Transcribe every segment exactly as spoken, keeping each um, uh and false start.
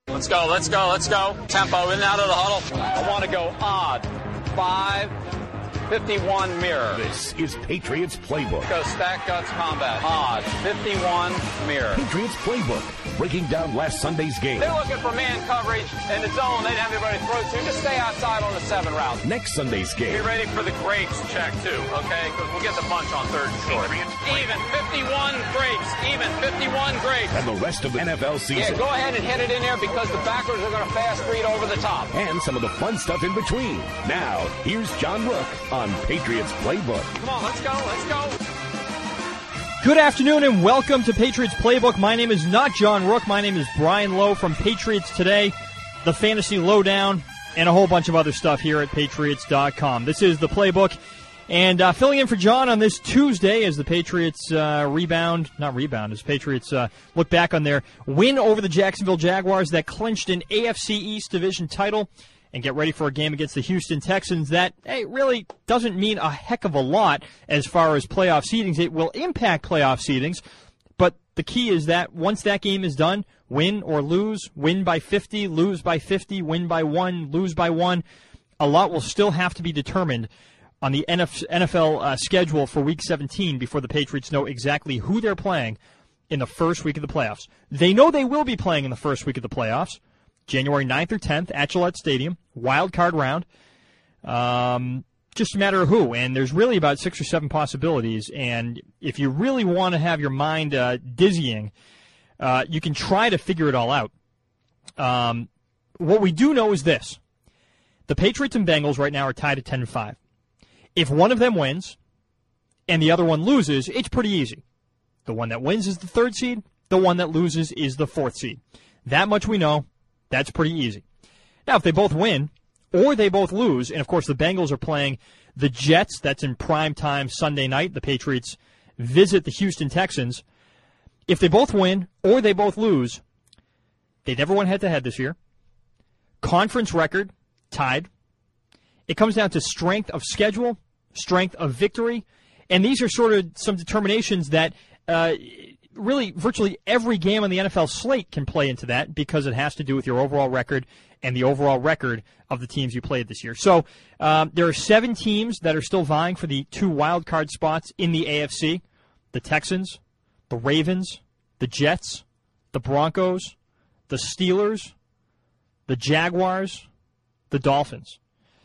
Let's go, let's go, let's go. Tempo in and out of the huddle. I want to go odd. Five, fifty-one mirror. This is Patriots Playbook. Go stack guts combat. Odd. fifty-one mirror. Patriots Playbook. Breaking down last Sunday's game. They're looking for man coverage in the zone. They didn't have anybody to throw to. Just stay outside on the seven route. Next Sunday's game. Be ready for the grapes check, too, okay? Because we'll get the bunch on third and short. Even. fifty-one grapes. Even. fifty-one grapes. And the rest of the N F L season. Yeah, go ahead and hit it in there because the backers are going to fast read over the top. And some of the fun stuff in between. Now, here's John Rook on Patriots Playbook. Come on, let's go, let's go. Good afternoon and welcome to Patriots Playbook. My name is not John Rook. My name is Brian Lowe from Patriots Today, the Fantasy Lowdown, and a whole bunch of other stuff here at Patriots dot com. This is the Playbook, and uh, filling in for John on this Tuesday as the Patriots uh, rebound, not rebound, as Patriots uh, look back on their win over the Jacksonville Jaguars that clinched an A F C East division title and get ready for a game against the Houston Texans that, hey, really doesn't mean a heck of a lot as far as playoff seedings. It will impact playoff seedings, but the key is that once that game is done, win or lose, win by fifty, lose by fifty, win by one, lose by one, a lot will still have to be determined on the N F L uh, schedule for Week seventeen before the Patriots know exactly who they're playing in the first week of the playoffs. They know they will be playing in the first week of the playoffs. January ninth or tenth at Gillette Stadium, wild card round. Um, just a matter of who, and there's really about six or seven possibilities. And if you really want to have your mind uh, dizzying, uh, you can try to figure it all out. Um, what we do know is this: the Patriots and Bengals right now are tied at ten and five. If one of them wins and the other one loses, it's pretty easy. The one that wins is the third seed. The one that loses is the fourth seed. That much we know. That's pretty easy. Now, if they both win or they both lose, and, of course, the Bengals are playing the Jets. That's in prime time Sunday night. The Patriots visit the Houston Texans. If they both win or they both lose, they never went head-to-head this year. Conference record, tied. It comes down to strength of schedule, strength of victory, and these are sort of some determinations that uh, really virtually every game on the N F L slate can play into that because it has to do with your overall record and the overall record of the teams you played this year. So um, there are seven teams that are still vying for the two wild card spots in the A F C. The Texans, the Ravens, the Jets, the Broncos, the Steelers, the Jaguars, the Dolphins.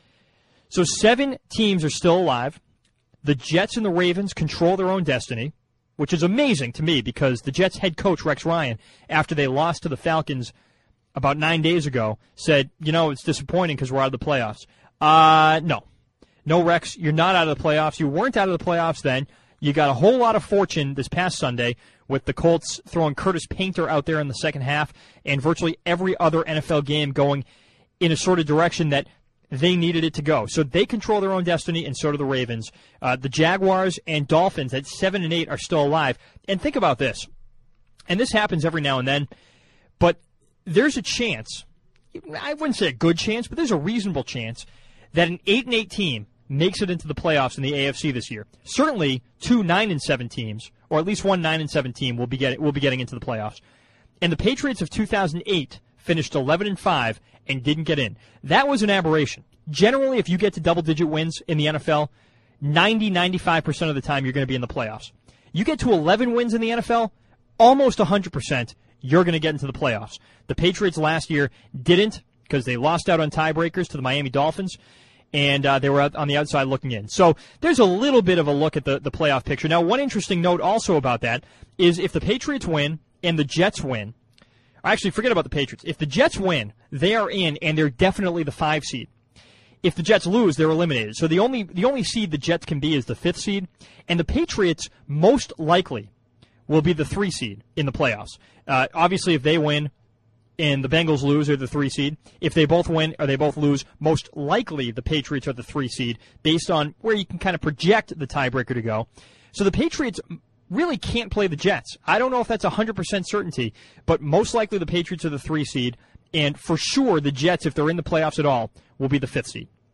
So seven teams are still alive. The Jets and the Ravens control their own destiny, which is amazing to me because the Jets head coach, Rex Ryan, after they lost to the Falcons about nine days ago, said, you know, it's disappointing because we're out of the playoffs. Uh, no. No, Rex, you're not out of the playoffs. You weren't out of the playoffs then. You got a whole lot of fortune this past Sunday with the Colts throwing Curtis Painter out there in the second half and virtually every other N F L game going in a sort of direction that they needed it to go. So they control their own destiny, and so do the Ravens. Uh, the Jaguars and Dolphins at seven and eight are still alive. And think about this, and this happens every now and then, but there's a chance, I wouldn't say a good chance, but there's a reasonable chance that an eight and eight team makes it into the playoffs in the A F C this year. Certainly two nine and seven teams, or at least one nine and seven team will be getting will be getting into the playoffs. And the Patriots of two thousand eight finished eleven and five and didn't get in. That was an aberration. Generally, if you get to double-digit wins in the N F L, ninety, ninety-five percent of the time you're going to be in the playoffs. You get to eleven wins in the N F L, almost one hundred percent you're going to get into the playoffs. The Patriots last year didn't because they lost out on tiebreakers to the Miami Dolphins, and uh, they were out on the outside looking in. So there's a little bit of a look at the, the playoff picture. Now, one interesting note also about that is if the Patriots win and the Jets win, actually, forget about the Patriots. If the Jets win, they are in, and they're definitely the five seed. If the Jets lose, they're eliminated. So the only the only seed the Jets can be is the fifth seed, and the Patriots most likely will be the three seed in the playoffs. Uh, obviously, if they win and the Bengals lose, they're the three seed. If they both win or they both lose, most likely the Patriots are the three seed based on where you can kind of project the tiebreaker to go. So the Patriots really can't play the Jets. I don't know if that's one hundred percent certainty, but most likely the Patriots are the three seed, and for sure the Jets, if they're in the playoffs at all, will be the fifth seed.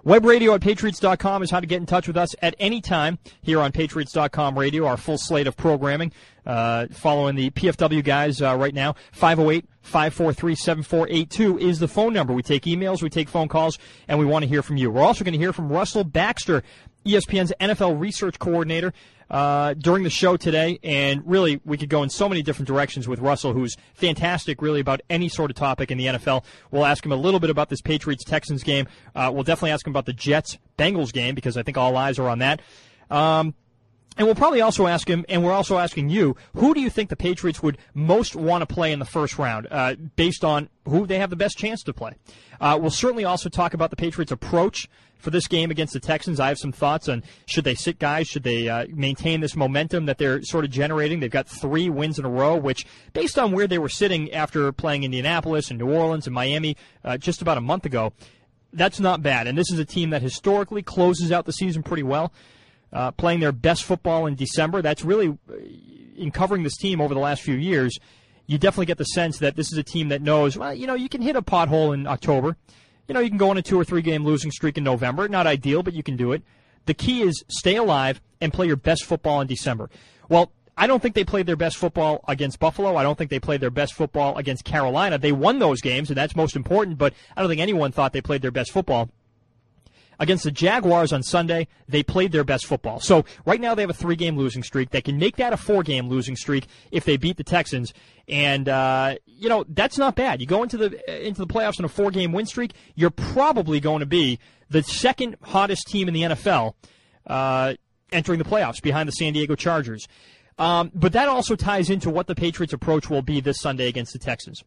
Web radio at patriots dot com is how to get in touch with us at any time here on patriots dot com radio, our full slate of programming. Uh, following the P F W guys uh, right now, five oh eight, five four three, seven four eight two is the phone number. We take emails, we take phone calls, and we want to hear from you. We're also going to hear from Russell Baxter, E S P N's N F L research coordinator, uh, during the show today. And really, we could go in so many different directions with Russell, who's fantastic really about any sort of topic in the N F L. We'll ask him a little bit about this Patriots-Texans game. Uh, we'll definitely ask him about the Jets-Bengals game because I think all eyes are on that. Um, And we'll probably also ask him, and we're also asking you, who do you think the Patriots would most want to play in the first round uh, based on who they have the best chance to play? Uh, we'll certainly also talk about the Patriots' approach for this game against the Texans. I have some thoughts on should they sit guys, should they uh, maintain this momentum that they're sort of generating. They've got three wins in a row, which based on where they were sitting after playing Indianapolis and New Orleans and Miami uh, just about a month ago, that's not bad. And this is a team that historically closes out the season pretty well. Uh, playing their best football in December. That's really, in covering this team over the last few years, you definitely get the sense that this is a team that knows, well, you know, you can hit a pothole in October. You know, you can go on a two- or three-game losing streak in November. Not ideal, but you can do it. The key is stay alive and play your best football in December. Well, I don't think they played their best football against Buffalo. I don't think they played their best football against Carolina. They won those games, and that's most important, but I don't think anyone thought they played their best football. Against the Jaguars on Sunday, they played their best football. So right now they have a three-game losing streak. They can make that a four-game losing streak if they beat the Texans. And, uh, you know, that's not bad. You go into the into the playoffs on a four-game win streak, you're probably going to be the second hottest team in the N F L uh, entering the playoffs behind the San Diego Chargers. Um, but that also ties into what the Patriots' approach will be this Sunday against the Texans.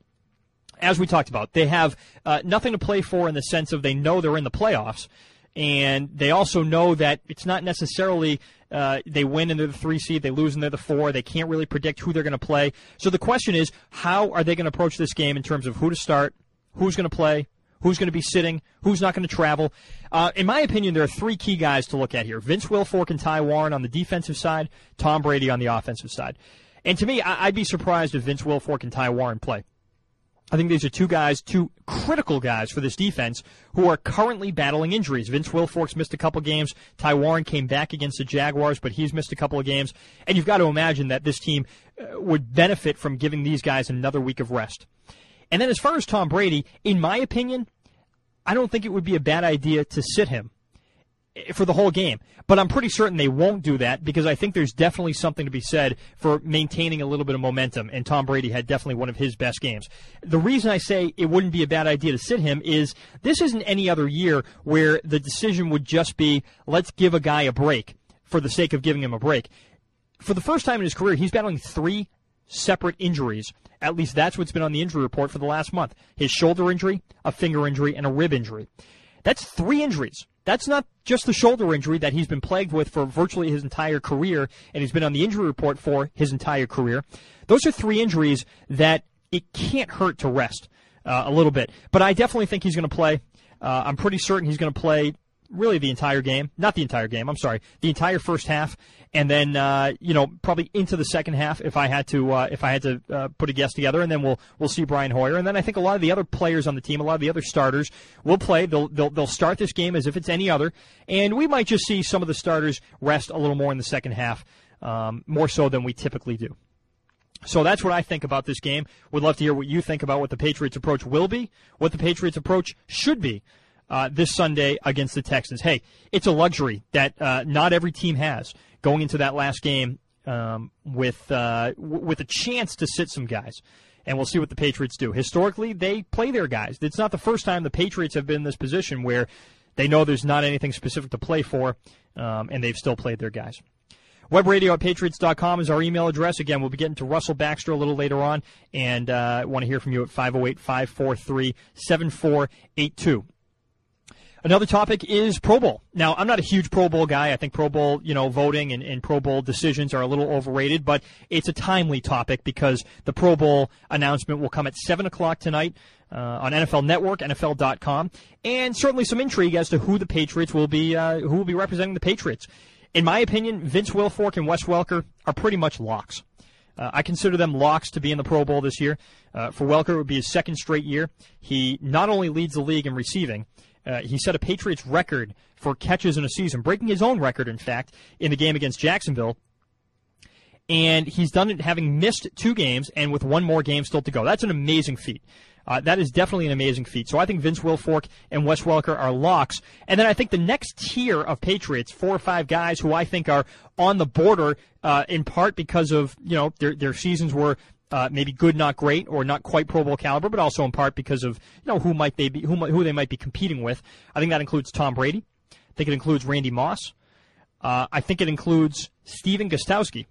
As we talked about, they have uh, nothing to play for in the sense of they know they're in the playoffs. And they also know that it's not necessarily uh, they win and they're the three seed, they lose and they're the four. They can't really predict who they're going to play. So the question is, how are they going to approach this game in terms of who to start, who's going to play, who's going to be sitting, who's not going to travel? Uh, in my opinion, there are three key guys to look at here. Vince Wilfork and Ty Warren on the defensive side, Tom Brady on the offensive side. And to me, I- I'd be surprised if Vince Wilfork and Ty Warren play. I think these are two guys, two critical guys for this defense who are currently battling injuries. Vince Wilfork's missed a couple games. Ty Warren came back against the Jaguars, but he's missed a couple of games. And you've got to imagine that this team uh, would benefit from giving these guys another week of rest. And then as far as Tom Brady, in my opinion, I don't think it would be a bad idea to sit him for the whole game. But I'm pretty certain they won't do that because I think there's definitely something to be said for maintaining a little bit of momentum, and Tom Brady had definitely one of his best games. The reason I say it wouldn't be a bad idea to sit him is this isn't any other year where the decision would just be, let's give a guy a break for the sake of giving him a break. For the first time in his career, he's battling three separate injuries. At least that's what's been on the injury report for the last month. His shoulder injury, a finger injury, and a rib injury. That's three injuries. That's not just the shoulder injury that he's been plagued with for virtually his entire career, and he's been on the injury report for his entire career. Those are three injuries that it can't hurt to rest uh, a little bit. But I definitely think he's going to play. Uh, I'm pretty certain he's going to play really the entire game. Not the entire game, I'm sorry. The entire first half, and then, uh, you know, probably into the second half if I had to uh, if I had to uh, put a guess together, and then we'll we'll see Brian Hoyer. And then I think a lot of the other players on the team, a lot of the other starters will play. They'll they'll, they'll start this game as if it's any other, and we might just see some of the starters rest a little more in the second half, um, more so than we typically do. So that's what I think about this game. Would love to hear what you think about what the Patriots' approach will be, what the Patriots' approach should be uh, this Sunday against the Texans. Hey, it's a luxury that uh, not every team has going into that last game um, with uh, w- with a chance to sit some guys. And we'll see what the Patriots do. Historically, they play their guys. It's not the first time the Patriots have been in this position where they know there's not anything specific to play for, um, and they've still played their guys. Web radio at patriots dot com is our email address. Again, we'll be getting to Russell Baxter a little later on, and I uh, want to hear from you at five oh eight, five four three, seven four eight two. Another topic is Pro Bowl. Now, I'm not a huge Pro Bowl guy. I think Pro Bowl, you know, voting and, and Pro Bowl decisions are a little overrated, but it's a timely topic because the Pro Bowl announcement will come at seven o'clock tonight uh, on N F L Network, N F L dot com, and certainly some intrigue as to who the Patriots will be, uh, who will be representing the Patriots. In my opinion, Vince Wilfork and Wes Welker are pretty much locks. Uh, I consider them locks to be in the Pro Bowl this year. Uh, for Welker, it would be his second straight year. He not only leads the league in receiving, Uh, he set a Patriots record for catches in a season, breaking his own record, in fact, in the game against Jacksonville. And he's done it having missed two games and with one more game still to go. That's an amazing feat. Uh, that is definitely an amazing feat. So I think Vince Wilfork and Wes Welker are locks. And then I think the next tier of Patriots, four or five guys who I think are on the border, uh, in part because of, you know, their their seasons were uh, maybe good, not great, or not quite Pro Bowl caliber, but also in part because of, you know, who might they be, who who they might be competing with. I think that includes Tom Brady. I think it includes Randy Moss. Uh, I think it includes Steven Gostkowski.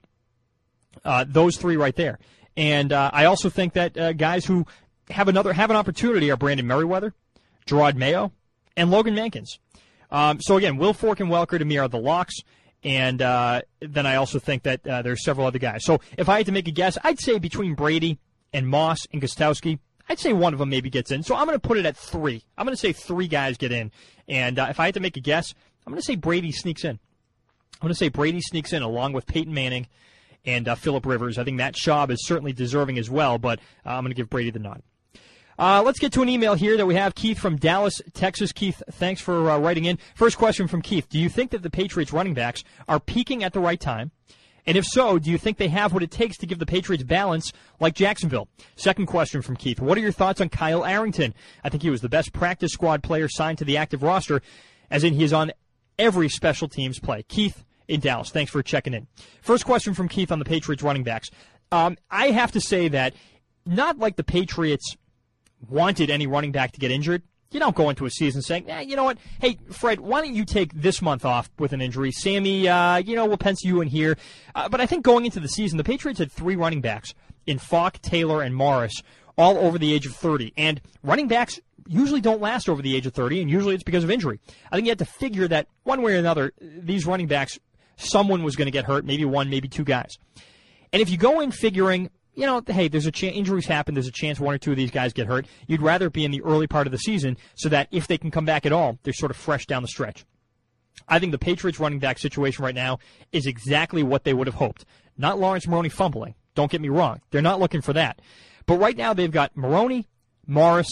Uh, those three right there. And uh, I also think that uh, guys who have another have an opportunity are Brandon Merriweather, Gerard Mayo, and Logan Mankins. Um, so again, Wilfork and Welker to me are the locks, and uh, then I also think that uh, there's several other guys. So if I had to make a guess, I'd say between Brady and Moss and Gostkowski, I'd say one of them maybe gets in. So I'm going to put it at three. I'm going to say three guys get in, and uh, if I had to make a guess, I'm going to say Brady sneaks in. I'm going to say Brady sneaks in along with Peyton Manning and uh, Phillip Rivers. I think Matt Schaub is certainly deserving as well, but uh, I'm going to give Brady the nod. Uh, let's get to an email here that we have. Keith from Dallas, Texas. Keith, thanks for uh, writing in. First question from Keith. Do you think that the Patriots running backs are peaking at the right time? And if so, do you think they have what it takes to give the Patriots balance like Jacksonville? Second question from Keith. What are your thoughts on Kyle Arrington? I think he was the best practice squad player signed to the active roster, as in he is on every special teams play. Keith in Dallas, thanks for checking in. First question from Keith on the Patriots running backs. Um, I have to say that not like the Patriots wanted any running back to get injured. You don't go into a season saying, eh, you know what, hey, Fred, why don't you take this month off with an injury? Sammy, uh, you know, we'll pencil you in here. Uh, but I think going into the season, the Patriots had three running backs in Falk, Taylor, and Morris, all over the age of thirty. And running backs usually don't last over the age of thirty, and usually it's because of injury. I think you had to figure that one way or another, these running backs, someone was going to get hurt, maybe one, maybe two guys. And if you go in figuring, you know, hey, there's a chance, injuries happen, there's a chance one or two of these guys get hurt, you'd rather be in the early part of the season so that if they can come back at all, they're sort of fresh down the stretch. I think the Patriots running back situation right now is exactly what they would have hoped. Not Lawrence Maroney fumbling. Don't get me wrong. They're not looking for that. But right now they've got Maroney, Morris,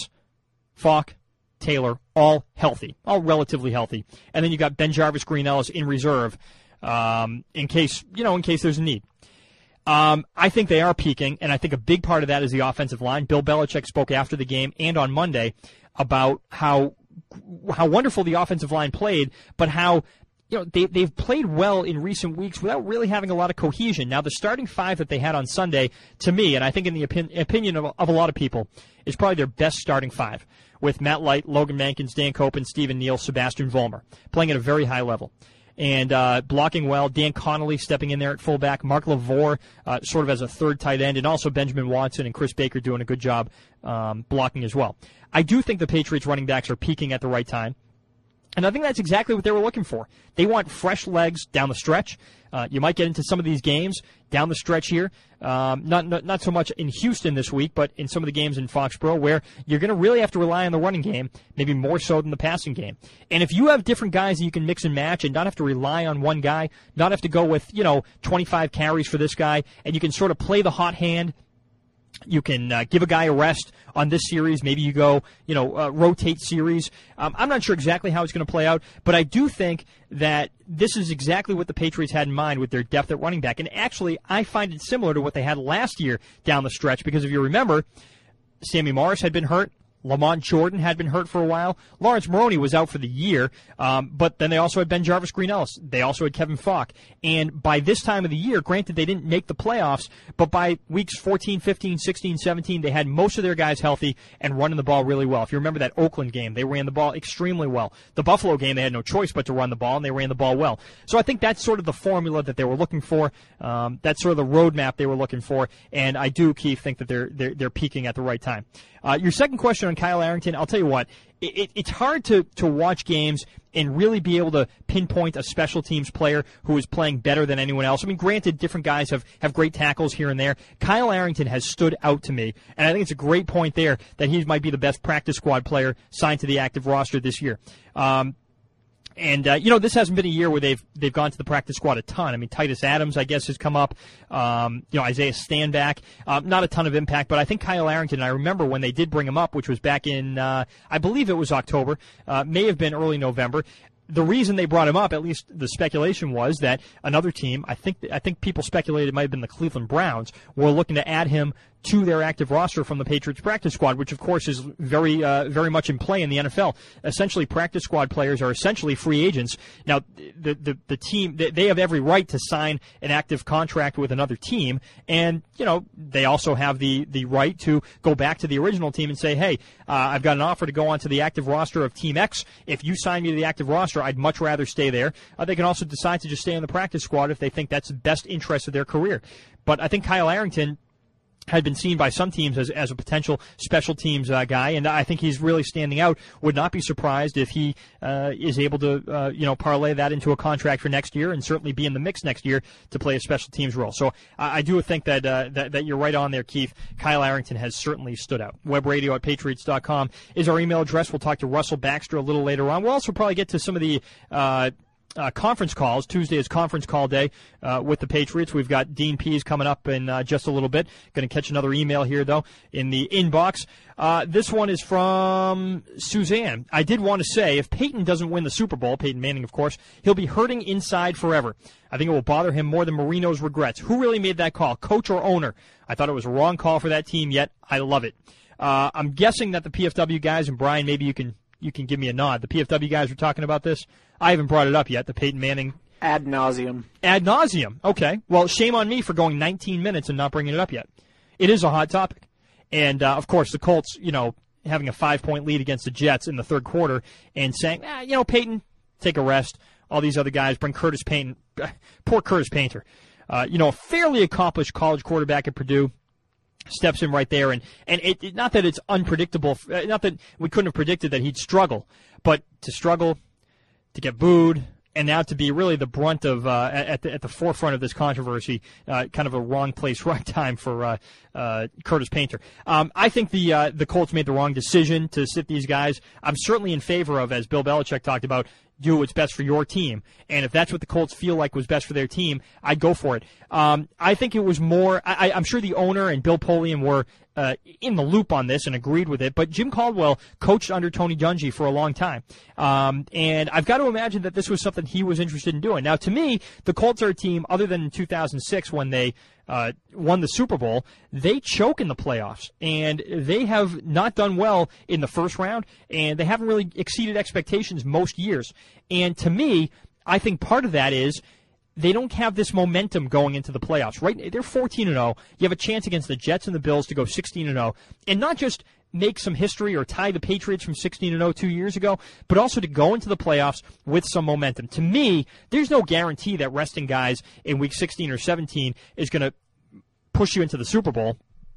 Falk, Taylor, all healthy, all relatively healthy. And then you got BenJarvus Green-Ellis in reserve um, in case, you know, in case there's a need. Um, I think they are peaking, and I think a big part of that is the offensive line. Bill Belichick spoke after the game and on Monday about how how wonderful the offensive line played, but how, you know, they, they've played well in recent weeks without really having a lot of cohesion. Now, the starting five that they had on Sunday, to me, and I think in the opin- opinion of, of a lot of people, is probably their best starting five, with Matt Light, Logan Mankins, Dan Copen, Stephen Neal, Sebastian Vollmer, playing at a very high level. And uh, blocking well, Dan Connolly stepping in there at fullback, Mark LaVore uh, sort of as a third tight end, and also Benjamin Watson and Chris Baker doing a good job um, blocking as well. I do think the Patriots running backs are peaking at the right time. And I think that's exactly what they were looking for. They want fresh legs down the stretch. Uh, you might get into some of these games down the stretch here. Um, not, not not so much in Houston this week, but in some of the games in Foxborough where you're going to really have to rely on the running game, maybe more so than the passing game. And if you have different guys that you can mix and match and not have to rely on one guy, not have to go with, you know, twenty-five carries for this guy, and you can sort of play the hot hand. You can uh, give a guy a rest on this series. Maybe you go, you know, uh, rotate series. Um, I'm not sure exactly how it's going to play out, but I do think that this is exactly what the Patriots had in mind with their depth at running back. And actually, I find it similar to what they had last year down the stretch, because if you remember, Sammy Morris had been hurt. Lamont Jordan had been hurt for a while. Lawrence Maroney was out for the year, um, but then they also had BenJarvus Green-Ellis. They also had Kevin Falk. And by this time of the year, granted they didn't make the playoffs, but by weeks fourteen, fifteen, sixteen, seventeen, they had most of their guys healthy and running the ball really well. If you remember that Oakland game, they ran the ball extremely well. The Buffalo game, they had no choice but to run the ball, and they ran the ball well. So I think that's sort of the formula that they were looking for. Um, that's sort of the roadmap they were looking for, and I do, Keith, think that they're they're, they're peaking at the right time. Uh, your second question on Kyle Arrington, I'll tell you what, it, it, it's hard to, to watch games and really be able to pinpoint a special teams player who is playing better than anyone else. I mean, granted, different guys have, have great tackles here and there. Kyle Arrington has stood out to me, and I think it's a great point there that he might be the best practice squad player signed to the active roster this year. Um, And, uh, you know, this hasn't been a year where they've they've gone to the practice squad a ton. I mean, Titus Adams, I guess, has come up. Um, you know, Isaiah Stanback, uh, not a ton of impact. But I think Kyle Arrington, I remember when they did bring him up, which was back in, uh, I believe it was October, uh, may have been early November. The reason they brought him up, at least the speculation was that another team, I think I think people speculated it might have been the Cleveland Browns, were looking to add him to their active roster from the Patriots practice squad, which of course is very uh, very much in play in the N F L. Essentially, practice squad players are essentially free agents. Now, the the, the team, they have every right to sign an active contract with another team, and you know they also have the, the right to go back to the original team and say, hey, uh, I've got an offer to go onto the active roster of Team X. If you sign me to the active roster, I'd much rather stay there. Uh, they can also decide to just stay on the practice squad if they think that's the best interest of their career. But I think Kyle Arrington had been seen by some teams as, as a potential special teams uh, guy, and I think he's really standing out. Would not be surprised if he uh, is able to, uh, you know, parlay that into a contract for next year, and certainly be in the mix next year to play a special teams role. So I, I do think that, uh, that that you're right on there, Keith. Kyle Arrington has certainly stood out. Web radio at patriots dot com is our email address. We'll talk to Russell Baxter a little later on. We'll also probably get to some of the Uh, Uh, conference calls. Tuesday is conference call day uh, with the Patriots. We've got Dean Pease coming up in uh, just a little bit. Going to catch another email here, though, in the inbox. Uh, this one is from Suzanne. I did want to say, if Peyton doesn't win the Super Bowl, Peyton Manning, of course, he'll be hurting inside forever. I think it will bother him more than Marino's regrets. Who really made that call, coach or owner? I thought it was a wrong call for that team, yet I love it. Uh, I'm guessing that the P F W guys, and Brian, maybe you can you can give me a nod. The P F W guys were talking about this. I haven't brought it up yet, the Peyton Manning. Ad nauseum. Ad nauseum. Okay. Well, shame on me for going nineteen minutes and not bringing it up yet. It is a hot topic. And, uh, of course, the Colts, you know, having a five-point lead against the Jets in the third quarter and saying, ah, you know, Peyton, take a rest. All these other guys, bring Curtis Payton. Poor Curtis Painter. Uh, you know, a fairly accomplished college quarterback at Purdue. Steps in right there, and and it, it not that it's unpredictable, not that we couldn't have predicted that he'd struggle, but to struggle, to get booed, and now to be really the brunt of uh, at the at the forefront of this controversy, uh, kind of a wrong place, right time for uh, uh, Curtis Painter. Um, I think the uh, the Colts made the wrong decision to sit these guys. I'm certainly in favor of, as Bill Belichick talked about, do what's best for your team. And if that's what the Colts feel like was best for their team, I'd go for it. Um, I think it was more, I, I'm sure the owner and Bill Polian were uh, in the loop on this and agreed with it, but Jim Caldwell coached under Tony Dungy for a long time. Um, and I've got to imagine that this was something he was interested in doing. Now, to me, the Colts are a team, other than in two thousand six when they Uh, won the Super Bowl, they choke in the playoffs, and they have not done well in the first round, and they haven't really exceeded expectations most years. And to me, I think part of that is they don't have this momentum going into the playoffs. Right? They're fourteen and oh. You have a chance against the Jets and the Bills to go sixteen and oh, and not just make some history or tie the Patriots from sixteen and oh two years ago, but also to go into the playoffs with some momentum. To me, there's no guarantee that resting guys in week sixteen or seventeen is going to push you into the Super Bowl.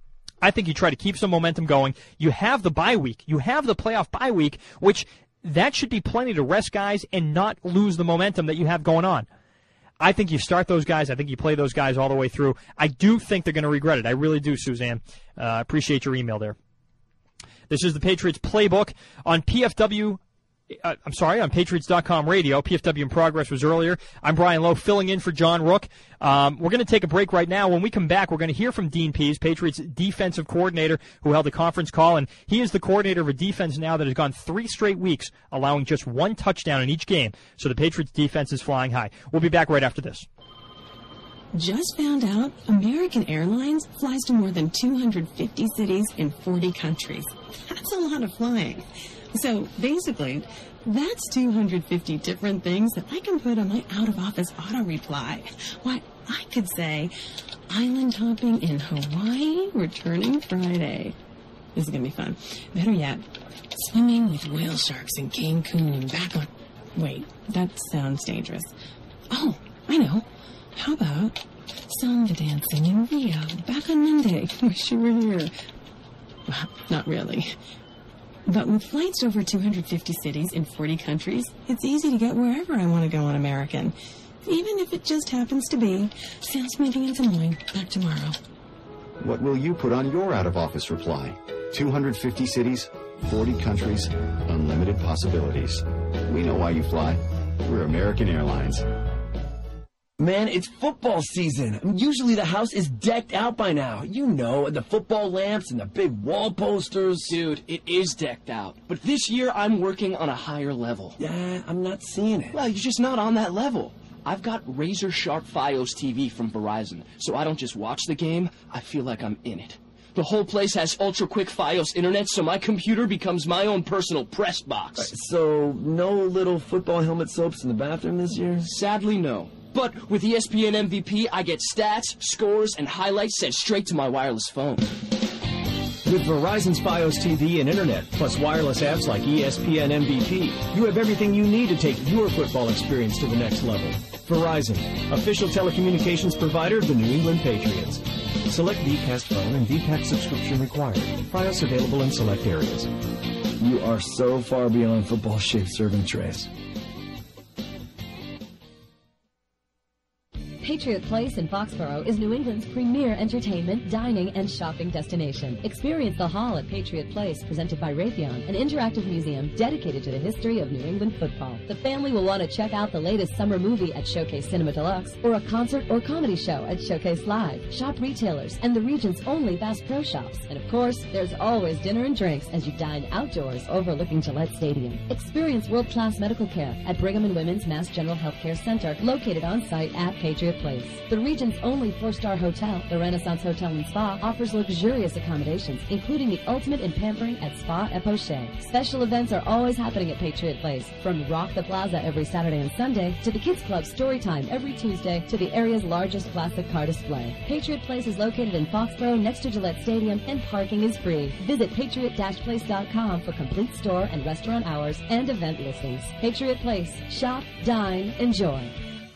I think you try to keep some momentum going. You have the bye week. You have the playoff bye week, which that should be plenty to rest guys and not lose the momentum that you have going on. I think you start those guys. I think you play those guys all the way through. I do think they're going to regret it. I really do, Suzanne. I uh, appreciate your email there. This is the Patriots Playbook on P F W. Uh, I'm sorry, on Patriots dot com radio. P F W in Progress was earlier. I'm Brian Lowe, filling in for John Rook. Um, we're going to take a break right now. When we come back, we're going to hear from Dean Pease, Patriots defensive coordinator, who held a conference call, and he is the coordinator of a defense now that has gone three straight weeks, allowing just one touchdown in each game. So the Patriots defense is flying high. We'll be back right after this. Just found out American Airlines flies to more than two hundred fifty cities in forty countries. That's a lot of flying. So basically, that's two hundred fifty different things that I can put on my out-of-office auto reply. Why, I could say, island hopping in Hawaii, returning Friday. This is going to be fun. Better yet, swimming with whale sharks in Cancun and back on... Wait, that sounds dangerous. Oh, I know. How about samba dancing in Rio, back on Monday? Wish you were here. Well, not really. But with flights over two hundred fifty cities in forty countries, it's easy to get wherever I want to go on American. Even if it just happens to be sales meeting in Des Moines, back tomorrow. What will you put on your out-of-office reply? two hundred fifty cities, forty countries, unlimited possibilities. We know why you fly. We're American Airlines. Man, it's football season. Usually the house is decked out by now. You know, the football lamps and the big wall posters. Dude, it is decked out. But this year, I'm working on a higher level. Yeah, I'm not seeing it. Well, you're just not on that level. I've got razor-sharp Fios T V from Verizon, so I don't just watch the game, I feel like I'm in it. The whole place has ultra-quick Fios internet, so my computer becomes my own personal press box. Right, so, no little football helmet soaps in the bathroom this year? Sadly, no. But with E S P N M V P, I get stats, scores, and highlights sent straight to my wireless phone. With Verizon's Fios T V and Internet, plus wireless apps like E S P N M V P, you have everything you need to take your football experience to the next level. Verizon, official telecommunications provider of the New England Patriots. Select V-Cast phone and V PAC subscription required. Fios available in select areas. You are so far beyond football-shaped serving trays. Patriot Place in Foxborough is New England's premier entertainment, dining, and shopping destination. Experience the Hall at Patriot Place, presented by Raytheon, an interactive museum dedicated to the history of New England football. The family will want to check out the latest summer movie at Showcase Cinema Deluxe, or a concert or comedy show at Showcase Live. Shop retailers and the region's only Bass Pro Shops. And of course, there's always dinner and drinks as you dine outdoors overlooking Gillette Stadium. Experience world-class medical care at Brigham and Women's Mass General Healthcare Center, located on site at Patriot Place. The region's only four-star hotel, the Renaissance Hotel and Spa, offers luxurious accommodations, including the ultimate in pampering at Spa Epoche. Special events are always happening at Patriot Place, from Rock the Plaza every Saturday and Sunday, to the Kids Club Storytime every Tuesday, to the area's largest classic car display. Patriot Place is located in Foxborough next to Gillette Stadium, and parking is free. Visit patriot dash place dot com for complete store and restaurant hours and event listings. Patriot Place. Shop, dine, enjoy.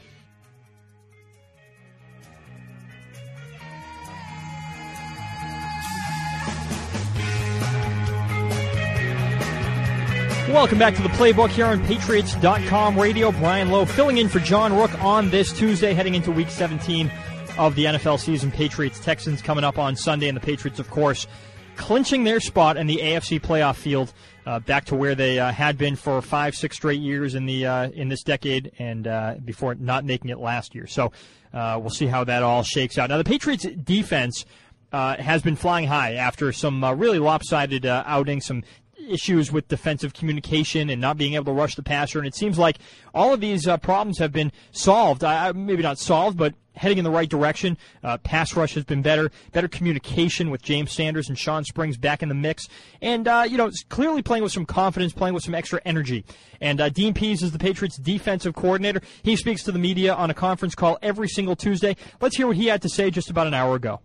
Welcome back to the Playbook here on Patriots dot com radio. Brian Lowe filling in for John Rook on this Tuesday, heading into Week seventeen of the N F L season. Patriots-Texans coming up on Sunday, and the Patriots, of course, clinching their spot in the A F C playoff field, uh, back to where they uh, had been for five, six straight years in the uh, in this decade, and uh, before not making it last year. So uh, we'll see how that all shakes out. Now, the Patriots' defense uh, has been flying high after some uh, really lopsided uh, outings, some issues with defensive communication and not being able to rush the passer, and it seems like all of these uh, problems have been solved. Uh, maybe not solved, but heading in the right direction. Uh, pass rush has been better, better communication with James Sanders and Sean Springs back in the mix, and uh, you know, clearly playing with some confidence, playing with some extra energy. And uh, Dean Pease is the Patriots' defensive coordinator. He speaks to the media on a conference call every single Tuesday. Let's hear what he had to say just about an hour ago.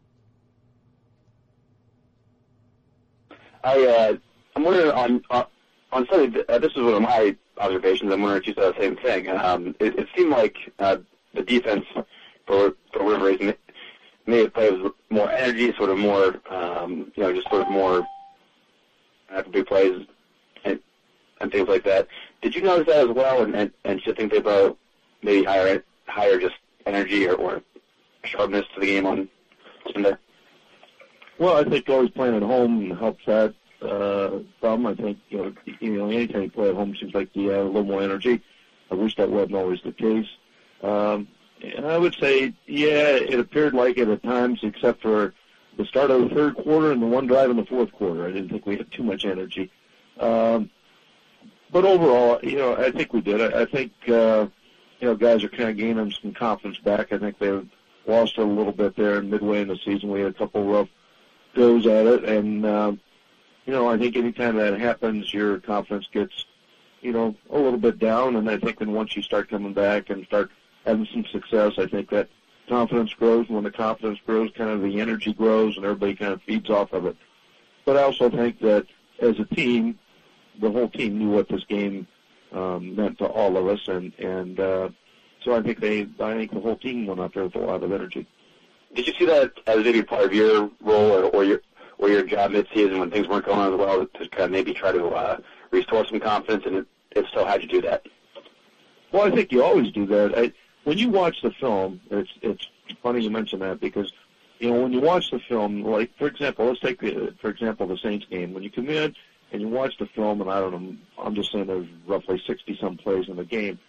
I. Uh I'm wondering on uh, on Sunday. Uh, this is one of my observations. I'm wondering if you saw the same thing. Um, it, it seemed like uh, the defense, for for whatever reason, may have played with more energy, sort of more, um, you know, just sort of more after big plays and, and things like that. Did you notice that as well? And and, and should think about maybe higher higher just energy or, or sharpness to the game on Sunday? Well, I think always playing at home helps that. Uh, problem. I think, you know, you know, anytime you play at home, it seems like you have a little more energy. I wish that wasn't always the case. Um, and I would say, yeah, it appeared like it at times, except for the start of the third quarter and the one drive in the fourth quarter. I didn't think we had too much energy. Um, but overall, you know, I think we did. I, I think, uh, you know, guys are kind of gaining some confidence back. I think they've lost it a little bit there in midway in the season. We had a couple rough goes at it, and, um, you know, I think anytime that happens, your confidence gets, you know, a little bit down. And I think then once you start coming back and start having some success, I think that confidence grows. And when the confidence grows, kind of the energy grows, and everybody kind of feeds off of it. But I also think that as a team, the whole team knew what this game um, meant to all of us, and and uh, so I think they, I think the whole team went out there with a lot of energy. Did you see that as maybe part of your role or, or your or your job mid-season when things weren't going on as well, to kind of maybe try to uh, restore some confidence? And if so, how'd you do that? Well, I think you always do that. I, when you watch the film, it's it's funny you mention that, because, you know, when you watch the film, like, for example, let's take, the, for example, the Saints game. When you come in and you watch the film, and I don't know, I'm just saying there's roughly sixty-some plays in the game,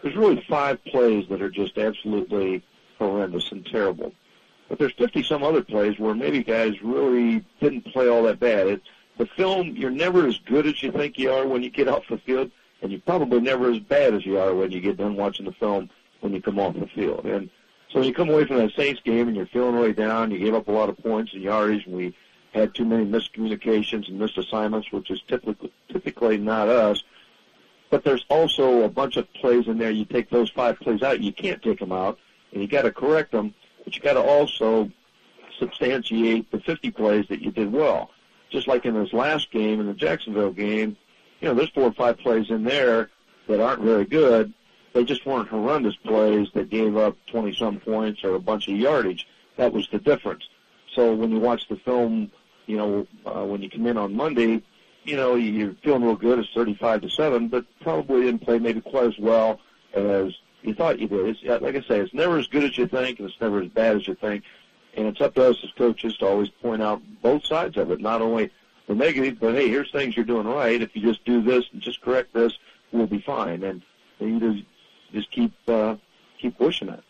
there's really five plays that are just absolutely horrendous and terrible. But there's fifty-some other plays where maybe guys really didn't play all that bad. It, the film, you're never as good as you think you are when you get off the field, and you're probably never as bad as you are when you get done watching the film when you come off the field. And so when you come away from that Saints game and you're feeling really down, you gave up a lot of points and yardage, and we had too many miscommunications and missed assignments, which is typically, typically not us. But there's also a bunch of plays in there. You take those five plays out, you can't take them out, and you got to correct them, but you got to also substantiate the fifty plays that you did well. Just like in this last game, in the Jacksonville game, you know, there's four or five plays in there that aren't very good. They just weren't horrendous plays that gave up twenty-some points or a bunch of yardage. That was the difference. So when you watch the film, you know, uh, when you come in on Monday, you know, you're feeling real good. It's thirty-five to seven, but probably didn't play maybe quite as well as you thought you did. It's, like I say, it's never as good as you think, and it's never as bad as you think. And it's up to us as coaches to always point out both sides of it, not only the negative, but, hey, here's things you're doing right. If you just do this and just correct this, we'll be fine. And you just, just keep uh, keep pushing it.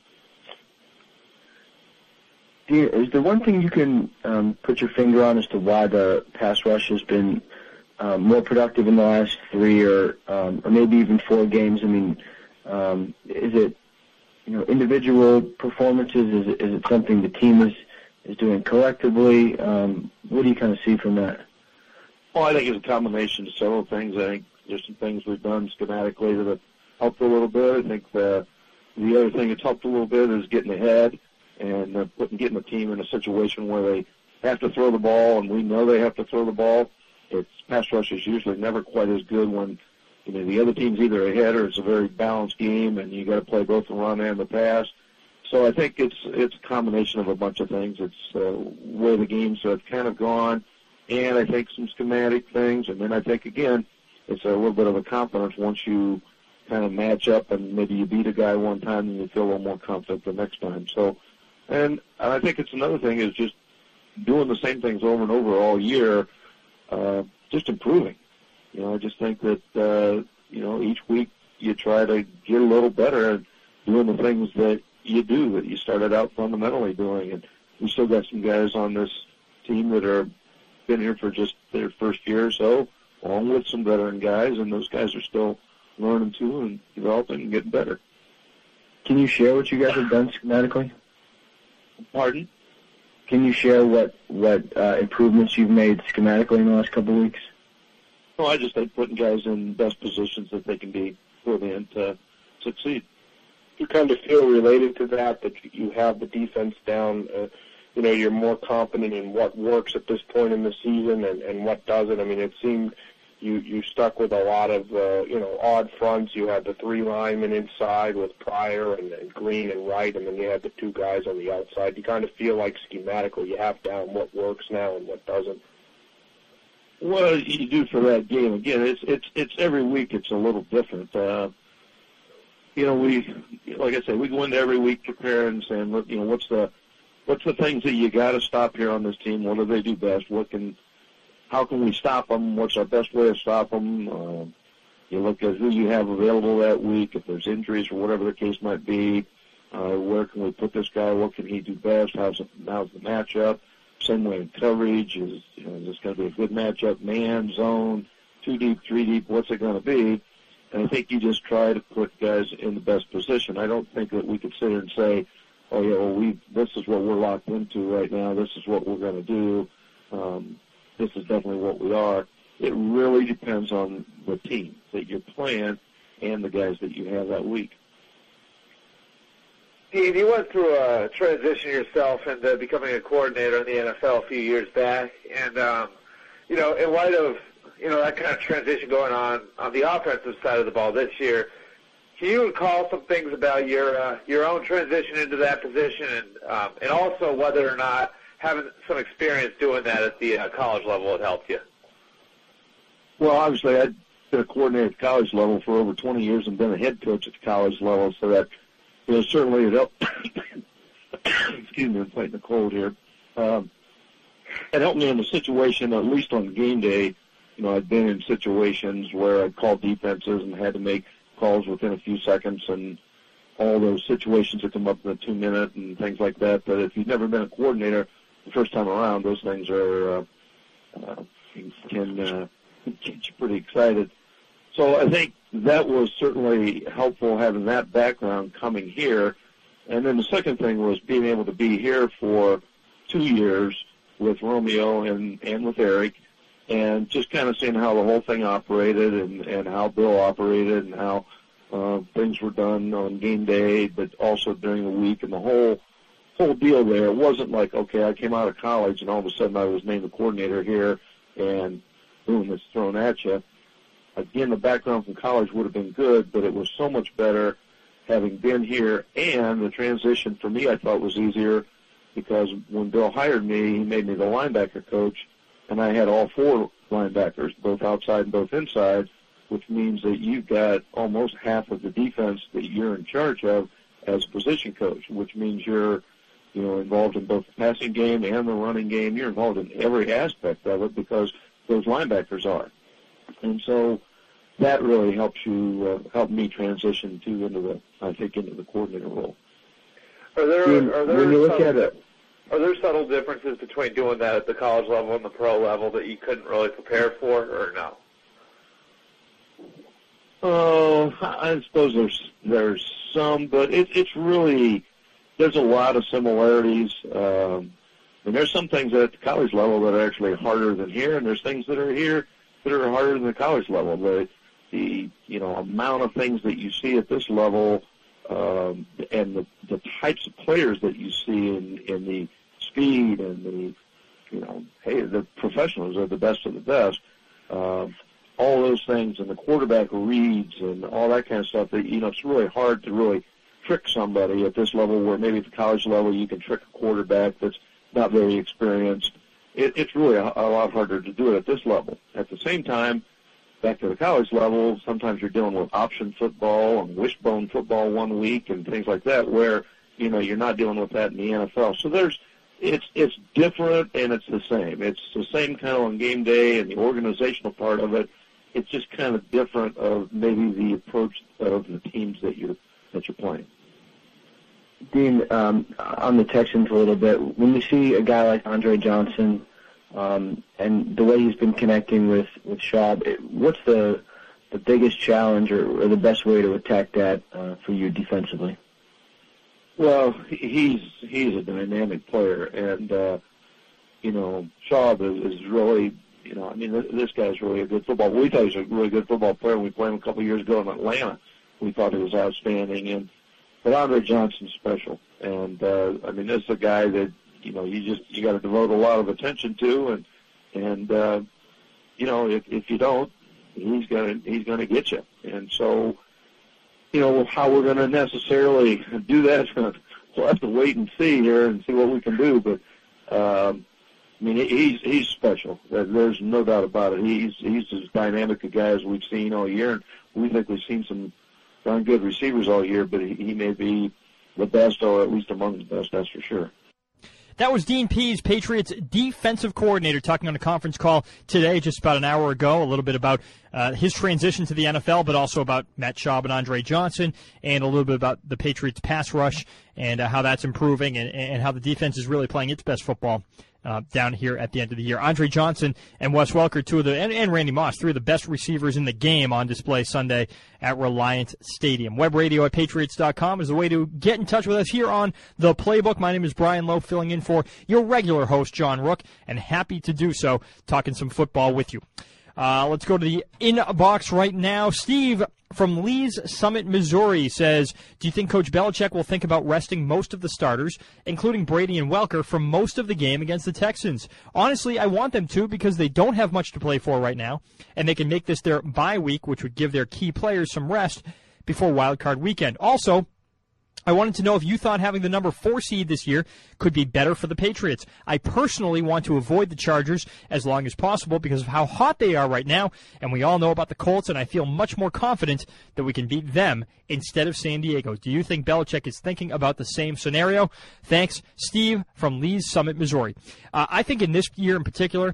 Is there one thing you can um, put your finger on as to why the pass rush has been um, more productive in the last three or um, or maybe even four games? I mean, um, is it you know individual performances? Is it, is it something the team is is doing collectively? Um, what do you kind of see from that? Well, I think it's a combination of several things. I think there's some things we've done schematically that have helped a little bit. I think the the other thing that's helped a little bit is getting ahead and uh, putting getting the team in a situation where they have to throw the ball, and we know they have to throw the ball. It's pass rush is usually never quite as good when you know the other team's either ahead or it's a very balanced game, and you got to play both the run and the pass. So I think it's it's a combination of a bunch of things. It's uh, where the games have kind of gone, and I think some schematic things, and then I think again it's a little bit of a confidence once you kind of match up and maybe you beat a guy one time and you feel a little more confident the next time. So. And I think it's another thing is just doing the same things over and over all year, uh, just improving. You know, I just think that, uh, you know, each week you try to get a little better at doing the things that you do, that you started out fundamentally doing. And we still got some guys on this team that are been here for just their first year or so, along with some veteran guys, and those guys are still learning too and developing and getting better. Can you share what you guys have done schematically? Pardon? Can you share what what uh, improvements you've made schematically in the last couple of weeks? Well, I just think putting guys in best positions that they can be put in to succeed. You kind of feel related to that, that you have the defense down. Uh, you know, you're more confident in what works at this point in the season and, and what doesn't. I mean, it seemed you, you stuck with a lot of, uh, you know, odd fronts. You had the three linemen inside with Pryor and, and Green and Wright, and then you had the two guys on the outside. You kind of feel like schematically you have down what works now and what doesn't. Well, you do for that game. Again, it's it's it's every week it's a little different. Uh, you know, we, like I said, we go into every week preparing and saying, look, you know, what's the what's the things that you got to stop here on this team? What do they do best? What can How can we stop them? What's our best way to stop them? Uh, you look at who you have available that week, if there's injuries or whatever the case might be. Uh, where can we put this guy? What can he do best? How's, it, how's the matchup? Same way in coverage. Is, you know, is this going to be a good matchup? Man, zone, two deep, three deep, what's it going to be? And I think you just try to put guys in the best position. I don't think that we could sit here and say, oh, yeah, well, we this is what we're locked into right now. This is what we're going to do. Um, This is definitely what we are. It really depends on the team that you're playing and the guys that you have that week. Steve, you went through a transition yourself into becoming a coordinator in the N F L a few years back. And, um, you know, in light of, you know, that kind of transition going on on the offensive side of the ball this year, can you recall some things about your uh, your own transition into that position and, um, and also whether or not having some experience doing that at the uh, college level had helped you? Well, obviously, I'd been a coordinator at the college level for over twenty years and been a head coach at the college level, so that, you know, certainly it helped. Excuse me, I'm fighting a cold here. Um, it helped me in the situation, at least on game day. You know, I'd been in situations where I'd call defenses and had to make calls within a few seconds and all those situations that come up in the two minute and things like that. But if you've never been a coordinator the first time around, those things are uh, uh, can uh, get you pretty excited. So I think that was certainly helpful having that background coming here. And then the second thing was being able to be here for two years with Romeo and, and with Eric, and just kind of seeing how the whole thing operated and, and how Bill operated and how uh, things were done on game day, but also during the week, and the whole whole deal there. It wasn't like, okay, I came out of college and all of a sudden I was named the coordinator here and boom, it's thrown at you. Again, the background from college would have been good, but it was so much better having been here, and the transition for me I thought was easier because when Bill hired me, he made me the linebacker coach, and I had all four linebackers, both outside and both inside, which means that you've got almost half of the defense that you're in charge of as position coach, which means you're, you know, involved in both the passing game and the running game. You're involved in every aspect of it because those linebackers are. And so that really helps you, uh, help me transition to into the, I think, into the coordinator role. Are there, when, are there when you look subtle, at it, are there subtle differences between doing that at the college level and the pro level that you couldn't really prepare for, or no? Oh, uh, I suppose there's there's some, but it, it's really, there's a lot of similarities. Um, and there's some things at the college level that are actually harder than here, and there's things that are here that are harder than the college level. The, the you know, amount of things that you see at this level, um, and the, the types of players that you see in, in the speed and the, you know, hey, the professionals are the best of the best. Um, all those things, and the quarterback reads and all that kind of stuff, that, you know, it's really hard to really trick somebody at this level, where maybe at the college level you can trick a quarterback that's not very experienced. It, it's really a, a lot harder to do it at this level. At the same time, back to the college level, sometimes you're dealing with option football and wishbone football one week and things like that, where, you know, you're not dealing with that in the N F L. So there's, it's it's different, and it's the same. It's the same kind of on game day and the organizational part of it. It's just kind of different of maybe the approach of the teams that you're that you're playing. Dean, um, on the Texans a little bit, when you see a guy like Andre Johnson um, and the way he's been connecting with, with Schaub, what's the the biggest challenge or, or the best way to attack that uh, for you defensively? Well, he's he's a dynamic player, and, uh, you know, Schaub is, is really, you know, I mean, this guy's really a good football. We thought he was a really good football player when we played him a couple of years ago in Atlanta. We thought he was outstanding, and but Andre Johnson's special, and uh, I mean, this is a guy that, you know, you just you got to devote a lot of attention to, and and uh, you know, if if you don't, he's gonna he's gonna get you, and so, you know, how we're gonna necessarily do that, we'll have to wait and see here and see what we can do, but. Um, I mean, he's he's special. There's no doubt about it. He's he's as dynamic a guy as we've seen all year, and we think we've seen some darn good receivers all year. But he, he may be the best, or at least among the best. That's for sure. That was Dean Pease, Patriots defensive coordinator, talking on a conference call today, just about an hour ago, a little bit about uh, his transition to the N F L, but also about Matt Schaub and Andre Johnson, and a little bit about the Patriots pass rush and uh, how that's improving, and, and how the defense is really playing its best football Uh, down here at the end of the year. Andre Johnson and Wes Welker, two of the, and, and Randy Moss, three of the best receivers in the game, on display Sunday at Reliant Stadium. Web radio at patriots dot com is the way to get in touch with us here on The Playbook. My name is Brian Lowe, filling in for your regular host, John Rook, and happy to do so, talking some football with you. Uh, let's go to the inbox right now. Steve from Lee's Summit, Missouri says, do you think Coach Belichick will think about resting most of the starters, including Brady and Welker, for most of the game against the Texans? Honestly, I want them to, because they don't have much to play for right now, and they can make this their bye week, which would give their key players some rest before Wild Card Weekend. Also, I wanted to know if you thought having the number four seed this year could be better for the Patriots. I personally want to avoid the Chargers as long as possible because of how hot they are right now, and we all know about the Colts, and I feel much more confident that we can beat them instead of San Diego. Do you think Belichick is thinking about the same scenario? Thanks, Steve from Lee's Summit, Missouri. Uh, I think in this year in particular,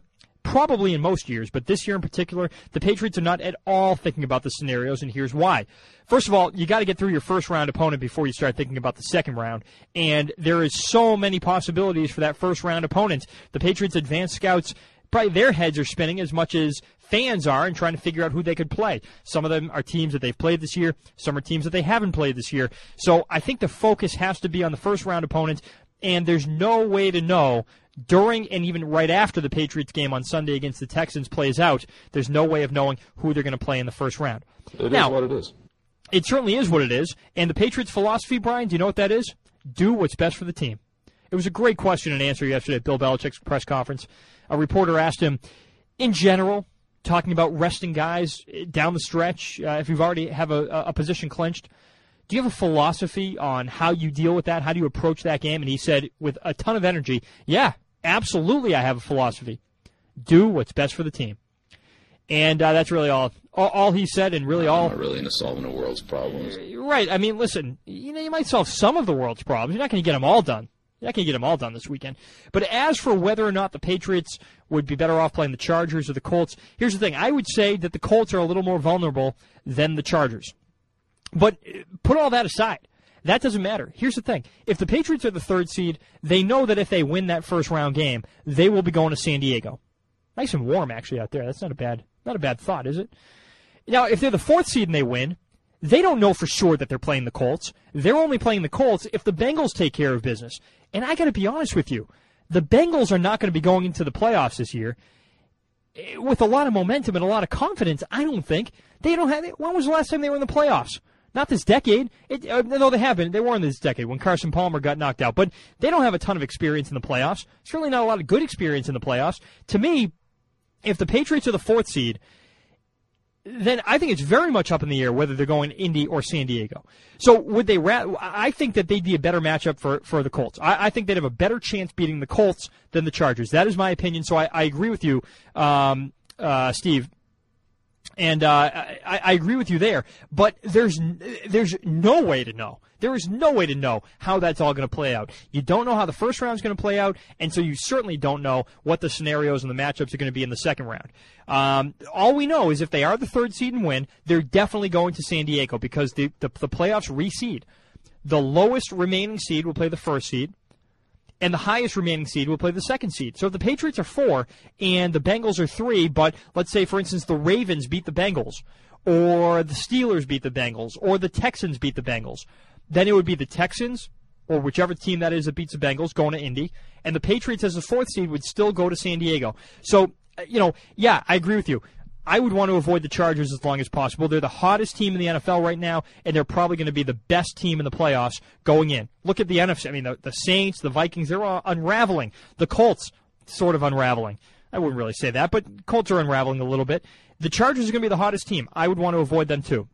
probably in most years, but this year in particular, the Patriots are not at all thinking about the scenarios, and here's why. First of all, you got to get through your first-round opponent before you start thinking about the second round, and there is so many possibilities for that first-round opponent. The Patriots' advanced scouts, probably their heads are spinning as much as fans are and trying to figure out who they could play. Some of them are teams that they've played this year. Some are teams that they haven't played this year. So I think the focus has to be on the first-round opponent, and there's no way to know during and even right after the Patriots game on Sunday against the Texans plays out. There's no way of knowing who they're going to play in the first round. It now, is what it is. It certainly is what it is. And the Patriots' philosophy, Brian, do you know what that is? Do what's best for the team. It was a great question and answer yesterday at Bill Belichick's press conference. A reporter asked him, in general, talking about resting guys down the stretch, uh, if you've already have a, a position clinched, do you have a philosophy on how you deal with that? How do you approach that game? And he said with a ton of energy, yeah, absolutely I have a philosophy. Do what's best for the team. And uh, that's really all, all all he said, and really all... I'm not really into solving the world's problems. Right. I mean, listen, you know, you might solve some of the world's problems. You're not going to get them all done. You're not going to get them all done this weekend. But as for whether or not the Patriots would be better off playing the Chargers or the Colts, here's the thing. I would say that the Colts are a little more vulnerable than the Chargers. But put all that aside. That doesn't matter. Here's the thing. If the Patriots are the third seed, they know that if they win that first-round game, they will be going to San Diego. Nice and warm, actually, out there. That's not a bad, not a bad thought, is it? Now, if they're the fourth seed and they win, they don't know for sure that they're playing the Colts. They're only playing the Colts if the Bengals take care of business. And I got to be honest with you, the Bengals are not going to be going into the playoffs this year with a lot of momentum and a lot of confidence. I don't think they don't have. When was the last time they were in the playoffs? Not this decade. It, uh, no, they haven't. They were in this decade when Carson Palmer got knocked out. But they don't have a ton of experience in the playoffs. Certainly not a lot of good experience in the playoffs. To me, if the Patriots are the fourth seed, then I think it's very much up in the air whether they're going Indy or San Diego. So would they? Ra- I think that they'd be a better matchup for, for the Colts. I, I think they'd have a better chance beating the Colts than the Chargers. That is my opinion. So I, I agree with you, um, uh, Steve. And uh, I, I agree with you there, but there's there's no way to know. There is no way to know how that's all going to play out. You don't know how the first round is going to play out, and so you certainly don't know what the scenarios and the matchups are going to be in the second round. Um, all we know is if they are the third seed and win, they're definitely going to San Diego because the, the, the playoffs reseed. The lowest remaining seed will play the first seed, and the highest remaining seed will play the second seed. So if the Patriots are four and the Bengals are three, but let's say, for instance, the Ravens beat the Bengals, or the Steelers beat the Bengals, or the Texans beat the Bengals, then it would be the Texans, or whichever team that is that beats the Bengals, going to Indy, and the Patriots as the fourth seed would still go to San Diego. So, you know, yeah, I agree with you. I would want to avoid the Chargers as long as possible. They're the hottest team in the N F L right now, and they're probably going to be the best team in the playoffs going in. Look at the N F C. I mean, the, the Saints, the Vikings, they're all unraveling. The Colts, sort of unraveling. I wouldn't really say that, but Colts are unraveling a little bit. The Chargers are going to be the hottest team. I would want to avoid them too.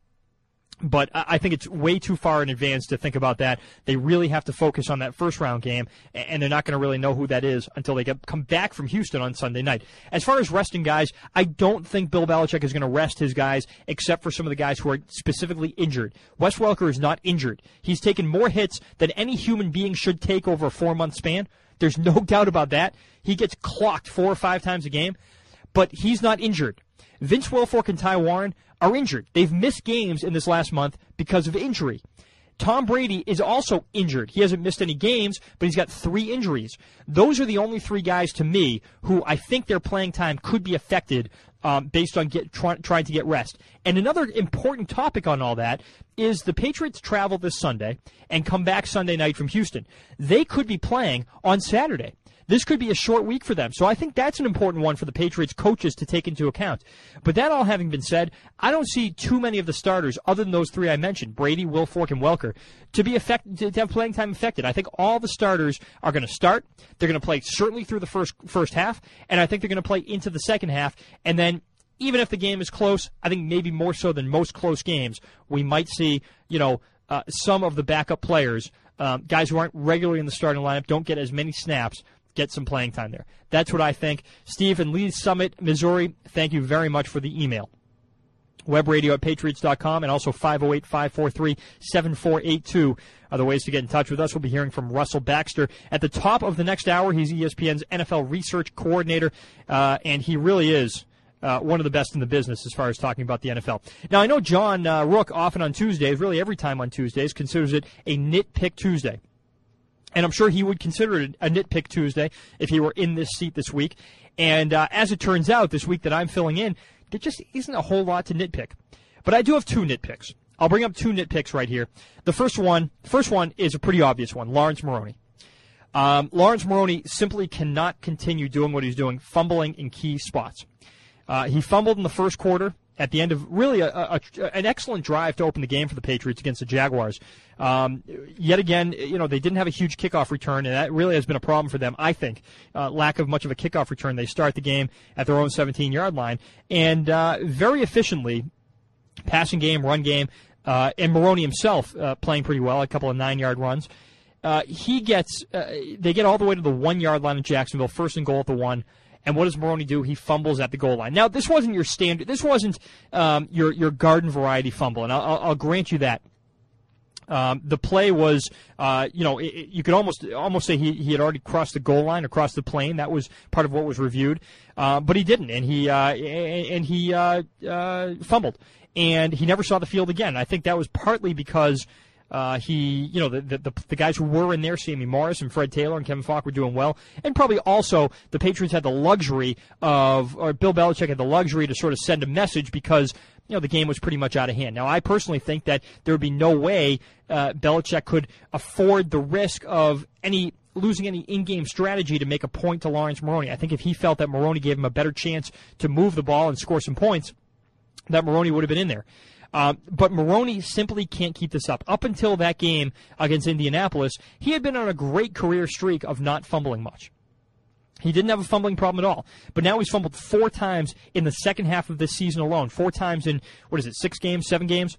But I think it's way too far in advance to think about that. They really have to focus on that first-round game, and they're not going to really know who that is until they get come back from Houston on Sunday night. As far as resting guys, I don't think Bill Belichick is going to rest his guys except for some of the guys who are specifically injured. Wes Welker is not injured. He's taken more hits than any human being should take over a four-month span. There's no doubt about that. He gets clocked four or five times a game, but he's not injured. Vince Wilfork and Ty Warren are injured. They've missed games in this last month because of injury. Tom Brady is also injured. He hasn't missed any games, but he's got three injuries. Those are the only three guys to me who I think their playing time could be affected um, based on get, try, trying to get rest. And another important topic on all that is the Patriots travel this Sunday and come back Sunday night from Houston. They could be playing on Saturday. This could be a short week for them. So I think that's an important one for the Patriots coaches to take into account. But that all having been said, I don't see too many of the starters, other than those three I mentioned, Brady, Wilfork, and Welker, to be affected, to have playing time affected. I think all the starters are going to start. They're going to play certainly through the first first half, and I think they're going to play into the second half. And then even if the game is close, I think maybe more so than most close games, we might see, you know, uh, some of the backup players, um, guys who aren't regularly in the starting lineup, don't get as many snaps, get some playing time there. That's what I think. Steve in Lee's Summit, Missouri, thank you very much for the email. Web radio at patriots dot com and also five oh eight, five four three, seven four eight two are the ways to get in touch with us. We'll be hearing from Russell Baxter at the top of the next hour. He's E S P N's N F L research coordinator, uh, and he really is uh, one of the best in the business as far as talking about the N F L. Now, I know John uh, Rook often on Tuesdays, really every time on Tuesdays, considers it a nitpick Tuesday. And I'm sure he would consider it a nitpick Tuesday if he were in this seat this week. And uh, as it turns out, this week that I'm filling in, there just isn't a whole lot to nitpick. But I do have two nitpicks. I'll bring up two nitpicks right here. The first one, first one is a pretty obvious one, Lawrence Maroney. Um, Lawrence Maroney simply cannot continue doing what he's doing, fumbling in key spots. Uh, he fumbled in the first quarter at the end of really a, a, a, an excellent drive to open the game for the Patriots against the Jaguars. Um, yet again, you know, they didn't have a huge kickoff return, and that really has been a problem for them, I think. Uh, lack of much of a kickoff return. They start the game at their own seventeen-yard line. And uh, very efficiently, passing game, run game, uh, and Maroney himself uh, playing pretty well, a couple of nine-yard runs. Uh, he gets, uh, they get all the way to the one-yard line of Jacksonville, first and goal at the one. And what does Maroney do? He fumbles at the goal line. Now, this wasn't your standard. This wasn't um, your your garden variety fumble, and I'll, I'll grant you that. Um, the play was, uh, you know, it, it, you could almost almost say he, he had already crossed the goal line, across the plane. That was part of what was reviewed, uh, but he didn't, and he uh, and he uh, uh, fumbled, and he never saw the field again. I think that was partly because. Uh, he, you know, the, the the guys who were in there, Sammy Morris and Fred Taylor and Kevin Falk, were doing well. And probably also the Patriots had the luxury of, or Bill Belichick had the luxury to sort of send a message because, you know, the game was pretty much out of hand. Now, I personally think that there would be no way uh, Belichick could afford the risk of any losing any in-game strategy to make a point to Lawrence Maroney. I think if he felt that Maroney gave him a better chance to move the ball and score some points, that Maroney would have been in there. Uh, but Maroney simply can't keep this up. Up until that game against Indianapolis, he had been on a great career streak of not fumbling much. He didn't have a fumbling problem at all. But now he's fumbled four times in the second half of this season alone. Four times in, what is it, six games, seven games?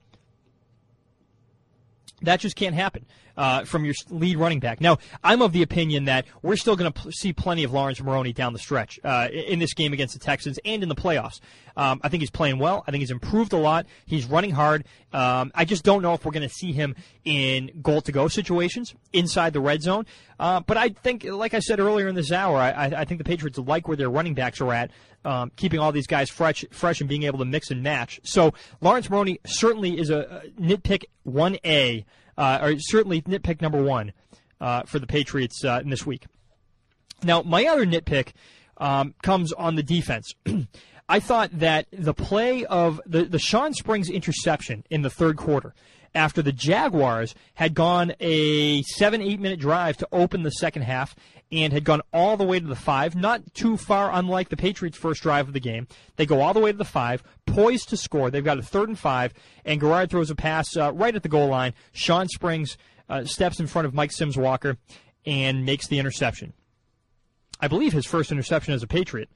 That just can't happen uh, from your lead running back. Now, I'm of the opinion that we're still going to p- see plenty of Lawrence Maroney down the stretch uh, in this game against the Texans and in the playoffs. Um, I think he's playing well. I think he's improved a lot. He's running hard. Um, I just don't know if we're going to see him in goal-to-go situations inside the red zone. Uh, but I think, like I said earlier in this hour, I, I think the Patriots like where their running backs are at, um, keeping all these guys fresh, fresh and being able to mix and match. So Lawrence Maroney certainly is a, a nitpick one A, uh, or certainly nitpick number one uh, for the Patriots uh, in this week. Now, my other nitpick um, comes on the defense. I thought that the play of the, the Sean Springs interception in the third quarter, after the Jaguars had gone a seven, eight minute drive to open the second half and had gone all the way to the five, not too far unlike the Patriots' first drive of the game. They go all the way to the five, poised to score. They've got a third and five, and Garrard throws a pass uh, right at the goal line. Sean Springs uh, steps in front of Mike Sims-Walker and makes the interception. I believe his first interception as a Patriot.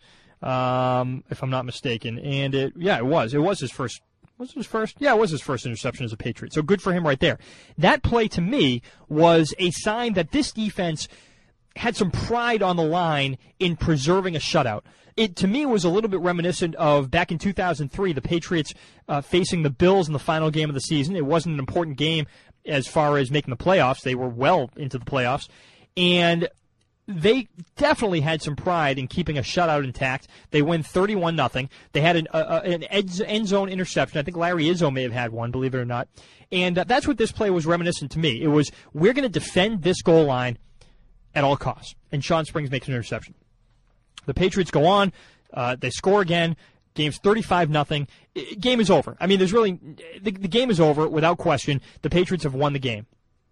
Um, if I'm not mistaken. And it, yeah, it was. It was his first. Was it his first? Yeah, it was his first interception as a Patriot. So good for him right there. That play to me was a sign that this defense had some pride on the line in preserving a shutout. It, to me, was a little bit reminiscent of back in two thousand three, the Patriots uh, facing the Bills in the final game of the season. It wasn't an important game as far as making the playoffs. They were well into the playoffs. And they definitely had some pride in keeping a shutout intact. They win thirty-one nothing. They had an, uh, an end zone interception. I think Larry Izzo may have had one, believe it or not. And uh, that's what this play was reminiscent to me. It was, we're going to defend this goal line at all costs. And Sean Springs makes an interception. The Patriots go on. Uh, they score again. Game's thirty-five nothing. Game is over. I mean, there's really the, the game is over without question. The Patriots have won the game.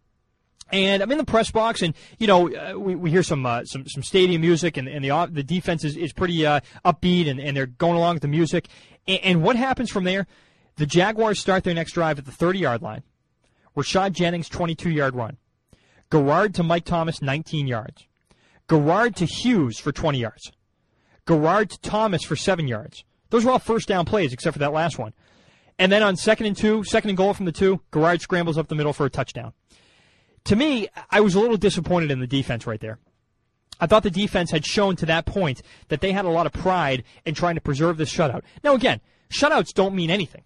And I'm in the press box, and you know uh, we we hear some uh, some some stadium music, and, and the the defense is is pretty uh, upbeat, and, and they're going along with the music. And, and what happens from there? The Jaguars start their next drive at the thirty-yard line. Rashad Jennings, twenty-two-yard run. Garrard to Mike Thomas, nineteen yards. Garrard to Hughes for twenty yards. Garrard to Thomas for seven yards. Those were all first down plays, except for that last one. And then on second and two, second and goal from the two, Garrard scrambles up the middle for a touchdown. To me, I was a little disappointed in the defense right there. I thought the defense had shown to that point that they had a lot of pride in trying to preserve this shutout. Now, again, shutouts don't mean anything.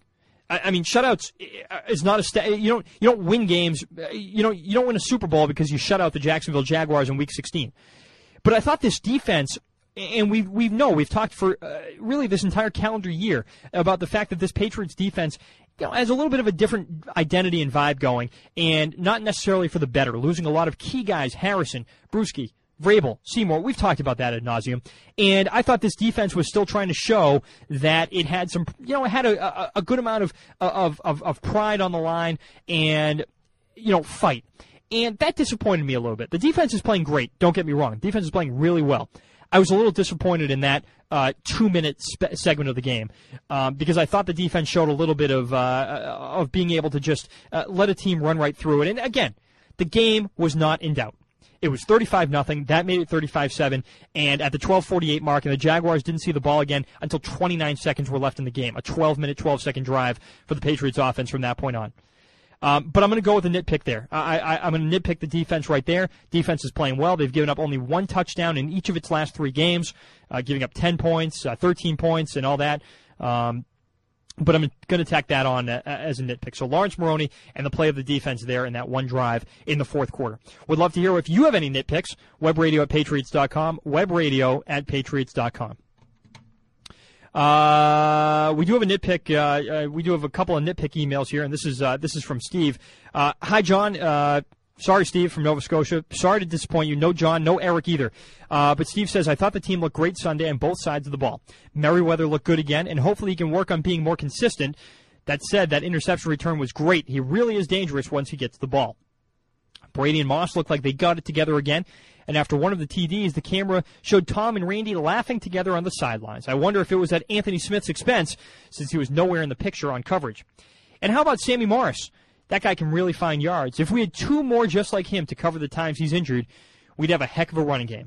I, I mean, shutouts is not a sta- you don't you don't win games. You know, you don't win a Super Bowl because you shut out the Jacksonville Jaguars in Week sixteen. But I thought this defense, and we we know we've talked for uh, really this entire calendar year about the fact that this Patriots defense, you know, has a little bit of a different identity and vibe going, and not necessarily for the better. Losing a lot of key guys: Harrison, Bruschi, Vrabel, Seymour. We've talked about that ad nauseum. And I thought this defense was still trying to show that it had some, you know, it had a, a, a good amount of, of, of, of pride on the line and, you know, fight. And that disappointed me a little bit. The defense is playing great. Don't get me wrong. The defense is playing really well. I was a little disappointed in that uh, two-minute spe- segment of the game um, because I thought the defense showed a little bit of uh, of being able to just uh, let a team run right through it. And again, the game was not in doubt. It was thirty-five nothing. That made it thirty-five seven. And at the twelve forty-eight mark, and the Jaguars didn't see the ball again until twenty-nine seconds were left in the game. A twelve-minute, twelve-second drive for the Patriots offense from that point on. Um, but I'm going to go with a nitpick there. I, I, I'm going to nitpick the defense right there. Defense is playing well. They've given up only one touchdown in each of its last three games, uh, giving up ten points, uh, thirteen points, and all that. Um, but I'm going to tack that on uh, as a nitpick. So Lawrence Maroney and the play of the defense there in that one drive in the fourth quarter. Would love to hear if you have any nitpicks. Webradio at Patriots dot com. Webradio at Patriots dot com. Uh, we do have a nitpick. Uh, uh, we do have a couple of nitpick emails here, and this is uh, this is from Steve. Uh, hi, John. Uh, sorry, Steve from Nova Scotia. Sorry to disappoint you. No John, no Eric either. Uh, but Steve says, I thought the team looked great Sunday on both sides of the ball. Merriweather looked good again, and hopefully he can work on being more consistent. That said, that interception return was great. He really is dangerous once he gets the ball. Brady and Moss looked like they got it together again. And after one of the T Ds, the camera showed Tom and Randy laughing together on the sidelines. I wonder if it was at Anthony Smith's expense, since he was nowhere in the picture on coverage. And how about Sammy Morris? That guy can really find yards. If we had two more just like him to cover the times he's injured, we'd have a heck of a running game.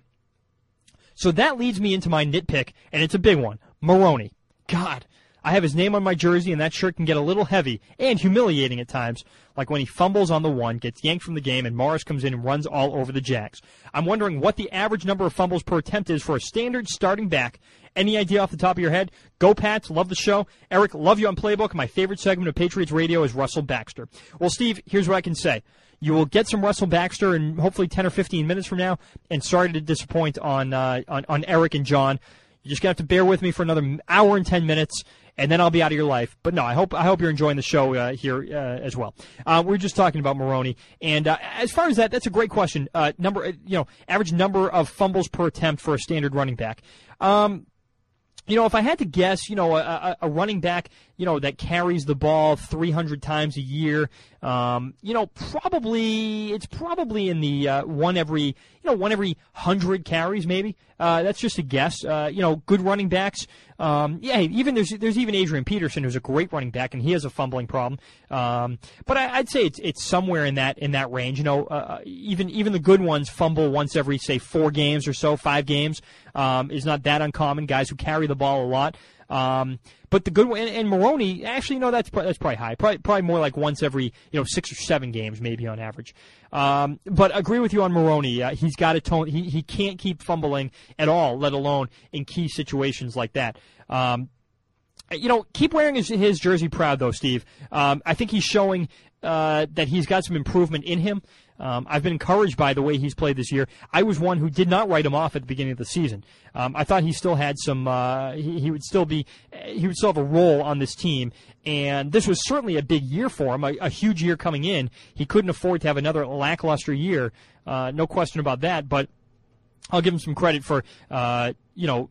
So that leads me into my nitpick, and it's a big one. Maroney. God, I have his name on my jersey, and that shirt can get a little heavy and humiliating at times, like when he fumbles on the one, gets yanked from the game, and Morris comes in and runs all over the Jags. I'm wondering what the average number of fumbles per attempt is for a standard starting back. Any idea off the top of your head? Go Pats, love the show. Eric, love you on Playbook. My favorite segment of Patriots Radio is Russell Baxter. Well, Steve, here's what I can say. You will get some Russell Baxter in hopefully ten or fifteen minutes from now, and sorry to disappoint on uh, on, on Eric and John. You're just going to have to bear with me for another hour and ten minutes, and then I'll be out of your life. But no, I hope I hope you're enjoying the show uh, here uh, as well. Uh, we we're just talking about Maroney, and uh, as far as that, that's a great question. Uh, number, you know, average number of fumbles per attempt for a standard running back. Um, you know, if I had to guess, you know, a, a running back, you know, that carries the ball three hundred times a year, um, you know, probably it's probably in the uh, one every, you know, one every one hundred carries maybe. Uh, that's just a guess. Uh, you know, good running backs. Um, yeah, even there's there's even Adrian Peterson, who's a great running back, and he has a fumbling problem. Um, but I, I'd say it's it's somewhere in that in that range. You know, uh, even even the good ones fumble once every say four games or so, five games um, is not that uncommon. Guys who carry the ball a lot. Um, but the good one, and, and Maroney, actually, no, that's that's probably high. Probably probably more like once every you know six or seven games, maybe on average. Um, but agree with you on Maroney. Uh, he's got a tone. He he can't keep fumbling at all, let alone in key situations like that. Um, you know, keep wearing his, his jersey proud, though, Steve. Um, I think he's showing uh, that he's got some improvement in him. Um, I've been encouraged by the way he's played this year. I was one who did not write him off at the beginning of the season. Um, I thought he still had some. Uh, he, he would still be. He would still have a role on this team, and this was certainly a big year for him. A, a huge year coming in. He couldn't afford to have another lackluster year. Uh, no question about that. But I'll give him some credit for. Uh, you know.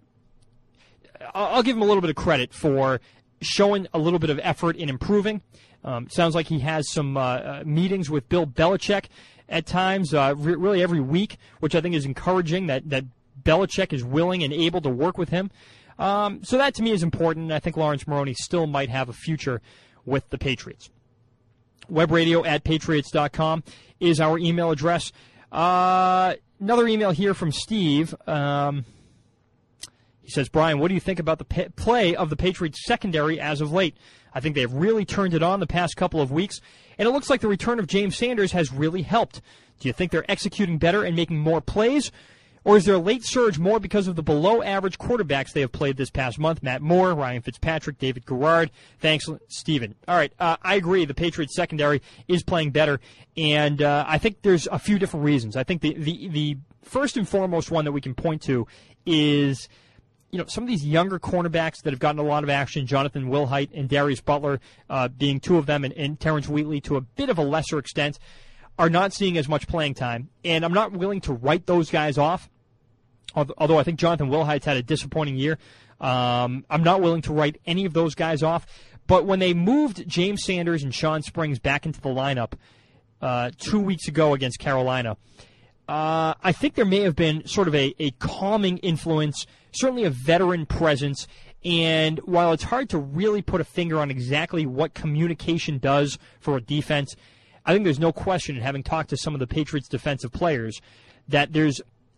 I'll give him a little bit of credit for showing a little bit of effort in improving. Um, sounds like he has some uh, uh, meetings with Bill Belichick at times, uh, re- really every week, which I think is encouraging that, that Belichick is willing and able to work with him. Um, so that to me is important. I think Lawrence Maroney still might have a future with the Patriots. Webradio at Patriots dot com is our email address. Uh, another email here from Steve. Um, He says, Brian, what do you think about the p- play of the Patriots secondary as of late? I think they've really turned it on the past couple of weeks, and it looks like the return of James Sanders has really helped. Do you think they're executing better and making more plays, Or is there a late surge more because of the below-average quarterbacks they have played this past month? Matt Moore, Ryan Fitzpatrick, David Garrard. Thanks, Steven. All right, uh, I agree. The Patriots secondary is playing better, and uh, I think there's a few different reasons. I think the, the, the first and foremost one that we can point to is, you know, some of these younger cornerbacks that have gotten a lot of action, Jonathan Wilhite and Darius Butler uh, being two of them, and, and Terrence Wheatley to a bit of a lesser extent, are not seeing as much playing time. And I'm not willing to write those guys off. Although I think Jonathan Wilhite's had a disappointing year, um, I'm not willing to write any of those guys off. But when they moved James Sanders and Sean Springs back into the lineup uh, two weeks ago against Carolina, uh, I think there may have been sort of a, a calming influence, certainly a veteran presence. And while it's hard to really put a finger on exactly what communication does for a defense, I think there's no question, having talked to some of the Patriots' defensive players, that there's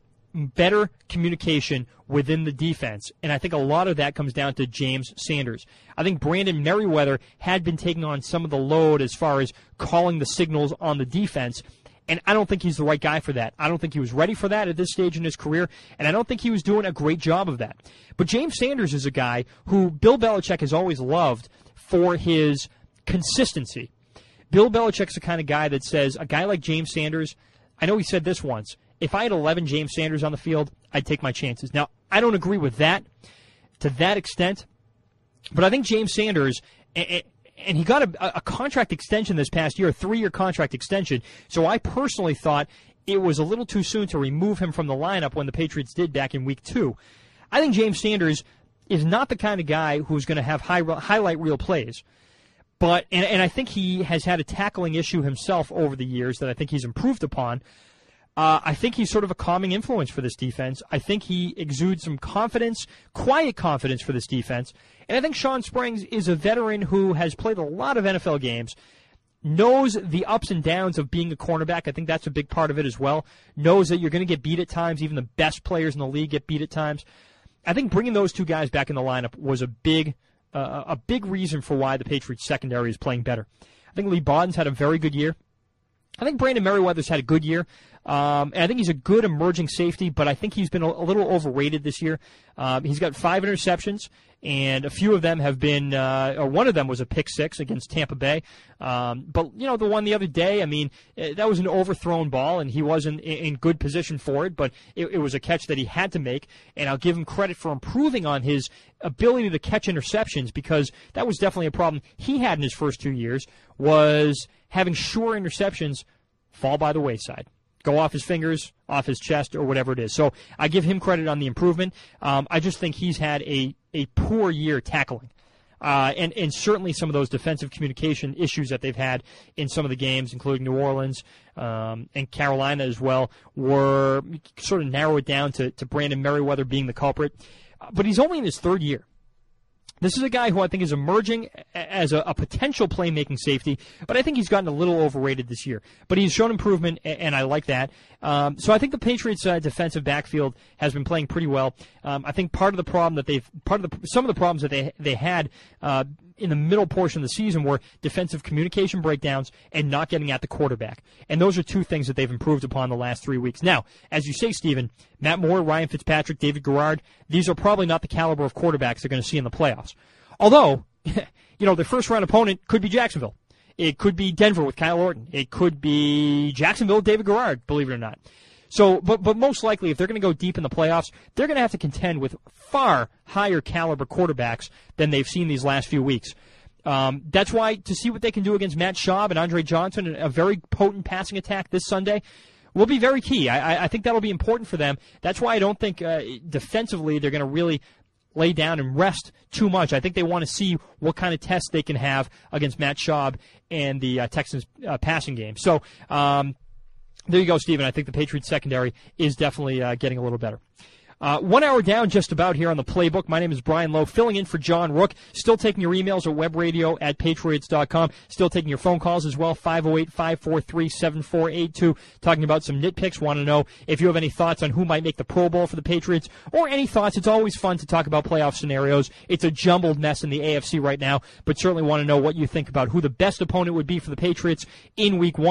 better communication within the defense. And I think a lot of that comes down to James Sanders. I think Brandon Merriweather had been taking on some of the load as far as calling the signals on the defense, and I don't think he's the right guy for that. I don't think he was ready for that at this stage in his career, and I don't think he was doing a great job of that. But James Sanders is a guy who Bill Belichick has always loved for his consistency. Bill Belichick's the kind of guy that says, a guy like James Sanders, I know he said this once, if I had eleven James Sanders on the field, I'd take my chances. Now, I don't agree with that to that extent, but I think James Sanders, and he got a, a contract extension this past year, a three-year contract extension, so I personally thought it was a little too soon to remove him from the lineup when the Patriots did back in week two. I think James Sanders is not the kind of guy who's going to have high, highlight reel plays. But and, and I think he has had a tackling issue himself over the years that I think he's improved upon. Uh, I think he's sort of a calming influence for this defense. I think he exudes some confidence, quiet confidence for this defense. And I think Sean Springs is a veteran who has played a lot of N F L games, knows the ups and downs of being a cornerback. I think that's a big part of it as well. Knows that you're going to get beat at times. Even the best players in the league get beat at times. I think bringing those two guys back in the lineup was a big uh, a big reason for why the Patriots secondary is playing better. I think Lee Bawden's had a very good year. I think Brandon Merriweather's had a good year. Um, and I think he's a good emerging safety, but I think he's been a, a little overrated this year. Um, he's got five interceptions, and a few of them have been, uh, or one of them was a pick six against Tampa Bay. Um, but, you know, the one the other day, I mean, that was an overthrown ball, and he wasn't in, in good position for it, but it, it was a catch that he had to make, and I'll give him credit for improving on his ability to catch interceptions, because that was definitely a problem he had in his first two years, was having sure interceptions fall by the wayside. Go off his fingers, off his chest, or whatever it is. So I give him credit on the improvement. Um, I just think he's had a, a poor year tackling. Uh, and, and certainly some of those defensive communication issues that they've had in some of the games, including New Orleans um, and Carolina as well, were sort of narrow it down to, to Brandon Merriweather being the culprit. Uh, but he's only in his third year. This is a guy who I think is emerging as a, a potential playmaking safety, but I think he's gotten a little overrated this year. But he's shown improvement, and I like that. Um, so I think the Patriots' uh, defensive backfield has been playing pretty well. Um, I think part of the problem that they've, part of the some of the problems that they they had uh, in the middle portion of the season were defensive communication breakdowns and not getting at the quarterback. And those are two things that they've improved upon the last three weeks. Now, as you say, Stephen, Matt Moore, Ryan Fitzpatrick, David Garrard, these are probably not the caliber of quarterbacks they're going to see in the playoffs. Although, you know, their first-round opponent could be Jacksonville. It could be Denver with Kyle Orton. It could be Jacksonville with David Garrard, believe it or not. So, but but most likely, if they're going to go deep in the playoffs, they're going to have to contend with far higher caliber quarterbacks than they've seen these last few weeks. Um, that's why to see what they can do against Matt Schaub and Andre Johnson, a very potent passing attack this Sunday, will be very key. I, I think that'll be important for them. That's why I don't think uh, defensively they're going to really lay down and rest too much. I think they want to see what kind of test they can have against Matt Schaub and the uh, Texans uh, passing game. So um, there you go, Stephen. I think the Patriots secondary is definitely uh, getting a little better. Uh, one hour down just about here on the Playbook. My name is Brian Lowe, filling in for John Rook. Still taking your emails at webradio at patriots dot com. Still taking your phone calls as well, five oh eight, five four three, seven four eight two. Talking about some nitpicks. Want to know if you have any thoughts on who might make the Pro Bowl for the Patriots, or any thoughts. It's always fun to talk about playoff scenarios. It's a jumbled mess in the A F C right now, but certainly want to know what you think about who the best opponent would be for the Patriots in week one.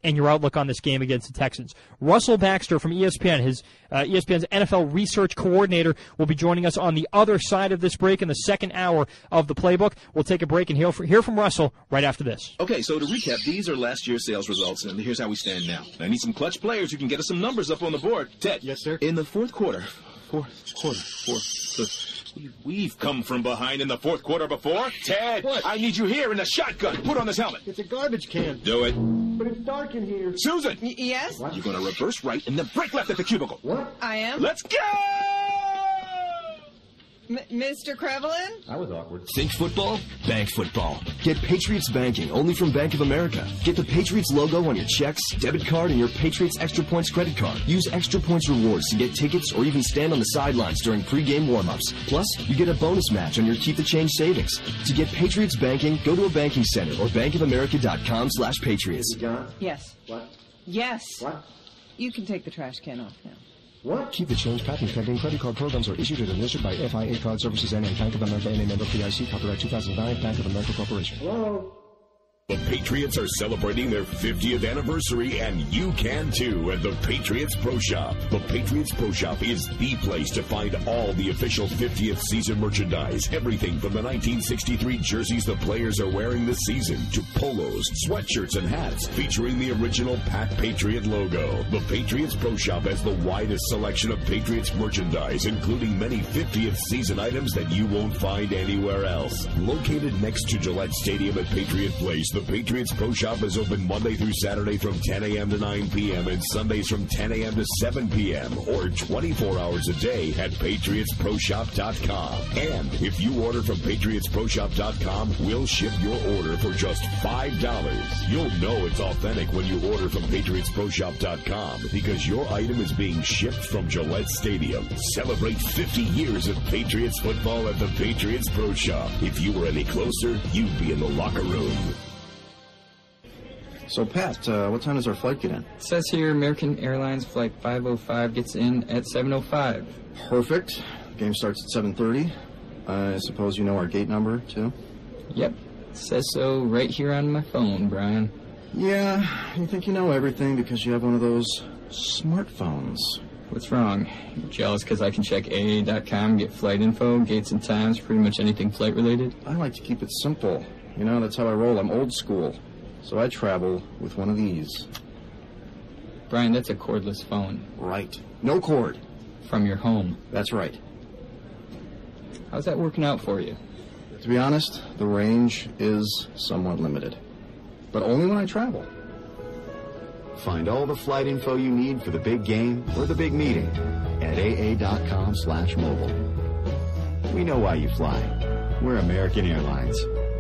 and your outlook on this game against the Texans. Russell Baxter from E S P N, his uh, E S P N's N F L research coordinator, will be joining us on the other side of this break in the second hour of the Playbook. We'll take a break and hear, hear from Russell right after this. Okay, so to recap, these are last year's sales results, and here's how we stand now. I need some clutch players who can get us some numbers up on the board. Ted. Yes, sir. In the fourth quarter, fourth quarter, fourth, we've come from behind in the fourth quarter before. Ted, what? I need you here in the shotgun. Put on this helmet. It's a garbage can. Do it. But it's dark in here. Susan. Y- yes? What? You're going to reverse right and then break left at the cubicle. What? I am. Let's go! M- Mister Krevelin? That was awkward. Think football? Bank football. Get Patriots banking only from Bank of America. Get the Patriots logo on your checks, debit card, and your Patriots Extra Points credit card. Use Extra Points rewards to get tickets or even stand on the sidelines during pregame warm-ups. Plus, you get a bonus match on your Keep the Change savings. To get Patriots banking, go to a banking center or bankofamerica.com slash Patriots. John? Yes. What? Yes. What? You can take the trash can off now. What? Keep the Change patent pending. Credit card programs are issued and administered by F I A Card Services and Bank of America and a member of P I C. Copyright two thousand nine, Bank of America Corporation. Hello? The Patriots are celebrating their fiftieth anniversary, and you can too at the Patriots Pro Shop. The Patriots Pro Shop is the place to find all the official fiftieth season merchandise. Everything from the nineteen sixty-three jerseys the players are wearing this season to polos, sweatshirts, and hats featuring the original Pat Patriot logo. The Patriots Pro Shop has the widest selection of Patriots merchandise, including many fiftieth season items that you won't find anywhere else. Located next to Gillette Stadium at Patriot Place, the Patriots Pro Shop is open Monday through Saturday from ten a.m. to nine p.m. and Sundays from ten a.m. to seven p.m. or twenty-four hours a day at patriots pro shop dot com. And if you order from patriots pro shop dot com, we'll ship your order for just five dollars. You'll know it's authentic when you order from patriots pro shop dot com because your item is being shipped from Gillette Stadium. Celebrate fifty years of Patriots football at the Patriots Pro Shop. If you were any closer, you'd be in the locker room. So, Pat, uh, what time does our flight get in? It says here American Airlines Flight five oh five gets in at seven oh five. Perfect. Game starts at seven thirty. I suppose you know our gate number, too? Yep. It says so right here on my phone, Brian. Yeah, you think you know everything because you have one of those smartphones. What's wrong? You're jealous because I can check A A dot com, get flight info, gates and times, pretty much anything flight-related? I like to keep it simple. You know, that's how I roll. I'm old school. So I travel with one of these. Brian, that's a cordless phone. Right. No cord. From your home. That's right. How's that working out for you? To be honest, the range is somewhat limited. But only when I travel. Find all the flight info you need for the big game or the big meeting at A A dot com slash mobile. We know why you fly. We're American Airlines.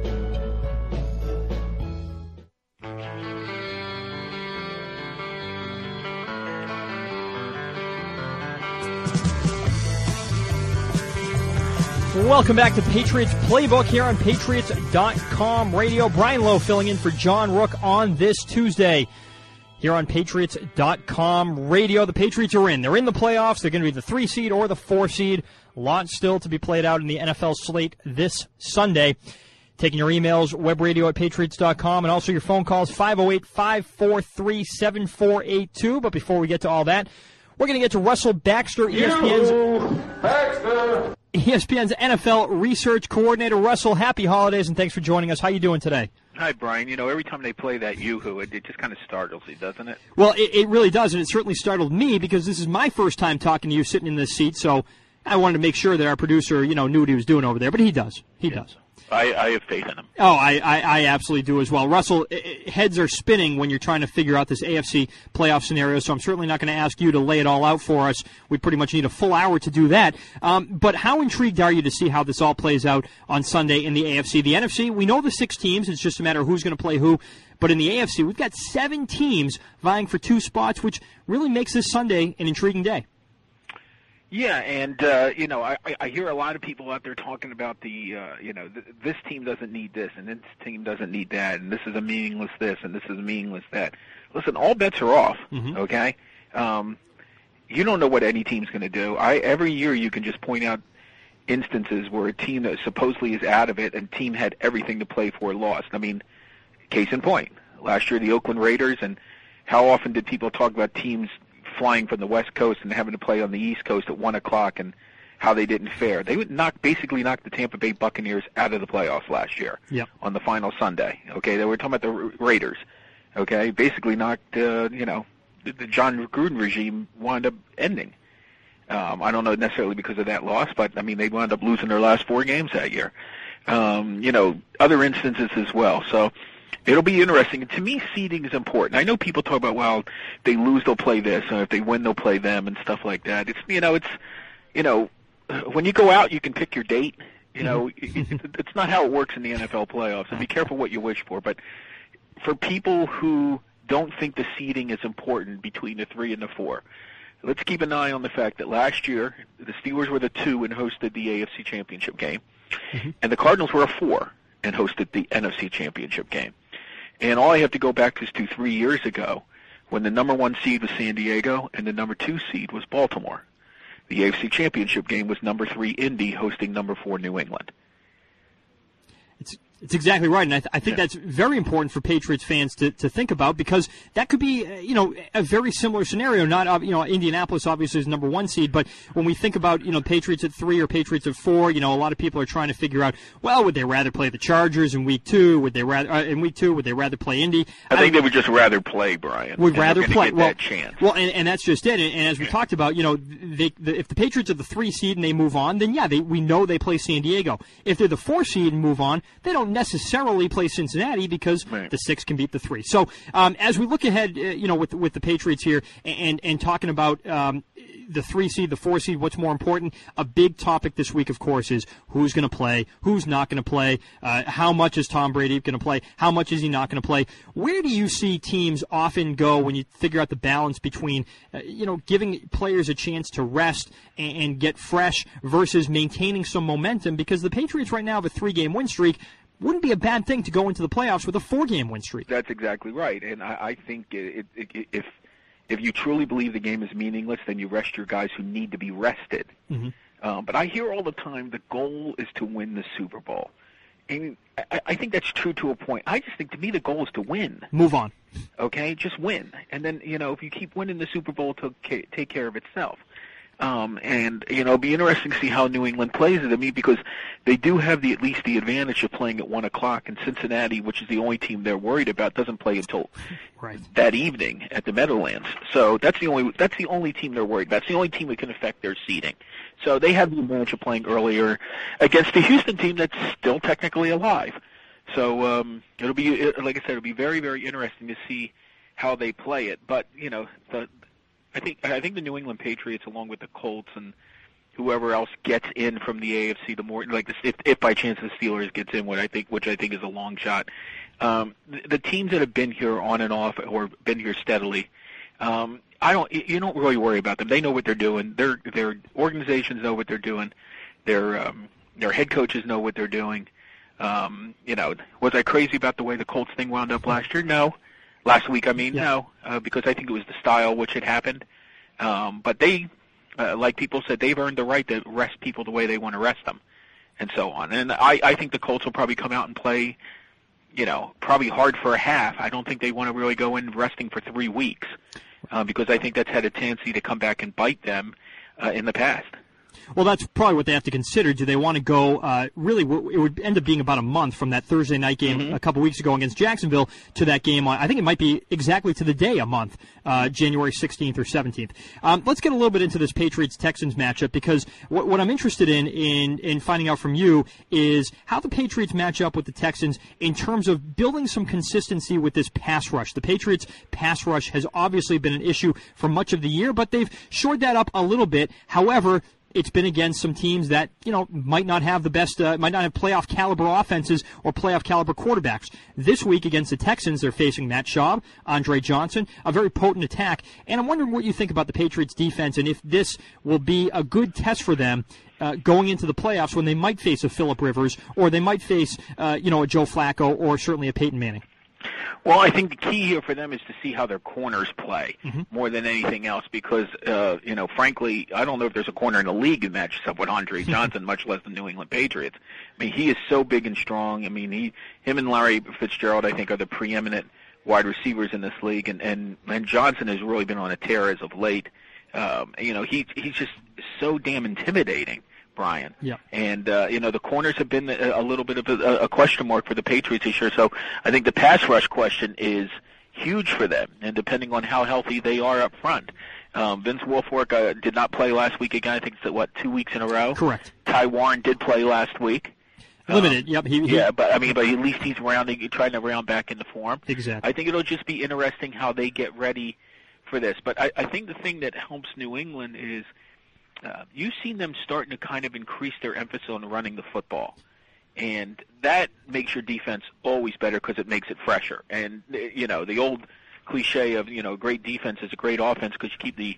Welcome back to Patriots Playbook here on patriots dot com radio. Brian Lowe filling in for John Rook on this Tuesday here on patriots dot com radio. The Patriots are in. They're in the playoffs. They're going to be the three seed or the four seed. A lot still to be played out in the N F L slate this Sunday. Taking your emails, webradio at patriots dot com, and also your phone calls, five oh eight, five four three, seven four eight two. But before we get to all that, we're going to get to Russell Baxter, E S P N's Baxter. E S P N's N F L research coordinator. Russell, happy holidays, and thanks for joining us. How you doing today? Hi, Brian. You know, every time they play that Yoo-Hoo, it, it just kind of startles you, doesn't it? Well, it, it really does, and it certainly startled me because this is my first time talking to you sitting in this seat, so I wanted to make sure that our producer, you know, knew what he was doing over there, but he does. He yeah. does. I, I have faith in him. Oh, I, I, I absolutely do as well. Russell, heads are spinning when you're trying to figure out this A F C playoff scenario, so I'm certainly not going to ask you to lay it all out for us. We pretty much need a full hour to do that. Um, but how intrigued are you to see how this all plays out on Sunday in the A F C? The N F C, we know the six teams. It's just a matter of who's going to play who. But in the A F C, we've got seven teams vying for two spots, which really makes this Sunday an intriguing day. Yeah, and, uh, you know, I, I hear a lot of people out there talking about the, uh, you know, th- this team doesn't need this, and this team doesn't need that, and this is a meaningless this, and this is a meaningless that. Listen, all bets are off, mm-hmm. okay? Um, you don't know what any team's going to do. I Every year you can just point out instances where a team that supposedly is out of it and team had everything to play for lost. I mean, case in point, last year the Oakland Raiders, and how often did people talk about teams flying from the West Coast and having to play on the East Coast at one o'clock and how they didn't fare? They would knock, basically knock the Tampa Bay Buccaneers out of the playoffs last year yep. on the final Sunday. Okay, they were talking about the Raiders. Okay, basically knocked, uh, you know, the, the John Gruden regime wound up ending. Um, I don't know necessarily because of that loss, but, I mean, they wound up losing their last four games that year. Um, you know, other instances as well. So it'll be interesting. And to me, seeding is important. I know people talk about, well, if they lose, they'll play this, and if they win, they'll play them, and stuff like that. It's, you know, it's, you know, when you go out, you can pick your date. You know, it, it, it's not how it works in the N F L playoffs. And be careful what you wish for. But for people who don't think the seeding is important between the three and the four, let's keep an eye on the fact that last year the Steelers were the two and hosted the A F C Championship game, mm-hmm. and the Cardinals were a four and hosted the N F C Championship game. And all I have to go back is to three years ago when the number one seed was San Diego and the number two seed was Baltimore. The A F C Championship game was number three Indy hosting number four New England. It's It's exactly right, and I, th- I think yeah. that's very important for Patriots fans to, to think about, because that could be, uh, you know, a very similar scenario. Not, uh, you know, Indianapolis obviously is number one seed, but when we think about, you know, Patriots at three or Patriots at four, you know, a lot of people are trying to figure out, well, would they rather play the Chargers in week two? Would they rather uh, in week two? Would they rather play Indy? I, I think they would just rather play, Brian. Would rather play. Get well, that chance. well, and, and that's just it. And, and as we talked about, you know, they, the, if the Patriots are the three seed and they move on, then yeah, they, we know they play San Diego. If they're the four seed and move on, they don't necessarily play Cincinnati because right. the six can beat the three. So um, as we look ahead, uh, you know, with with the Patriots here and and talking about um, the three seed, the four seed, what's more important? A big topic this week, of course, is who's going to play, who's not going to play, uh, how much is Tom Brady going to play, how much is he not going to play. Where do you see teams often go when you figure out the balance between, uh, you know, giving players a chance to rest and, and get fresh versus maintaining some momentum? Because the Patriots right now have a three-game win streak. Wouldn't be a bad thing to go into the playoffs with a four-game win streak. That's exactly right, and I, I think it, it, it, if if you truly believe the game is meaningless, then you rest your guys who need to be rested. Mm-hmm. Um, but I hear all the time the goal is to win the Super Bowl, and I, I think that's true to a point. I just think to me the goal is to win. Move on. Okay, just win, and then you know if you keep winning, the Super Bowl to take care of itself. Um, and, you know, it'll be interesting to see how New England plays it. I mean, because they do have the at least the advantage of playing at one o'clock, and Cincinnati, which is the only team they're worried about, doesn't play until right. that evening at the Meadowlands. So that's the only that's the only team they're worried about. That's the only team that can affect their seeding. So they have the advantage of playing earlier against the Houston team that's still technically alive. So um, it'll be, like I said, it'll be very, very interesting to see how they play it. But, you know, the I think I think the New England Patriots, along with the Colts and whoever else gets in from the A F C, the more like this, if, if by chance the Steelers gets in, what I think, which I think is a long shot. Um, the, the teams that have been here on and off, or been here steadily, um, I don't. You don't really worry about them. They know what they're doing. Their their organizations know what they're doing. Their um, their head coaches know what they're doing. Um, you know, was I crazy about the way the Colts thing wound up last year? No. Last week, I mean, yeah. no, uh, because I think it was the style which had happened. Um, but they, uh, like people said, they've earned the right to rest people the way they want to rest them, and so on. And I, I think the Colts will probably come out and play, you know, probably hard for a half. I don't think they want to really go in resting for three weeks, uh, because I think that's had a tendency to come back and bite them uh, in the past. Well, that's probably what they have to consider. Do they want to go, uh, really, it would end up being about a month from that Thursday night game mm-hmm. a couple weeks ago against Jacksonville to that game. I think it might be exactly to the day a month, uh, January sixteenth or seventeenth. Um, let's get a little bit into this Patriots-Texans matchup, because what, what I'm interested in, in in finding out from you is how the Patriots match up with the Texans in terms of building some consistency with this pass rush. The Patriots' pass rush has obviously been an issue for much of the year, but they've shored that up a little bit. However, it's been against some teams that, you know, might not have the best, uh, might not have playoff caliber offenses or playoff caliber quarterbacks. This week against the Texans, they're facing Matt Schaub, Andre Johnson, a very potent attack. And I'm wondering what you think about the Patriots defense and if this will be a good test for them uh, going into the playoffs when they might face a Phillip Rivers or they might face, uh, you know, a Joe Flacco or certainly a Peyton Manning. Well, I think the key here for them is to see how their corners play mm-hmm. more than anything else because, uh, you know, frankly, I don't know if there's a corner in the league that matches up with Andre Johnson, much less the New England Patriots. I mean, he is so big and strong. I mean, he, him and Larry Fitzgerald, I think, are the preeminent wide receivers in this league, and, and, and Johnson has really been on a tear as of late. Um, you know, he he's just so damn intimidating, Brian. Yeah. And, uh, you know, the corners have been a, a little bit of a, a question mark for the Patriots this year, so I think the pass rush question is huge for them, and depending on how healthy they are up front. Um, Vince Wilfork uh, did not play last week again. I think it's, what, two weeks in a row? Correct. Ty Warren did play last week. Limited, um, yep. He, he, yeah, but I mean, but at least he's rounding, trying to round back into form. Exactly. I think it'll just be interesting how they get ready for this. But I, I think the thing that helps New England is uh, you've seen them starting to kind of increase their emphasis on running the football. And that makes your defense always better because it makes it fresher. And, you know, the old cliche of, you know, great defense is a great offense because you keep the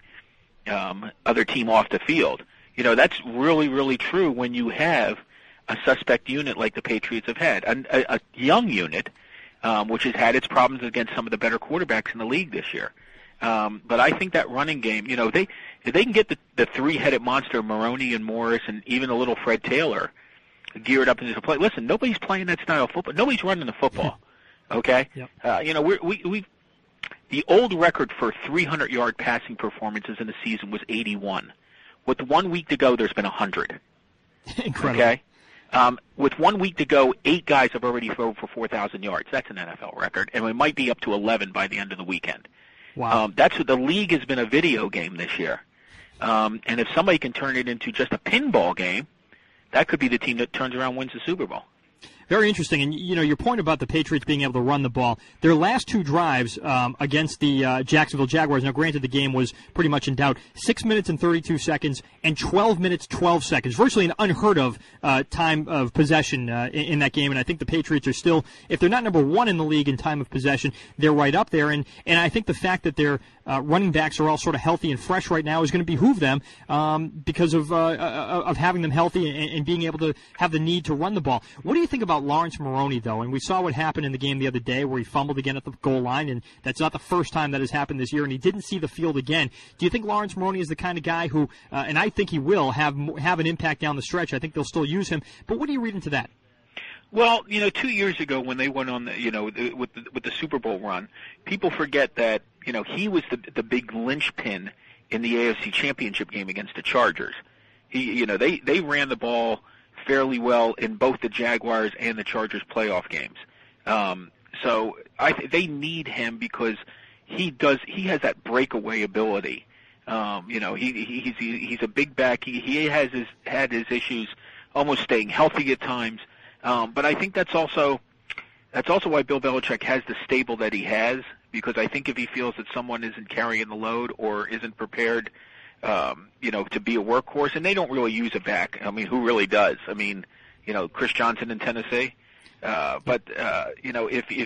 um, other team off the field. You know, that's really, really true when you have a suspect unit like the Patriots have had, a, a young unit, um, which has had its problems against some of the better quarterbacks in the league this year. Um, but I think that running game, you know, they if they can get the, the three-headed monster, Maroney and Morris, and even a little Fred Taylor, geared up into the play. Listen, nobody's playing that style of football. Nobody's running the football. Okay, yep. uh, you know, we're, we we the old record for three hundred yard passing performances in the season was eighty-one. With one week to go, there's been one hundred. Incredible. Okay. Um, with one week to go, eight guys have already thrown for four thousand yards. That's an N F L record, and we might be up to eleven by the end of the weekend. Wow. Um, that's what the league has been a video game this year. Um, and if somebody can turn it into just a pinball game, that could be the team that turns around and wins the Super Bowl. Very interesting. And, you know, your point about the Patriots being able to run the ball, their last two drives um, against the uh, Jacksonville Jaguars, now granted the game was pretty much in doubt, six minutes and thirty-two seconds and twelve minutes, twelve seconds, virtually an unheard of uh, time of possession uh, in, in that game. And I think the Patriots are still, if they're not number one in the league in time of possession, they're right up there. And, and I think the fact that their uh, running backs are all sort of healthy and fresh right now is going to behoove them um, because of, uh, of having them healthy and, and being able to have the need to run the ball. What do you think about Lawrence Maroney, though? And we saw what happened in the game the other day where he fumbled again at the goal line, and that's not the first time that has happened this year, and he didn't see the field again. Do you think Lawrence Maroney is the kind of guy who, uh, and I think he will, have have an impact down the stretch. I think they'll still use him. But what do you read into that? Well, you know, two years ago when they went on, the, you know, with the, with the Super Bowl run, people forget that, you know, he was the the big linchpin in the A F C Championship game against the Chargers. He, you know, they they ran the ball fairly well in both the Jaguars and the Chargers playoff games. Um, so I th- they need him because he does he has that breakaway ability. Um, you know, he, he he's he's a big back. He he has his had his issues almost staying healthy at times. Um, but I think that's also that's also why Bill Belichick has the stable that he has, because I think if he feels that someone isn't carrying the load or isn't prepared, um, you know, to be a workhorse, and they don't really use a back. I mean, who really does? I mean, you know, Chris Johnson in Tennessee. Uh, but uh, you know, if if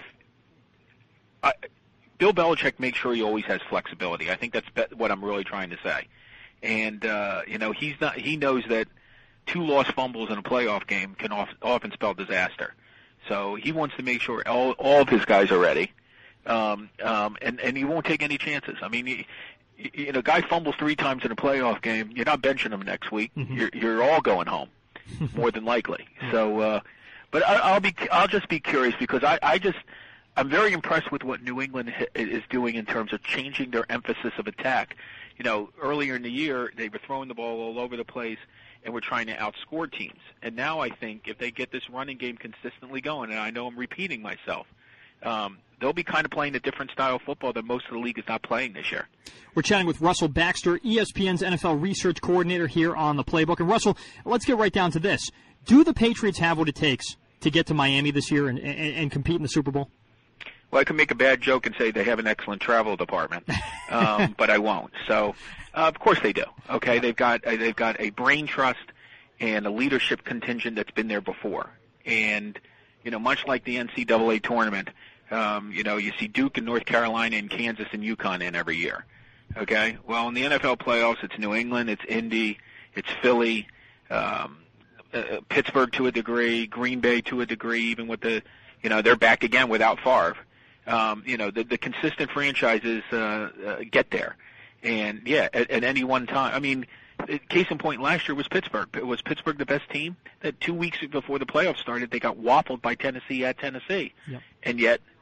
I, Bill Belichick makes sure he always has flexibility. I think that's be- what I'm really trying to say. And uh, you know, he's not. He knows that two lost fumbles in a playoff game can often spell disaster. So he wants to make sure all, all of his guys are ready, um, um, and, and he won't take any chances. I mean, he, you know, guy fumbles three times in a playoff game, you're not benching him next week. Mm-hmm. You're, you're all going home, more than likely. So, uh, but I, I'll be, I'll just be curious because I, I just, I'm very impressed with what New England is doing in terms of changing their emphasis of attack. You know, earlier in the year, they were throwing the ball all over the place, and we're trying to outscore teams. And now I think if they get this running game consistently going, and I know I'm repeating myself, um, they'll be kind of playing a different style of football that most of the league is not playing this year. We're chatting with Russell Baxter, E S P N's N F L research coordinator here on the Playbook. And Russell, let's get right down to this. Do the Patriots have what it takes to get to Miami this year and, and, and compete in the Super Bowl? Well, I can make a bad joke and say they have an excellent travel department, um, but I won't. So, uh, of course they do. Okay, they've got uh, they've got a brain trust and a leadership contingent that's been there before. And you know, much like the N C double A tournament, um, you know, you see Duke and North Carolina and Kansas and UConn in every year. Okay, well, in the N F L playoffs, it's New England, it's Indy, it's Philly, um, uh, Pittsburgh to a degree, Green Bay to a degree, even with the, you know, they're back again without Favre. Um, you know, the, the consistent franchises uh, uh, get there. And, yeah, at, at any one time. I mean, case in point last year was Pittsburgh. Was Pittsburgh the best team? That two weeks before the playoffs started, they got waffled by Tennessee at Tennessee. Yep. And yet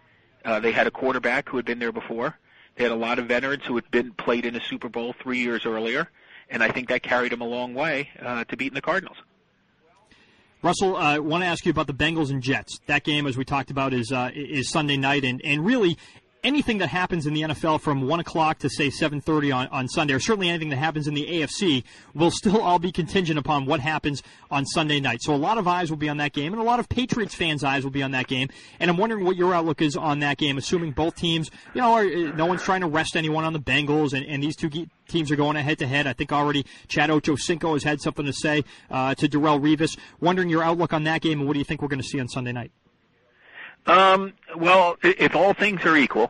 Uh, they had a quarterback who had been there before. They had a lot of veterans who had been played in a Super Bowl three years earlier, and I think that carried them a long way uh, to beating the Cardinals. Russell, I uh, want to ask you about the Bengals and Jets. That game, as we talked about, is uh, is Sunday night, and, and really anything that happens in the N F L from one o'clock to, say, seven thirty on, on Sunday, or certainly anything that happens in the A F C, will still all be contingent upon what happens on Sunday night. So a lot of eyes will be on that game, and a lot of Patriots fans' eyes will be on that game. And I'm wondering what your outlook is on that game, assuming both teams, you know, are, no one's trying to rest anyone on the Bengals, and, and these two teams are going head-to-head. I think already Chad Ochocinco has had something to say uh, to Darrelle Revis. Wondering your outlook on that game, and what do you think we're going to see on Sunday night? Um, well, if all things are equal,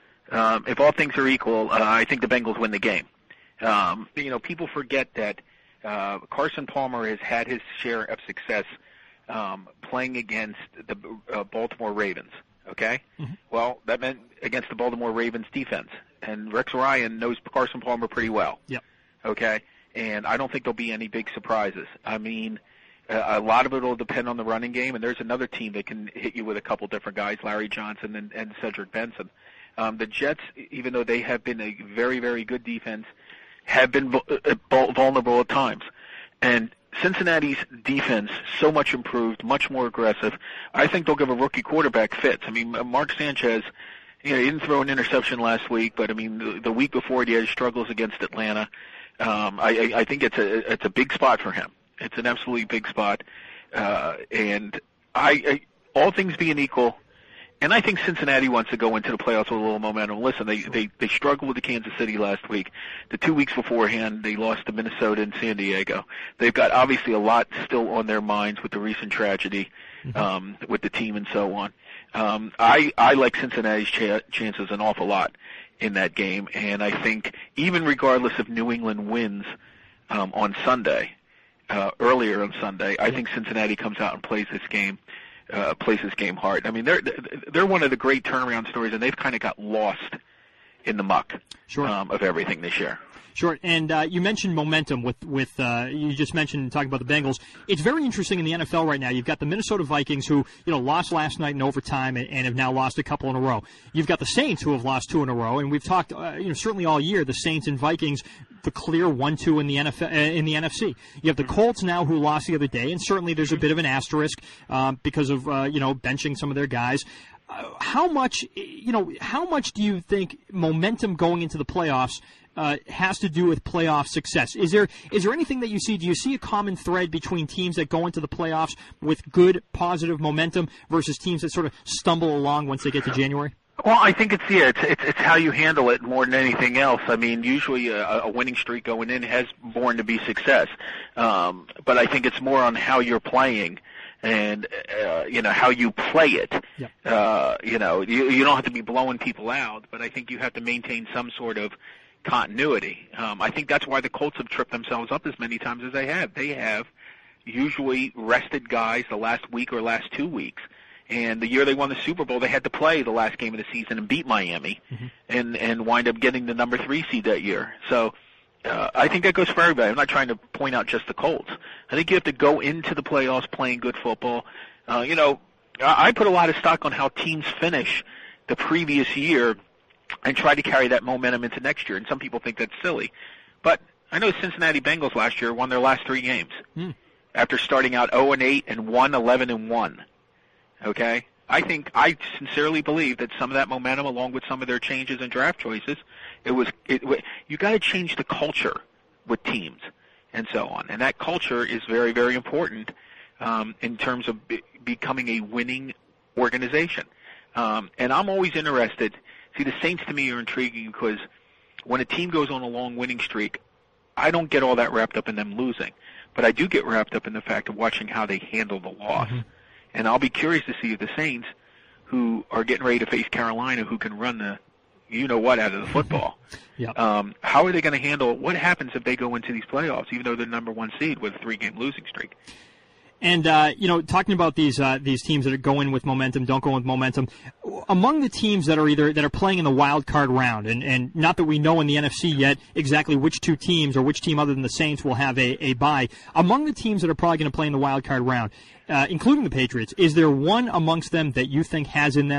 Um, if all things are equal, uh, I think the Bengals win the game. Um, you know, people forget that uh, Carson Palmer has had his share of success um, playing against the uh, Baltimore Ravens, okay? Mm-hmm. Well, that meant against the Baltimore Ravens defense. And Rex Ryan knows Carson Palmer pretty well, yep. okay? And I don't think there'll be any big surprises. I mean, uh, a lot of it will depend on the running game, and there's another team that can hit you with a couple different guys, Larry Johnson and, and Cedric Benson. Um, the Jets, even though they have been a very, very good defense, have been vulnerable at times. And Cincinnati's defense, so much improved, much more aggressive. I think they'll give a rookie quarterback fits. I mean, Mark Sanchez, you know, he didn't throw an interception last week, but, I mean, the, the week before he had struggles against Atlanta. Um, I, I think it's a it's a big spot for him. It's an absolutely big spot. Uh, and I, I all things being equal, and I think Cincinnati wants to go into the playoffs with a little momentum. Listen, they, they, they struggled with the Kansas City last week. The two weeks beforehand, they lost to Minnesota and San Diego. They've got obviously a lot still on their minds with the recent tragedy um, with the team and so on. Um, I, I like Cincinnati's ch- chances an awful lot in that game, and I think even regardless if New England wins um, on Sunday, uh, earlier on Sunday, I think Cincinnati comes out and plays this game. Uh, plays this game hard. I mean, they're they're one of the great turnaround stories, and they've kind of got lost in the muck sure. um, of everything this year. Sure, and uh, you mentioned momentum with with uh, you just mentioned talking about the Bengals. It's very interesting in the N F L right now. You've got the Minnesota Vikings who you know lost last night in overtime and, and have now lost a couple in a row. You've got the Saints who have lost two in a row, and we've talked uh, you know certainly all year the Saints and Vikings the clear one two in the N F L, uh, in the N F C. You have the Colts now who lost the other day, and certainly there's a bit of an asterisk um, because of uh, you know benching some of their guys. Uh, how much you know how much do you think momentum going into the playoffs Uh, has to do with playoff success? Is there is there anything that you see? Do you see a common thread between teams that go into the playoffs with good, positive momentum versus teams that sort of stumble along once they get to January? Well, I think it's yeah, it's it's, it's how you handle it more than anything else. I mean, usually a, a winning streak going in has born to be success, um, but I think it's more on how you're playing. And, uh, you know, how you play it. Yep. Uh, you know, you, you don't have to be blowing people out, but I think you have to maintain some sort of continuity. Um, I think that's why the Colts have tripped themselves up as many times as they have. They have usually rested guys the last week or last two weeks. And the year they won the Super Bowl, they had to play the last game of the season and beat Miami mm-hmm. and, and wind up getting the number three seed that year. So uh, I think that goes for everybody. I'm not trying to point out just the Colts. I think you have to go into the playoffs playing good football. Uh, you know, I, I put a lot of stock on how teams finish the previous year and try to carry that momentum into next year. And some people think that's silly. But I know the Cincinnati Bengals last year won their last three games mm. after starting out oh and eight and one eleven and one. Okay? I think, I sincerely believe that some of that momentum, along with some of their changes and draft choices, it was, it, you got to change the culture with teams and so on. And that culture is very, very important um, in terms of be, becoming a winning organization. Um, and I'm always interested. See, the Saints to me are intriguing because when a team goes on a long winning streak, I don't get all that wrapped up in them losing. But I do get wrapped up in the fact of watching how they handle the loss. Mm-hmm. And I'll be curious to see if the Saints, who are getting ready to face Carolina, who can run the you-know-what out of the football, yep. um, how are they going to handle what happens if they go into these playoffs, even though they're number one seed with a three-game losing streak? And, uh, you know, talking about these uh, these teams that are going with momentum, don't go with momentum, among the teams that are either that are playing in the wild card round, and, and not that we know in the N F C yet exactly which two teams or which team other than the Saints will have a, a bye, among the teams that are probably going to play in the wild card round, uh, including the Patriots, is there one amongst them that you think has in them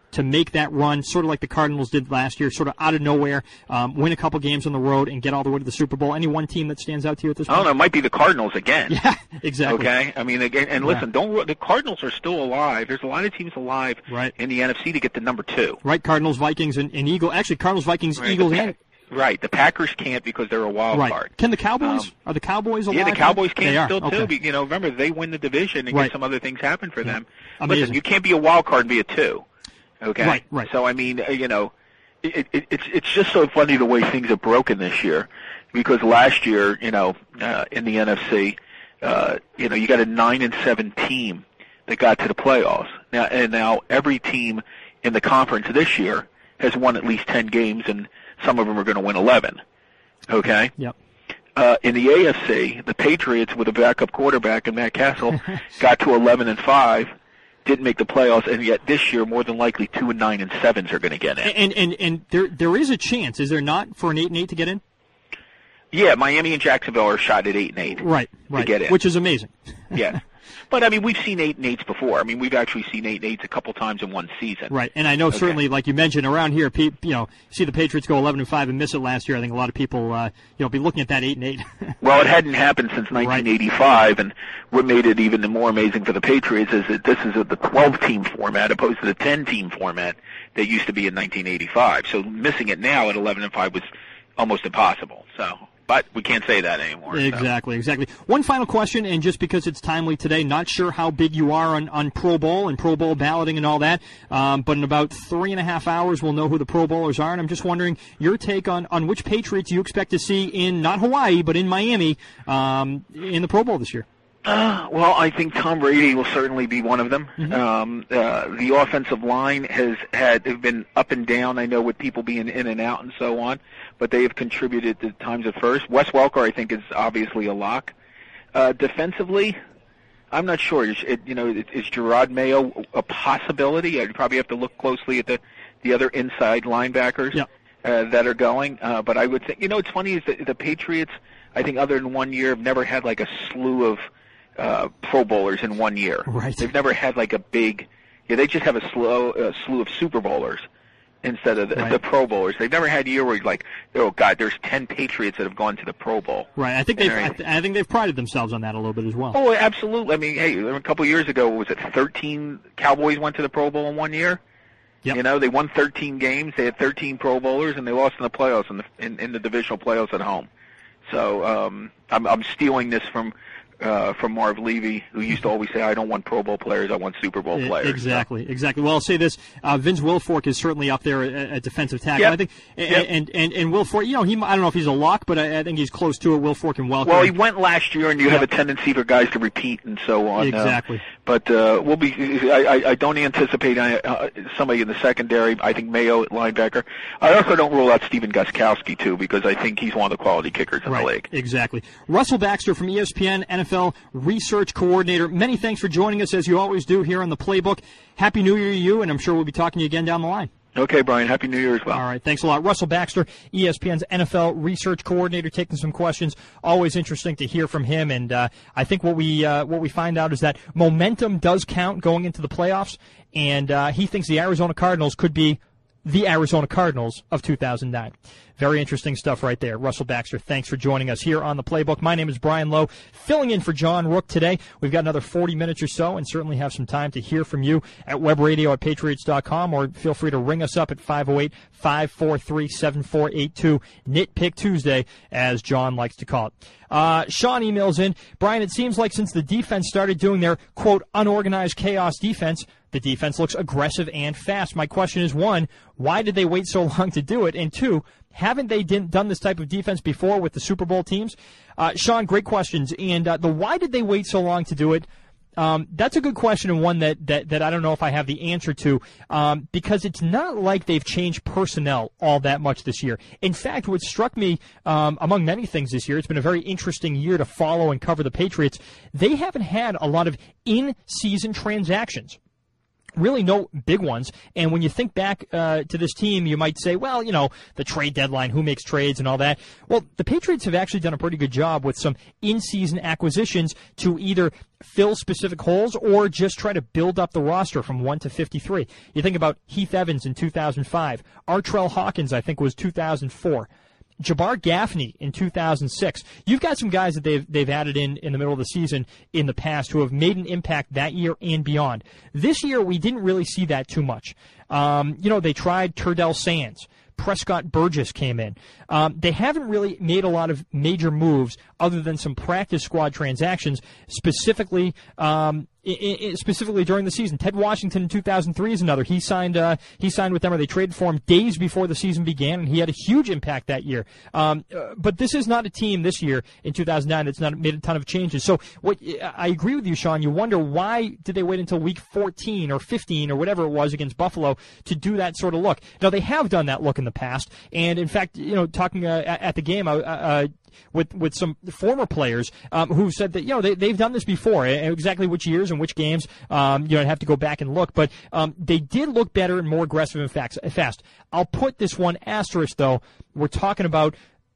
to make that run, sort of like the Cardinals did last year, sort of out of nowhere, um, win a couple games on the road, and get all the way to the Super Bowl? Any one team that stands out to you at this I point? don't know. It might be the Cardinals again. Yeah, exactly. Okay? I mean, again, and listen, Yeah. don't the Cardinals are still alive. There's a lot of teams alive right. in the N F C to get to number two. Right, Cardinals, Vikings, and, and Eagles. Actually, Cardinals, Vikings, Right, Eagles, the and... Right. The Packers can't because they're a wild Right. card. Can the Cowboys? Um, are the Cowboys alive? Yeah, the Cowboys They can are. still okay. too. Be- You know, remember they win the division and Right. get some other things happen for Yeah. them. Amazing. Listen, you can't be a wild card and be a two. Okay. Right, right. So I mean, uh, you know, it, it, it's it's just so funny the way things have broken this year, because last year, you know, uh, in the N F C, uh, you know, you got a nine and seven team that got to the playoffs. Now and now every team in the conference this year has won at least ten games, and some of them are going to win eleven. Okay. Yep. Uh, in the A F C, the Patriots with a backup quarterback and Matt Castle got to eleven and five, didn't make the playoffs, and yet this year more than likely two and nine and sevens are going to get in. And and and there there is a chance, is there not, for an eight and eight to get in? Yeah, Miami and Jacksonville are shot at eight and eight. Right, to right. get in. Which is amazing. Yeah. But, I mean, we've seen eight and eights before. I mean, we've actually seen eight and eights a couple times in one season. Right, and I know Okay. certainly, like you mentioned, around here, pe- you know, see the Patriots go eleven and five and miss it last year. I think a lot of people, uh, you know, be looking at that eight and eight. Well, it hadn't happened since nineteen eighty-five, and what made it even more amazing for the Patriots is that this is a, the twelve-team format opposed to the ten-team format that used to be in nineteen eighty-five. So missing it now at eleven and five was almost impossible. So, but we can't say that anymore. so. Exactly, exactly. One final question, and just because it's timely today, not sure how big you are on, on Pro Bowl and Pro Bowl balloting and all that, um, but in about three and a half hours we'll know who the Pro Bowlers are, and I'm just wondering your take on, on which Patriots you expect to see in, not Hawaii, but in Miami, um, in the Pro Bowl this year. Uh, well, I think Tom Brady will certainly be one of them. Mm-hmm. Um, uh, the offensive line has had have been up and down. I know with people being in and out and so on, but they have contributed to times at first. Wes Welker, I think, is obviously a lock. Uh, defensively, I'm not sure. Is, it, you know, is Gerard Mayo a possibility? I'd probably have to look closely at the the other inside linebackers Yeah. uh, that are going. Uh, but I would think, you know, what's funny is that the Patriots, I think, other than one year, have never had like a slew of Uh, Pro Bowlers in one year. Right. They've never had like a big. Yeah, they just have a slow uh, slew of Super Bowlers instead of the, Right. the Pro Bowlers. They've never had a year where you're like, oh God, there's ten Patriots that have gone to the Pro Bowl. Right, I think And they've they're- I, th- I think they've prided themselves on that a little bit as well. Oh, absolutely. I mean, hey, a couple of years ago, was it thirteen Cowboys went to the Pro Bowl in one year? Yep. You know, they won thirteen games. They had thirteen Pro Bowlers, and they lost in the playoffs in the in, in the divisional playoffs at home. So um, I'm, I'm stealing this from uh, from Marv Levy, who used to always say, "I don't want Pro Bowl players, I want Super Bowl E- players." Exactly, exactly. Well, I'll say this: uh, Vince Wilfork is certainly up there at, at defensive tackle. Yep. I think, and, Yep. and and and Wilfork, you know, he I don't know if he's a lock, but I, I think he's close to it. Wilfork and Welker. Well, he went last year, and you have Yep. a tendency for guys to repeat and so on. uh, Exactly. but uh, we'll be. I, I, I don't anticipate uh, somebody in the secondary. I think Mayo at linebacker. I also don't rule out Steven Gostkowski too, because I think he's one of the quality kickers in Right, the league. exactly. Russell Baxter from E S P N, N F L research coordinator. Many thanks for joining us, as you always do here on the Playbook. Happy New Year to you, and I'm sure we'll be talking to you again down the line. Okay, Brian. Happy New Year as well. All right, thanks a lot. Russell Baxter, E S P N's N F L research coordinator, taking some questions. Always interesting to hear from him, and uh, I think what we uh, what we find out is that momentum does count going into the playoffs, and uh, he thinks the Arizona Cardinals could be the Arizona Cardinals of two thousand nine. Very interesting stuff right there. Russell Baxter, thanks for joining us here on the Playbook. My name is Brian Lowe, filling in for John Rook today. We've got another forty minutes or so, and certainly have some time to hear from you at web radio at patriots dot com, or feel free to ring us up at five oh eight, five four three, seven four eight two, Nitpick Tuesday, as John likes to call it. Uh, Sean emails in, Brian, it seems like since the defense started doing their, quote, unorganized chaos defense, the defense looks aggressive and fast. My question is, one, why did they wait so long to do it? And two, haven't they did, done this type of defense before with the Super Bowl teams? Uh, Sean, great questions. And uh, the why did they wait so long to do it? Um, that's a good question, and one that, that, that I don't know if I have the answer to, um, because it's not like they've changed personnel all that much this year. In fact, what struck me, um, among many things this year, it's been a very interesting year to follow and cover the Patriots. They haven't had a lot of in-season transactions. really no big ones. And when you think back uh, to this team, you might say, well, you know, the trade deadline, who makes trades and all that. Well, the Patriots have actually done a pretty good job with some in-season acquisitions to either fill specific holes or just try to build up the roster from one to fifty-three. You think about Heath Evans in two thousand five. Artrell Hawkins, I think, was two thousand four. Jabbar Gaffney in two thousand six. You've got some guys that they've they've added in in the middle of the season in the past who have made an impact that year and beyond. This year, we didn't really see that too much. Um, you know, they tried Turdell Sands. Prescott Burgess came in. Um, they haven't really made a lot of major moves other than some practice squad transactions, specifically um, I- I- specifically during the season. Ted Washington in two thousand three is another. He signed uh, he signed with them, or they traded for him days before the season began, and he had a huge impact that year. Um, uh, but this is not a team this year in two thousand nine that's not made a ton of changes. So what I agree with you, Sean. You wonder why did they wait until week fourteen or fifteen or whatever it was against Buffalo to do that sort of look? Now, they have done that look in the past, and in fact, you know, talking uh, at the game, uh, uh, with with some former players um, who said that, you know, they, they've done this before. Exactly which years and which games, um, you know, I'd have to go back and look. But um, they did look better and more aggressive and fast. I'll put this one asterisk, though. We're talking about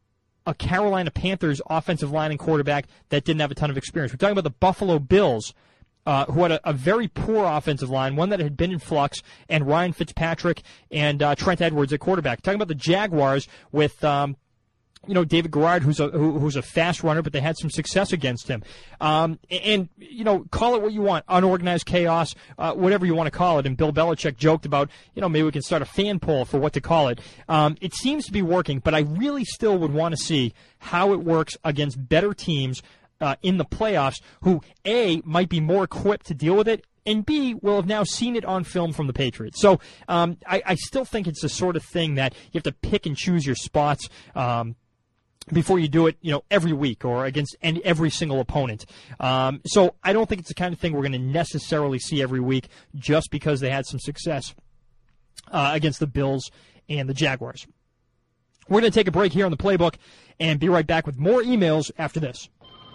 a Carolina Panthers offensive line and quarterback that didn't have a ton of experience. We're talking about the Buffalo Bills, Uh, who had a, a very poor offensive line, one that had been in flux, and Ryan Fitzpatrick and uh, Trent Edwards at quarterback. Talking about the Jaguars with, um, you know, David Garrard, who's a who, who's a fast runner, but they had some success against him. Um, and, you know, call it what you want, unorganized chaos, uh, whatever you want to call it. And Bill Belichick joked about, you know, maybe we can start a fan poll for what to call it. Um, it seems to be working, but I really still would want to see how it works against better teams Uh, in the playoffs, who, A, might be more equipped to deal with it, and B, will have now seen it on film from the Patriots. So um, I, I still think it's the sort of thing that you have to pick and choose your spots um, before you do it, you know, every week or against any, every single opponent. Um, so I don't think it's the kind of thing we're going to necessarily see every week just because they had some success uh, against the Bills and the Jaguars. We're going to take a break here on the Playbook and be right back with more emails after this.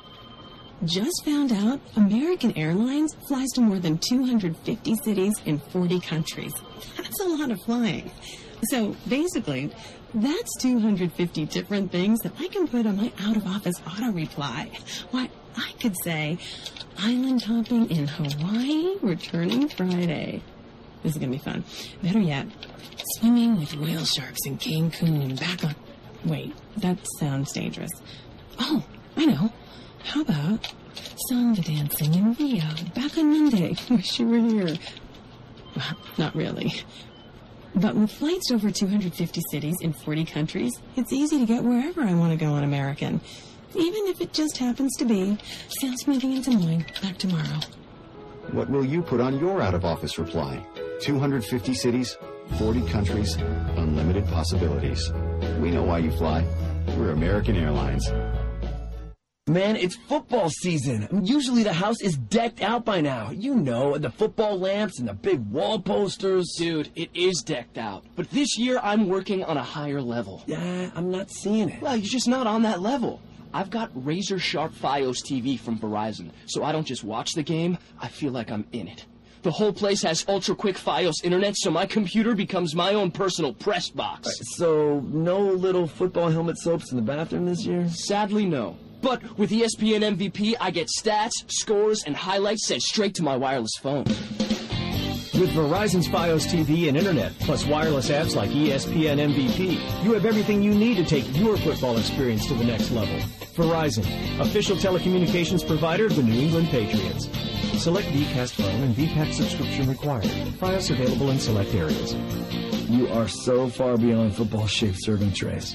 Just found out American Airlines flies to more than two hundred fifty cities in forty countries. That's a lot of flying. So basically, that's two hundred fifty different things that I can put on my out-of-office auto reply. Why, I could say, island hopping in Hawaii, returning Friday. This is going to be fun. Better yet, swimming with whale sharks in Cancun and back on... Wait, that sounds dangerous. Oh, I know. How about samba dancing in Rio back on Monday? Wish you were here. Well, not really. But with flights over two hundred fifty cities in forty countries, it's easy to get wherever I want to go on American. Even if it just happens to be sales meeting in Des Moines back tomorrow. What will you put on your out-of-office reply? two hundred fifty cities, forty countries, unlimited possibilities. We know why you fly. We're American Airlines. Man, it's football season. Usually the house is decked out by now. You know, the football lamps and the big wall posters. Dude, it is decked out. But this year, I'm working on a higher level. Yeah, I'm not seeing it. Well, you're just not on that level. I've got razor sharp Fios T V from Verizon, so I don't just watch the game, I feel like I'm in it. The whole place has ultra-quick Fios internet, so my computer becomes my own personal press box. Right, so no little football helmet soaps in the bathroom this year? Sadly, no. But with E S P N M V P, I get stats, scores, and highlights sent straight to my wireless phone. With Verizon's Fios T V and Internet, plus wireless apps like E S P N M V P, you have everything you need to take your football experience to the next level. Verizon, official telecommunications provider of the New England Patriots. Select Vcast phone and V PAC subscription required. Fios available in select areas. You are so far beyond football-shaped serving trays.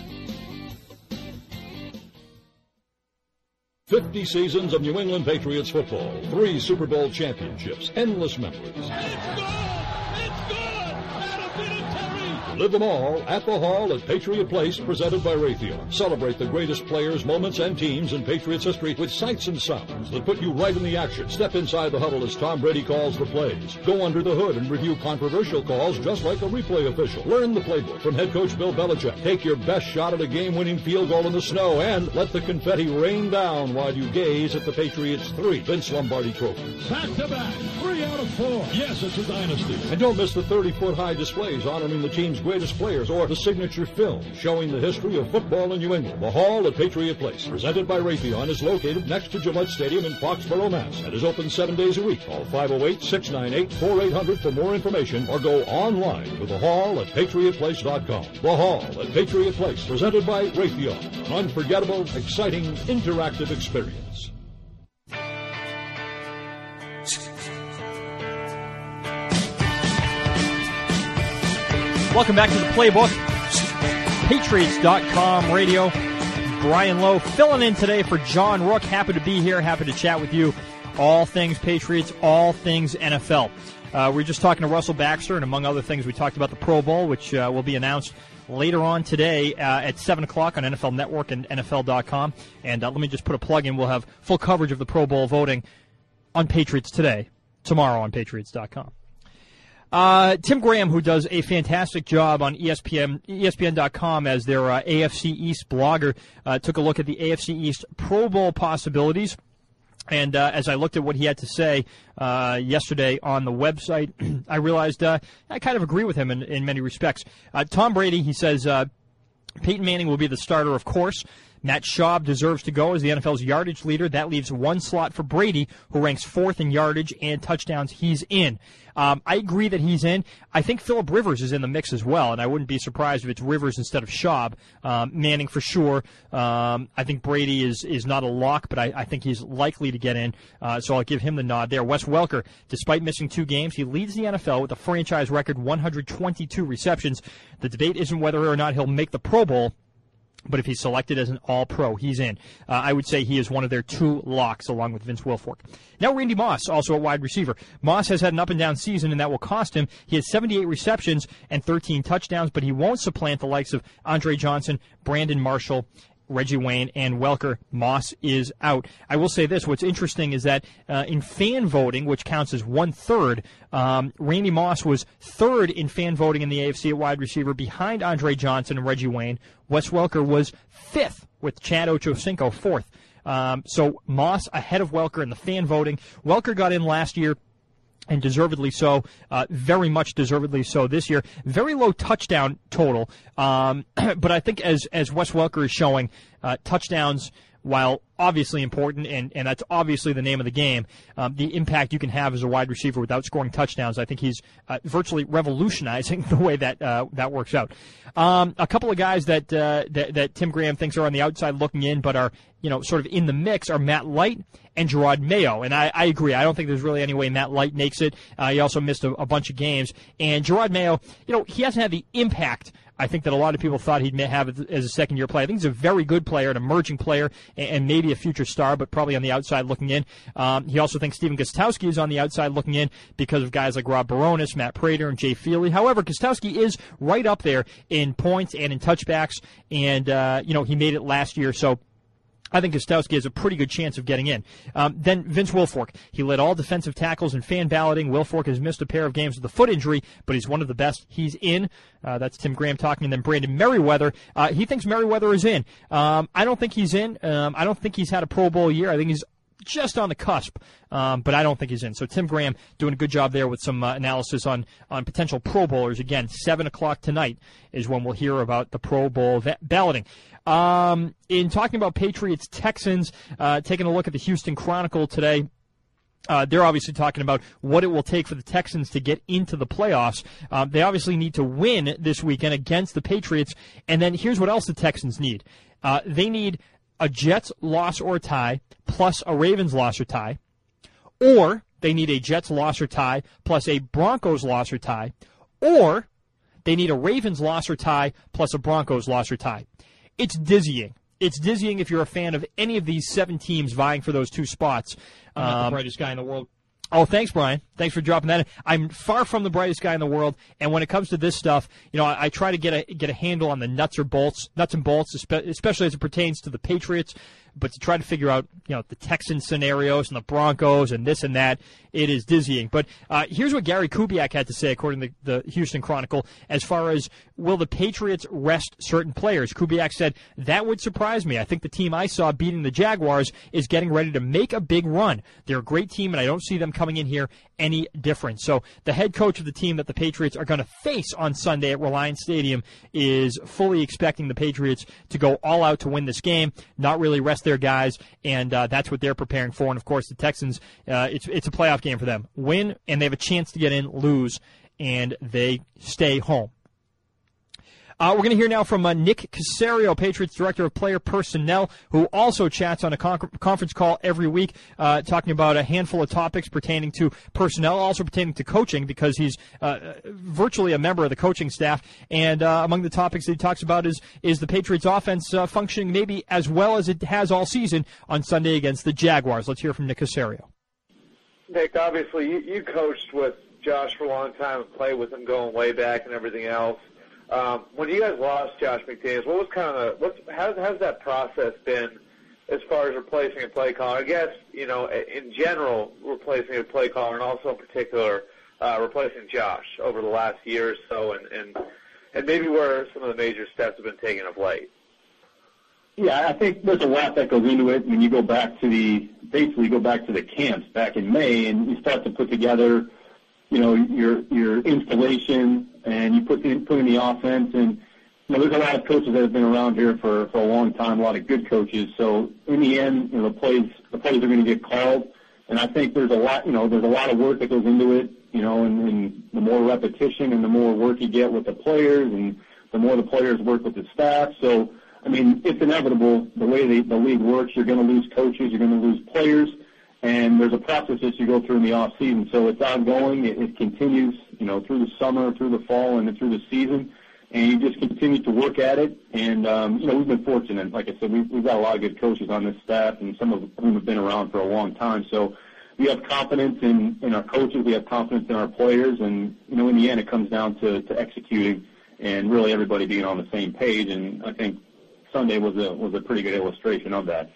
fifty seasons of New England Patriots football, three Super Bowl championships, endless memories. And it's good! It's good! Adam Vinatieri Live them all at the Hall at Patriot Place, presented by Raytheon. Celebrate the greatest players, moments, and teams in Patriots history with sights and sounds that put you right in the action. Step inside the huddle as Tom Brady calls the plays. Go under the hood and review controversial calls just like a replay official. Learn the playbook from head coach Bill Belichick. Take your best shot at a game-winning field goal in the snow and let the confetti rain down while you gaze at the Patriots' three Vince Lombardi trophies. Back-to-back, three out of four. Yes, it's a dynasty. And don't miss the thirty-foot high displays honoring the team's greatest players or the signature film showing the history of football in New England. The Hall at Patriot Place, presented by Raytheon, is located next to Gillette Stadium in Foxborough, Mass. and is open seven days a week. Call five oh eight, six nine eight, four eight hundred for more information or go online to the hall at patriot place dot com. The Hall at Patriot Place, presented by Raytheon. An unforgettable, exciting, interactive experience. Welcome back to the Playbook. Patriots dot com radio. Brian Lowe filling in today for John Rook. Happy to be here. Happy to chat with you. All things Patriots, all things N F L. Uh, we were just talking to Russell Baxter, and among other things, we talked about the Pro Bowl, which uh, will be announced later on today uh, at seven o'clock on N F L Network and N F L dot com. And uh, let me just put a plug in. We'll have full coverage of the Pro Bowl voting on Patriots Today, tomorrow on Patriots dot com. Uh, Tim Graham, who does a fantastic job on E S P N, E S P N dot com as their uh, A F C East blogger, uh, took a look at the A F C East Pro Bowl possibilities. And uh, as I looked at what he had to say uh, yesterday on the website, I realized uh, I kind of agree with him in, in many respects. Uh, Tom Brady, he says, uh, Peyton Manning will be the starter, of course. Matt Schaub deserves to go as the N F L's yardage leader. That leaves one slot for Brady, who ranks fourth in yardage and touchdowns. He's in. Um, I agree that he's in. I think Phillip Rivers is in the mix as well, and I wouldn't be surprised if it's Rivers instead of Schaub. Um, Manning for sure. Um, I think Brady is is not a lock, but I, I think he's likely to get in, uh, so I'll give him the nod there. Wes Welker, despite missing two games, he leads the N F L with a franchise record one hundred twenty-two receptions. The debate isn't whether or not he'll make the Pro Bowl, but if he's selected as an all-pro, he's in. Uh, I would say he is one of their two locks, along with Vince Wilfork. Now Randy Moss, also a wide receiver. Moss has had an up-and-down season, and that will cost him. He has seventy-eight receptions and thirteen touchdowns, but he won't supplant the likes of Andre Johnson, Brandon Marshall, Reggie Wayne, and Welker. Moss is out. I will say this. What's interesting is that uh, in fan voting, which counts as one-third, um, Randy Moss was third in fan voting in the A F C at wide receiver behind Andre Johnson and Reggie Wayne. Wes Welker was fifth, with Chad Ochocinco fourth. Um, so Moss ahead of Welker in the fan voting. Welker got in last year, and deservedly so, uh, very much deservedly so this year. Very low touchdown total, um, but I think as as Wes Welker is showing, uh, touchdowns, while obviously important, and, and that's obviously the name of the game, um, the impact you can have as a wide receiver without scoring touchdowns, I think he's uh, virtually revolutionizing the way that uh, that works out. Um, a couple of guys that, uh, that that Tim Graham thinks are on the outside looking in, but are, you know, sort of in the mix, are Matt Light and Gerard Mayo. And I, I agree. I don't think there's really any way Matt Light makes it. Uh, he also missed a, a bunch of games. And Gerard Mayo, you know, he hasn't had the impact I think that a lot of people thought he'd have as a second-year player. I think he's a very good player, an emerging player, and maybe a future star, but probably on the outside looking in. Um, he also thinks Stephen Gostkowski is on the outside looking in because of guys like Rob Baronis, Matt Prater, and Jay Feely. However, Gostkowski is right up there in points and in touchbacks, and, uh, you know, he made it last year, so I think Gostkowski has a pretty good chance of getting in. Um, then Vince Wilfork. He led all defensive tackles in fan balloting. Wilfork has missed a pair of games with a foot injury, but he's one of the best. He's in. Uh, that's Tim Graham talking. And then Brandon Merriweather. Uh, he thinks Merriweather is in. Um, I don't think he's in. Um, I don't think he's had a Pro Bowl year. I think he's just on the cusp, um, but I don't think he's in. So Tim Graham doing a good job there with some uh, analysis on, on potential Pro Bowlers. Again, seven o'clock tonight is when we'll hear about the Pro Bowl va- balloting. Um, in talking about Patriots-Texans, uh, taking a look at the Houston Chronicle today, Uh, they're obviously talking about what it will take for the Texans to get into the playoffs. Um, they obviously need to win this weekend against the Patriots. And then here's what else the Texans need. Uh, they need a Jets loss or tie plus a Ravens loss or tie. Or they need a Jets loss or tie plus a Broncos loss or tie. Or they need a Ravens loss or tie plus a Broncos loss or tie. It's dizzying. It's dizzying if you're a fan of any of these seven teams vying for those two spots. I'm not um, the brightest guy in the world. Oh, thanks, Brian. Thanks for dropping that in. I'm far from the brightest guy in the world, and when it comes to this stuff, you know, I, I try to get a get a handle on the nuts or bolts, nuts and bolts, especially as it pertains to the Patriots. But to try to figure out, you know, the Texans scenarios and the Broncos and this and that, it is dizzying. But uh, here's what Gary Kubiak had to say, according to the Houston Chronicle, as far as will the Patriots rest certain players. Kubiak said, that would surprise me. I think the team I saw beating the Jaguars is getting ready to make a big run. They're a great team, and I don't see them coming in here any different. So the head coach of the team that the Patriots are going to face on Sunday at Reliance Stadium is fully expecting the Patriots to go all out to win this game, not really rest their guys, and uh, that's what they're preparing for. And, of course, the Texans, uh, it's it's a playoff game for them. Win, and they have a chance to get in, lose, and they stay home. Uh, we're going to hear now from uh, Nick Caserio, Patriots Director of Player Personnel, who also chats on a con- conference call every week, uh, talking about a handful of topics pertaining to personnel, also pertaining to coaching, because he's uh, virtually a member of the coaching staff. And uh, among the topics that he talks about is is the Patriots offense uh, functioning maybe as well as it has all season on Sunday against the Jaguars. Let's hear from Nick Caserio. Nick, obviously you, you coached with Josh for a long time and played with him going way back and everything else. Um, when you guys lost Josh McDaniels, what was kind of what's how's how's that process been as far as replacing a play caller? I guess you know in general replacing a play caller, and also in particular uh, replacing Josh over the last year or so, and, and and maybe where some of the major steps have been taken of late. Yeah, I think there's a lot that goes into it. When you go back to the basically go back to the camps back in May, and you start to put together, you know, your your installation, and you put in, put in the offense. And, you know, there's a lot of coaches that have been around here for, for a long time, a lot of good coaches. So in the end, you know, the plays the plays are going to get called. And I think there's a lot, you know, there's a lot of work that goes into it, you know, and, and the more repetition and the more work you get with the players, and the more the players work with the staff. So, I mean, it's inevitable. The way the, the league works, you're going to lose coaches, you're going to lose players. And there's a process that you go through in the off season, so it's ongoing. It, it continues, you know, through the summer, through the fall, and through the season. And you just continue to work at it. And um, you know, we've been fortunate. Like I said, we've, we've got a lot of good coaches on this staff, and some of whom have been around for a long time. So we have confidence in, in our coaches. We have confidence in our players. And you know, in the end, it comes down to, to executing and really everybody being on the same page. And I think Sunday was a was a pretty good illustration of that.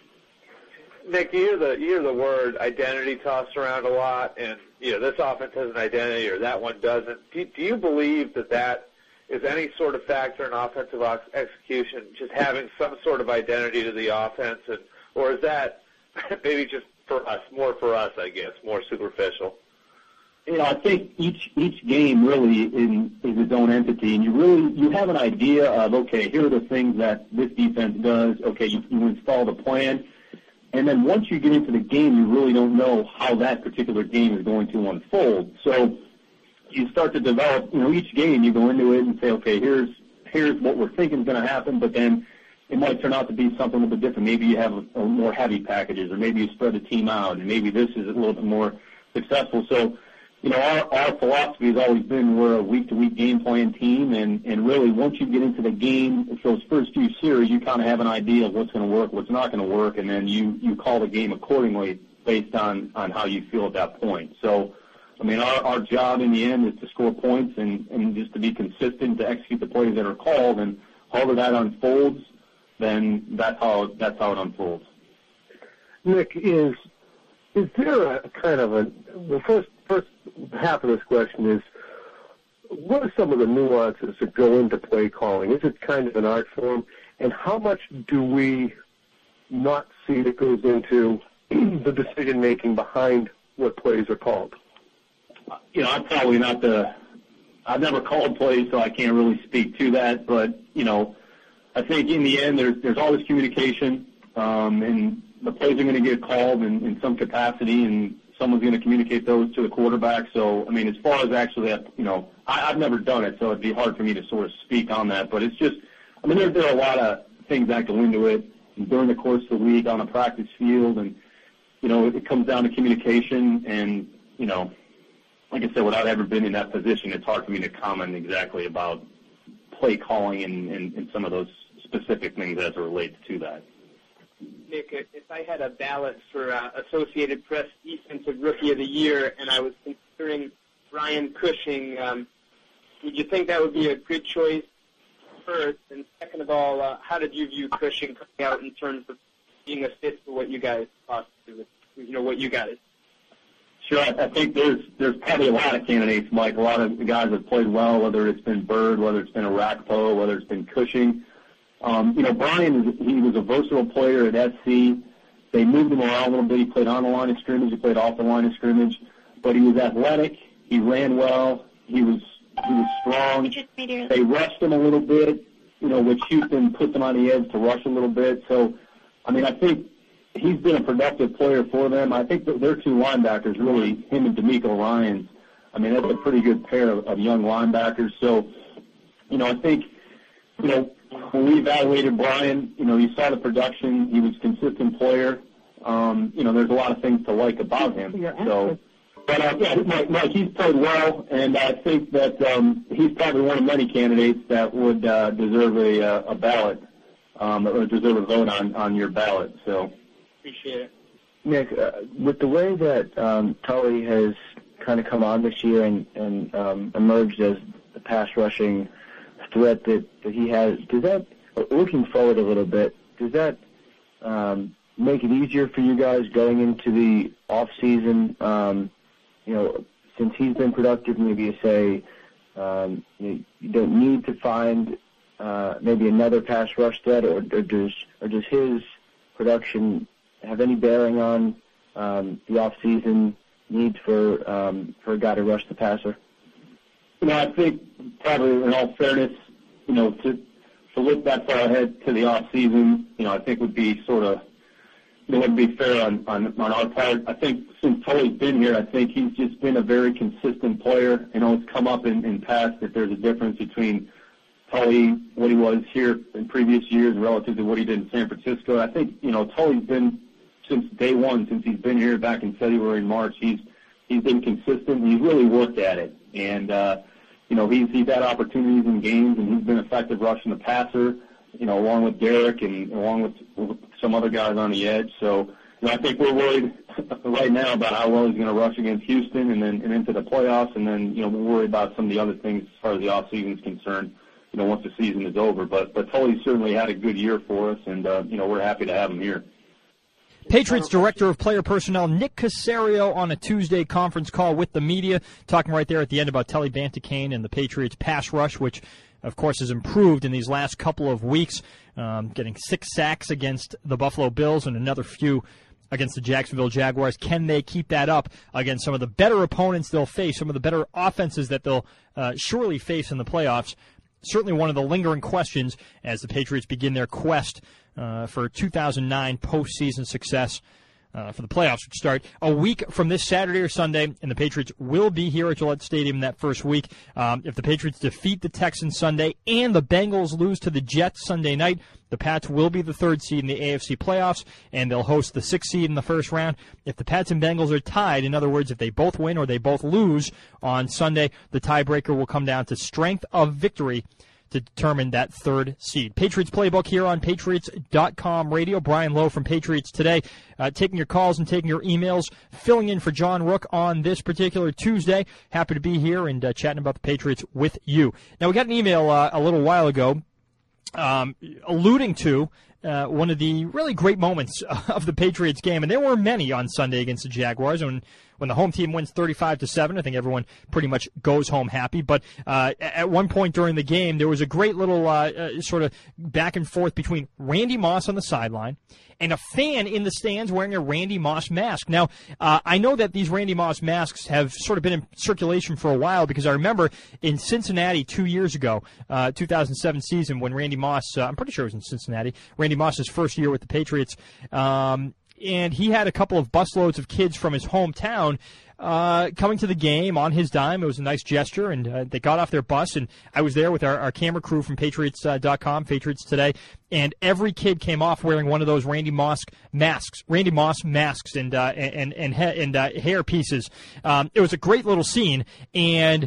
Nick, you hear the you hear the word identity tossed around a lot, and you know this offense has an identity or that one doesn't. Do, do you believe that that is any sort of factor in offensive execution, just having some sort of identity to the offense, and or is that maybe just for us, more for us, I guess, more superficial? You know, I think each each game really in, is its own entity, and you really you have an idea of, okay, here are the things that this defense does. Okay, you, you install the plan. And then once you get into the game, you really don't know how that particular game is going to unfold. So you start to develop, you know, each game you go into it and say, okay, here's here's what we're thinking is going to happen, but then it might turn out to be something a little bit different. Maybe you have a, a more heavy packages, or maybe you spread the team out, and maybe this is a little bit more successful. So, you know, our, our philosophy has always been we're a week-to-week game plan team, and, and really once you get into the game, those first few series, you kind of have an idea of what's going to work, what's not going to work, and then you, you call the game accordingly based on, on how you feel at that point. So, I mean, our, our job in the end is to score points and, and just to be consistent, to execute the plays that are called, and however that unfolds, then that's how that's how it unfolds. Nick, is is there a kind of a the first first half of this question is, what are some of the nuances that go into play calling? Is it kind of an art form? And how much do we not see that goes into the decision making behind what plays are called? You know, I'm probably not the I've never called plays, so I can't really speak to that. But, you know, I think in the end there's there's always communication, um, and the plays are going to get called in, in some capacity, and someone's going to communicate those to the quarterback. So, I mean, as far as actually, that, you know, I, I've never done it, so it'd be hard for me to sort of speak on that. But it's just, I mean, there, there are a lot of things that go into it during the course of the week on a practice field, and, you know, it comes down to communication. And, you know, like I said, without ever been in that position, it's hard for me to comment exactly about play calling and, and, and some of those specific things as it relates to that. Nick, if I had a ballot for uh, Associated Press Defensive Rookie of the Year and I was considering Ryan Cushing, um, would you think that would be a good choice first? And second of all, uh, how did you view Cushing coming out in terms of being a fit for what you guys possibly, you know, what you guys? Sure, I think there's there's probably a lot of candidates, Mike. A lot of the guys have played well, whether it's been Bird, whether it's been Arakpo, whether it's been Cushing. Um, you know, Brian, he was a versatile player at S C. They moved him around a little bit. He played on the line of scrimmage. He played off the line of scrimmage. But he was athletic. He ran well. He was he was strong. They rushed him a little bit, you know, which Houston put them on the edge to rush a little bit. So, I mean, I think he's been a productive player for them. I think that their two linebackers, really, him and D'Amico Ryans, I mean, that's a pretty good pair of, of young linebackers. So, you know, I think, you know, when we evaluated Brian, you know, you saw the production. He was a consistent player. Um, you know, there's a lot of things to like about him. So, but uh, yeah, Mike, Mike, he's played well, and I think that um, he's probably one of many candidates that would uh, deserve a, uh, a ballot um, or deserve a vote on, on your ballot. So, appreciate it. Nick, uh, with the way that um, Tully has kind of come on this year and, and um, emerged as the pass rushing threat that, that he has, does that, looking forward a little bit, does that um, make it easier for you guys going into the off season? Um, you know, since he's been productive, maybe you say um, you, you don't need to find uh, maybe another pass rush threat, or, or does or does his production have any bearing on um, the off season needs for um, for a guy to rush the passer? You know, I think probably in all fairness, you know, to to look that far ahead to the off season, you know, I think would be sort of, it wouldn't be fair on, on, on our part. I think since Tully's been here, I think he's just been a very consistent player. You know, it's come up in, in past that there's a difference between Tully, what he was here in previous years relative to what he did in San Francisco. I think, you know, Tully's been, since day one, since he's been here back in February and March, he's he's been consistent, and he's really worked at it. And, uh, you know, he's, he's had opportunities in games, and he's been effective rushing the passer, you know, along with Derek and along with, with some other guys on the edge. So, you know, I think we're worried right now about how well he's going to rush against Houston and then and into the playoffs, and then, you know, we're worried about some of the other things as far as the offseason is concerned, you know, once the season is over. But, but Tully certainly had a good year for us, and, uh, you know, we're happy to have him here. Patriots Director of Player Personnel Nick Caserio on a Tuesday conference call with the media, talking right there at the end about Telly Banticane and the Patriots pass rush, which, of course, has improved in these last couple of weeks, um, getting six sacks against the Buffalo Bills and another few against the Jacksonville Jaguars. Can they keep that up against some of the better opponents they'll face, some of the better offenses that they'll uh, surely face in the playoffs? Certainly one of the lingering questions as the Patriots begin their quest uh, for two thousand nine postseason success uh, for the playoffs, which start a week from this Saturday or Sunday, and the Patriots will be here at Gillette Stadium that first week. Um, if the Patriots defeat the Texans Sunday and the Bengals lose to the Jets Sunday night, the Pats will be the third seed in the A F C playoffs, and they'll host the sixth seed in the first round. If the Pats and Bengals are tied, in other words, if they both win or they both lose on Sunday, the tiebreaker will come down to strength of victory to determine that third seed. Patriots Playbook here on Patriots dot com radio. Brian Lowe from Patriots Today, uh, taking your calls and taking your emails, filling in for John Rook on this particular Tuesday. Happy to be here and uh, chatting about the Patriots with you. Now, we got an email uh, a little while ago um, alluding to uh, one of the really great moments of the Patriots game, and there were many on Sunday against the Jaguars. When when the home team wins thirty-five to seven, I think everyone pretty much goes home happy. But uh, at one point during the game, there was a great little uh, uh, sort of back and forth between Randy Moss on the sideline and a fan in the stands wearing a Randy Moss mask. Now, uh, I know that these Randy Moss masks have sort of been in circulation for a while, because I remember in Cincinnati two years ago, uh, two thousand seven season, when Randy Moss, uh, I'm pretty sure it was in Cincinnati, Randy Moss's first year with the Patriots, um, and he had a couple of busloads of kids from his hometown uh, coming to the game on his dime. It was a nice gesture, and uh, they got off their bus, and I was there with our, our camera crew from Patriots dot com, Patriots Today, and every kid came off wearing one of those Randy Moss masks, Randy Moss masks and uh, and and and, and uh, hair pieces. Um, it was a great little scene, and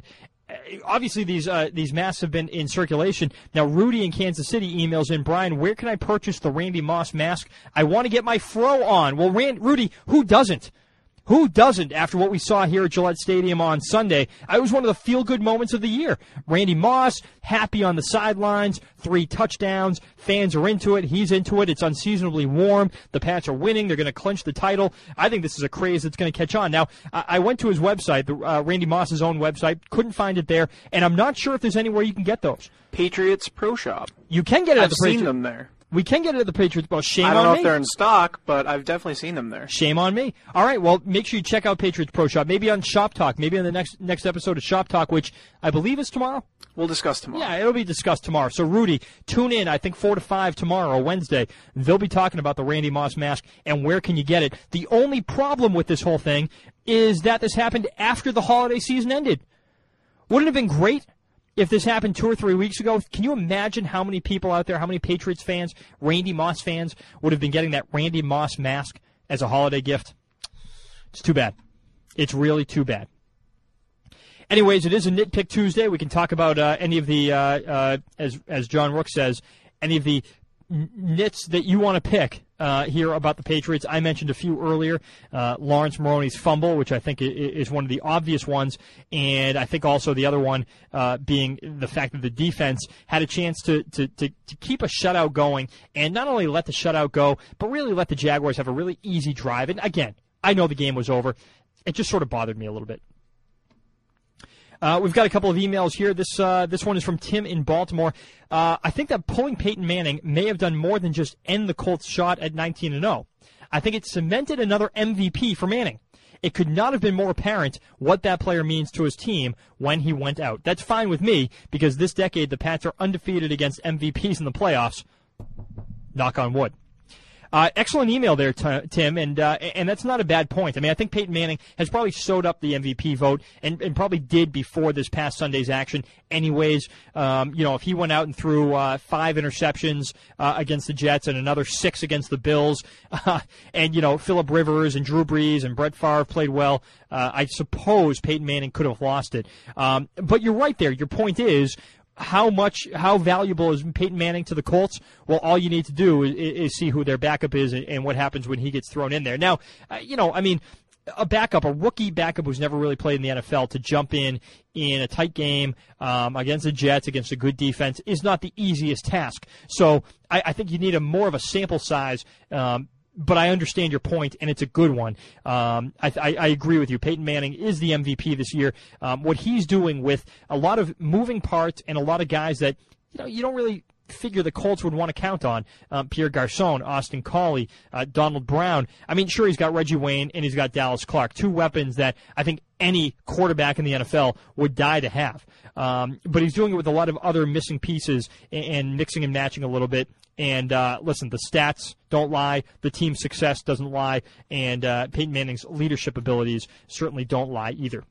obviously these uh, these masks have been in circulation. Now, Rudy in Kansas City emails in, Brian, where can I purchase the Randy Moss mask? I want to get my fro on. Well, Rand, Rudy, who doesn't? Who doesn't after what we saw here at Gillette Stadium on Sunday? It was one of the feel-good moments of the year. Randy Moss, happy on the sidelines, three touchdowns. Fans are into it. He's into it. It's unseasonably warm. The Pats are winning. They're going to clinch the title. I think this is a craze that's going to catch on. Now, I went to his website, the, uh, Randy Moss's own website, couldn't find it there, and I'm not sure if there's anywhere you can get those. Patriots Pro Shop. You can get it at I've the seen Patriots. them there. We can get it at the Patriots. Well, shame on me. I don't know if they're in stock, but I've definitely seen them there. Shame on me. All right, well, make sure you check out Patriots Pro Shop. Maybe on Shop Talk. Maybe on the next next episode of Shop Talk, which I believe is tomorrow. We'll discuss tomorrow. Yeah, it'll be discussed tomorrow. So, Rudy, tune in, I think, four to five tomorrow, Wednesday. They'll be talking about the Randy Moss mask and where can you get it. The only problem with this whole thing is that this happened after the holiday season ended. Wouldn't it have been great if this happened two or three weeks ago? Can you imagine how many people out there, how many Patriots fans, Randy Moss fans, would have been getting that Randy Moss mask as a holiday gift? It's too bad. It's really too bad. Anyways, it is a Nitpick Tuesday. We can talk about uh, any of the, uh, uh, as as John Rook says, any of the nits that you want to pick uh, here about the Patriots. I mentioned a few earlier. Uh, Lawrence Maroney's fumble, which I think is one of the obvious ones, and I think also the other one uh, being the fact that the defense had a chance to, to, to, to keep a shutout going, and not only let the shutout go, but really let the Jaguars have a really easy drive. And again, I know the game was over. It just sort of bothered me a little bit. Uh, we've got a couple of emails here. This uh, this one is from Tim in Baltimore. Uh, I think that pulling Peyton Manning may have done more than just end the Colts' shot at nineteen and oh. I think it cemented another M V P for Manning. It could not have been more apparent what that player means to his team when he went out. That's fine with me because this decade the Pats are undefeated against M V Ps in the playoffs. Knock on wood. Uh, excellent email there, t- Tim, and uh, and that's not a bad point. I mean, I think Peyton Manning has probably sewed up the M V P vote and, and probably did before this past Sunday's action anyways. Um, you know, if he went out and threw uh, five interceptions uh, against the Jets and another six against the Bills, uh, and, you know, Phillip Rivers and Drew Brees and Brett Favre played well, uh, I suppose Peyton Manning could have lost it. Um, but you're right there. Your point is, How much, how valuable is Peyton Manning to the Colts? Well, all you need to do is, is see who their backup is and, and what happens when he gets thrown in there. Now, uh, you know, I mean, a backup, a rookie backup who's never really played in the N F L to jump in in a tight game um, against the Jets, against a good defense, is not the easiest task. So I, I think you need a more of a sample size. Um, But I understand your point, and it's a good one. Um, I, I, I agree with you. Peyton Manning is the M V P this year. Um, what he's doing with a lot of moving parts and a lot of guys that you know you don't really figure the Colts would want to count on. Um, Pierre Garçon, Austin Collie, uh, Donald Brown. I mean, sure, he's got Reggie Wayne and he's got Dallas Clark, two weapons that I think any quarterback in the N F L would die to have. Um, but he's doing it with a lot of other missing pieces and, and mixing and matching a little bit. And uh, listen, the stats don't lie. The team's success doesn't lie. And uh, Peyton Manning's leadership abilities certainly don't lie either.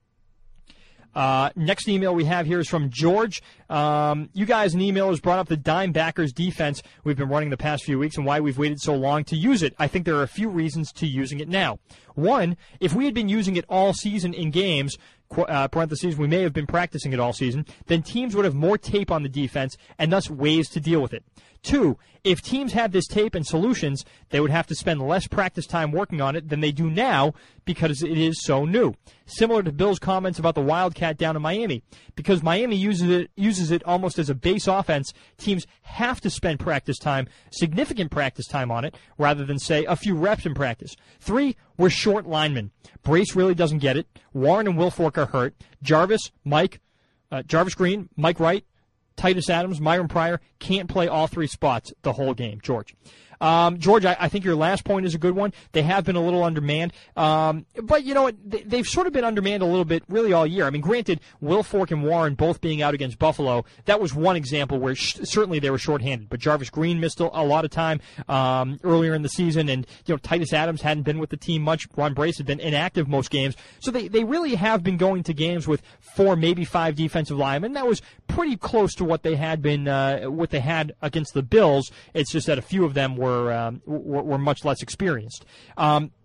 Uh, next email we have here is from George. Um, you guys in emailers brought up the dime backers defense we've been running the past few weeks and why we've waited so long to use it. I think there are a few reasons to using it now. One, if we had been using it all season in games, uh, parentheses, we may have been practicing it all season, then teams would have more tape on the defense and thus ways to deal with it. Two, if teams had this tape and solutions, they would have to spend less practice time working on it than they do now because it is so new. Similar to Bill's comments about the Wildcat down in Miami. Because Miami uses it uses it almost as a base offense, teams have to spend practice time, significant practice time on it, rather than, say, a few reps in practice. Three, we're short linemen. Brace really doesn't get it. Warren and Wilfork are hurt. Jarvis, Mike, uh, Jarvis Green, Mike Wright, Titus Adams, Myron Pryor can't play all three spots the whole game. George. Um, George, I, I think your last point is a good one. They have been a little undermanned. Um, but, you know, they, they've sort of been undermanned a little bit really all year. I mean, granted, Wilfork and Warren both being out against Buffalo, that was one example where sh- certainly they were shorthanded. But Jarvis Green missed a, a lot of time um, earlier in the season. And, you know, Titus Adams hadn't been with the team much. Ron Brace had been inactive most games. So they, they really have been going to games with four, maybe five defensive linemen. That was pretty close to what they had been, uh, what they had against the Bills. It's just that a few of them were Were, um, were, were much less experienced. Um,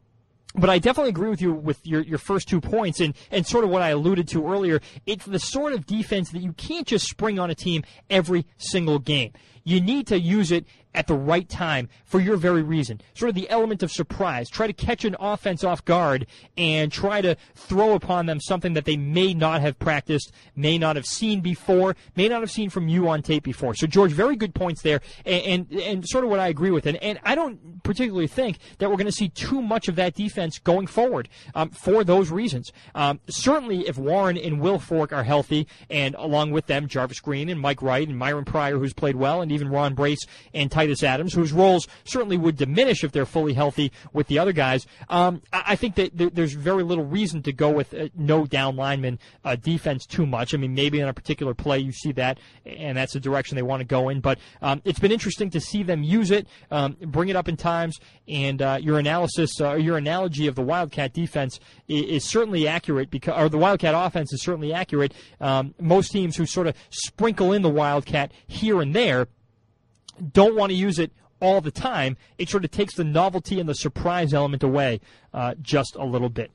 But I definitely agree with you with your, your first two points and, and sort of what I alluded to earlier. It's the sort of defense that you can't just spring on a team every single game. You need to use it at the right time for your very reason. Sort of the element of surprise. Try to catch an offense off guard and try to throw upon them something that they may not have practiced, may not have seen before, may not have seen from you on tape before. So, George, very good points there, and and, and sort of what I agree with. And, and I don't particularly think that we're going to see too much of that defense going forward um, for those reasons. Um, certainly, if Warren and Will Fork are healthy, and along with them, Jarvis Green and Mike Wright and Myron Pryor, who's played well, and even Ron Brace and Titus Adams, whose roles certainly would diminish if they're fully healthy with the other guys. Um, I, I think that th- there's very little reason to go with uh, no down lineman uh, defense too much. I mean, maybe on a particular play you see that, and that's the direction they want to go in. But um, it's been interesting to see them use it, um, bring it up in times, and uh, your analysis, uh, your analogy of the Wildcat defense is, is certainly accurate, because, or the Wildcat offense is certainly accurate. Um, most teams who sort of sprinkle in the Wildcat here and there don't want to use it all the time. It sort of takes the novelty and the surprise element away uh, just a little bit.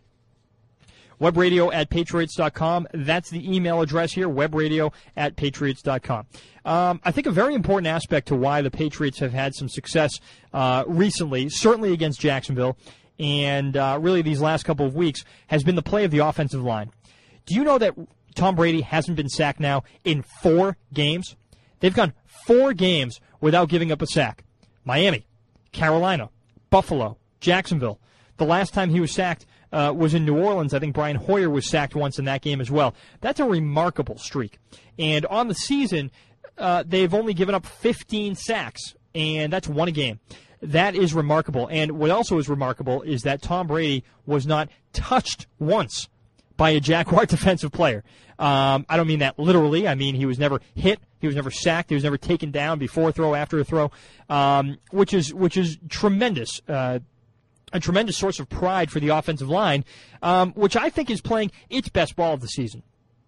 Webradio at Patriots dot com. That's the email address here, webradio at Patriots dot com. Um, I think a very important aspect to why the Patriots have had some success uh, recently, certainly against Jacksonville, and uh, really these last couple of weeks, has been the play of the offensive line. Do you know that Tom Brady hasn't been sacked now in four games? They've gone four games without giving up a sack. Miami, Carolina, Buffalo, Jacksonville. The last time he was sacked uh, was in New Orleans. I think Brian Hoyer was sacked once in that game as well. That's a remarkable streak. And on the season, uh, they've only given up fifteen sacks, and that's one a game. That is remarkable. And what also is remarkable is that Tom Brady was not touched once by a Jaguar defensive player. Um, I don't mean that literally. I mean he was never hit. He was never sacked. He was never taken down before a throw, after a throw, um, which is which is tremendous. Uh, a tremendous source of pride for the offensive line, um, which I think is playing its best ball of the season.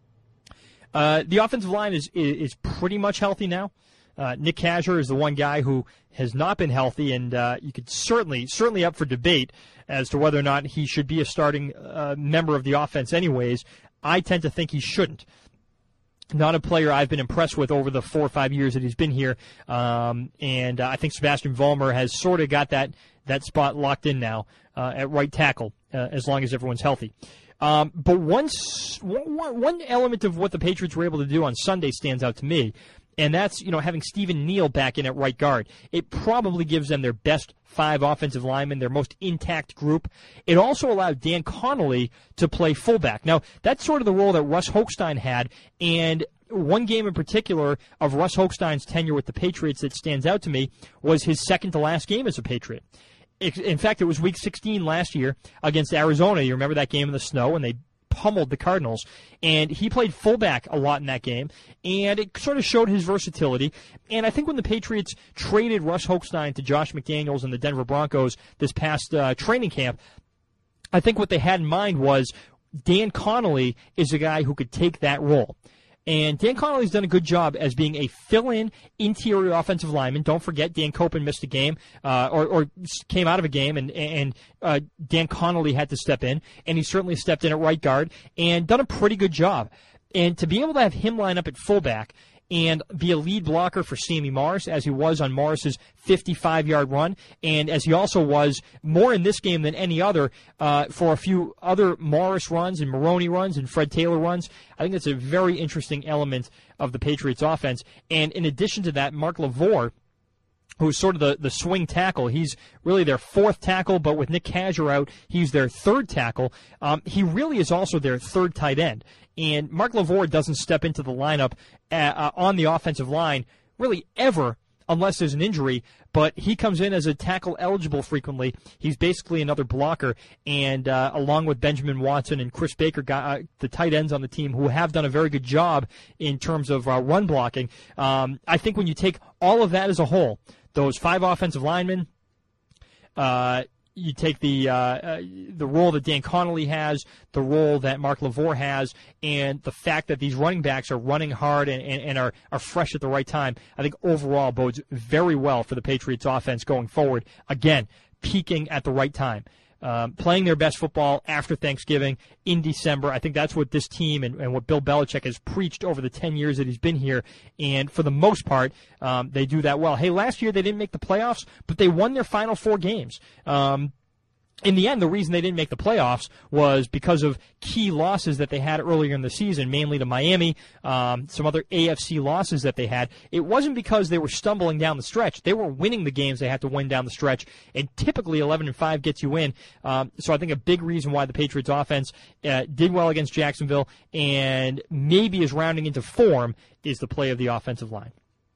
Uh, the offensive line is, is is pretty much healthy now. Uh, Nick Kazur is the one guy who has not been healthy, and uh, you could certainly certainly up for debate as to whether or not he should be a starting uh, member of the offense anyways. I tend to think he shouldn't. Not a player I've been impressed with over the four or five years that he's been here, um, and uh, I think Sebastian Vollmer has sort of got that, that spot locked in now uh, at right tackle, uh, as long as everyone's healthy. Um, but one, one, one element of what the Patriots were able to do on Sunday stands out to me, and that's, you know, having Stephen Neal back in at right guard. It probably gives them their best five offensive linemen, their most intact group. It also allowed Dan Connolly to play fullback. Now, that's sort of the role that Russ Hochstein had, and one game in particular of Russ Hochstein's tenure with the Patriots that stands out to me was his second to last game as a Patriot. In fact, it was week sixteen last year against Arizona. You remember that game in the snow, and they pummeled the Cardinals, and he played fullback a lot in that game, and it sort of showed his versatility. And I think when the Patriots traded Russ Hochstein to Josh McDaniels and the Denver Broncos this past uh, training camp, I think what they had in mind was Dan Connolly is a guy who could take that role. And Dan Connolly's done a good job as being a fill-in interior offensive lineman. Don't forget, Dan Copen missed a game, uh, or, or came out of a game, and, and uh, Dan Connolly had to step in, and he certainly stepped in at right guard and done a pretty good job. And to be able to have him line up at fullback and be a lead blocker for Sammy Morris, as he was on Morris's fifty-five-yard run, and as he also was more in this game than any other uh, for a few other Morris runs and Maroney runs and Fred Taylor runs. I think that's a very interesting element of the Patriots' offense. And in addition to that, Mark LaVore, who's sort of the, the swing tackle. He's really their fourth tackle, but with Nick Kazur out, he's their third tackle. Um, he really is also their third tight end. And Mark LaVore doesn't step into the lineup uh, uh, on the offensive line really ever unless there's an injury, but he comes in as a tackle eligible frequently. He's basically another blocker, and uh, along with Benjamin Watson and Chris Baker, got, uh, the tight ends on the team, who have done a very good job in terms of uh, run blocking. Um, I think when you take all of that as a whole, those five offensive linemen, uh, you take the uh, uh, the role that Dan Connolly has, the role that Mark LaVore has, and the fact that these running backs are running hard and, and, and are, are fresh at the right time, I think overall bodes very well for the Patriots offense going forward. Again, peaking at the right time. um, playing their best football after Thanksgiving in December. I think that's what this team and, and what Bill Belichick has preached over the ten years that he's been here. And for the most part, um, they do that well. Hey, last year they didn't make the playoffs, but they won their final four games. Um, In the end, the reason they didn't make the playoffs was because of key losses that they had earlier in the season, mainly to Miami, um, some other A F C losses that they had. It wasn't because they were stumbling down the stretch. They were winning the games they had to win down the stretch, and typically eleven and five gets you in. Um, so I think a big reason why the Patriots offense uh, did well against Jacksonville and maybe is rounding into form is the play of the offensive line.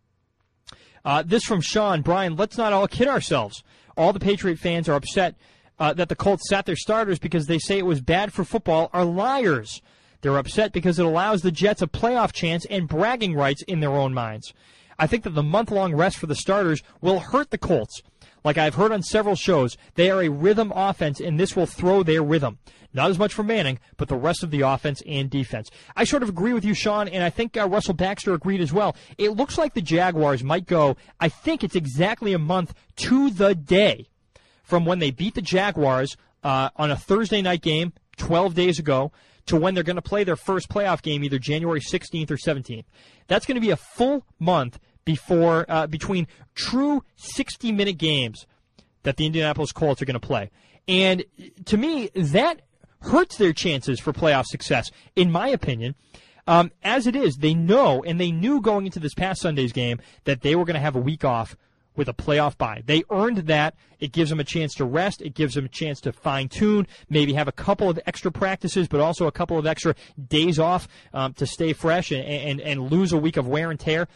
Uh, this from Sean. Brian, let's not all kid ourselves. All the Patriot fans are upset Uh, that the Colts sat their starters because they say it was bad for football are liars. They're upset because it allows the Jets a playoff chance and bragging rights in their own minds. I think that the month-long rest for the starters will hurt the Colts. Like I've heard on several shows, they are a rhythm offense, and this will throw their rhythm. Not as much for Manning, but the rest of the offense and defense. I sort of agree with you, Sean, and I think uh, Russell Baxter agreed as well. It looks like the Jaguars might go, I think it's exactly a month to the day from when they beat the Jaguars uh, on a Thursday night game twelve days ago to when they're going to play their first playoff game either January sixteenth or seventeenth. That's going to be a full month before uh, between true sixty-minute games that the Indianapolis Colts are going to play. And to me, that hurts their chances for playoff success, in my opinion. Um, as it is, they know, and they knew going into this past Sunday's game, that they were going to have a week off with a playoff bye. They earned that. It gives them a chance to rest. It gives them a chance to fine-tune, maybe have a couple of extra practices, but also a couple of extra days off um, to stay fresh and, and, and lose a week of wear and tear.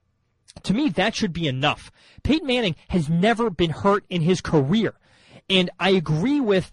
To me, that should be enough. Peyton Manning has never been hurt in his career. And I agree with,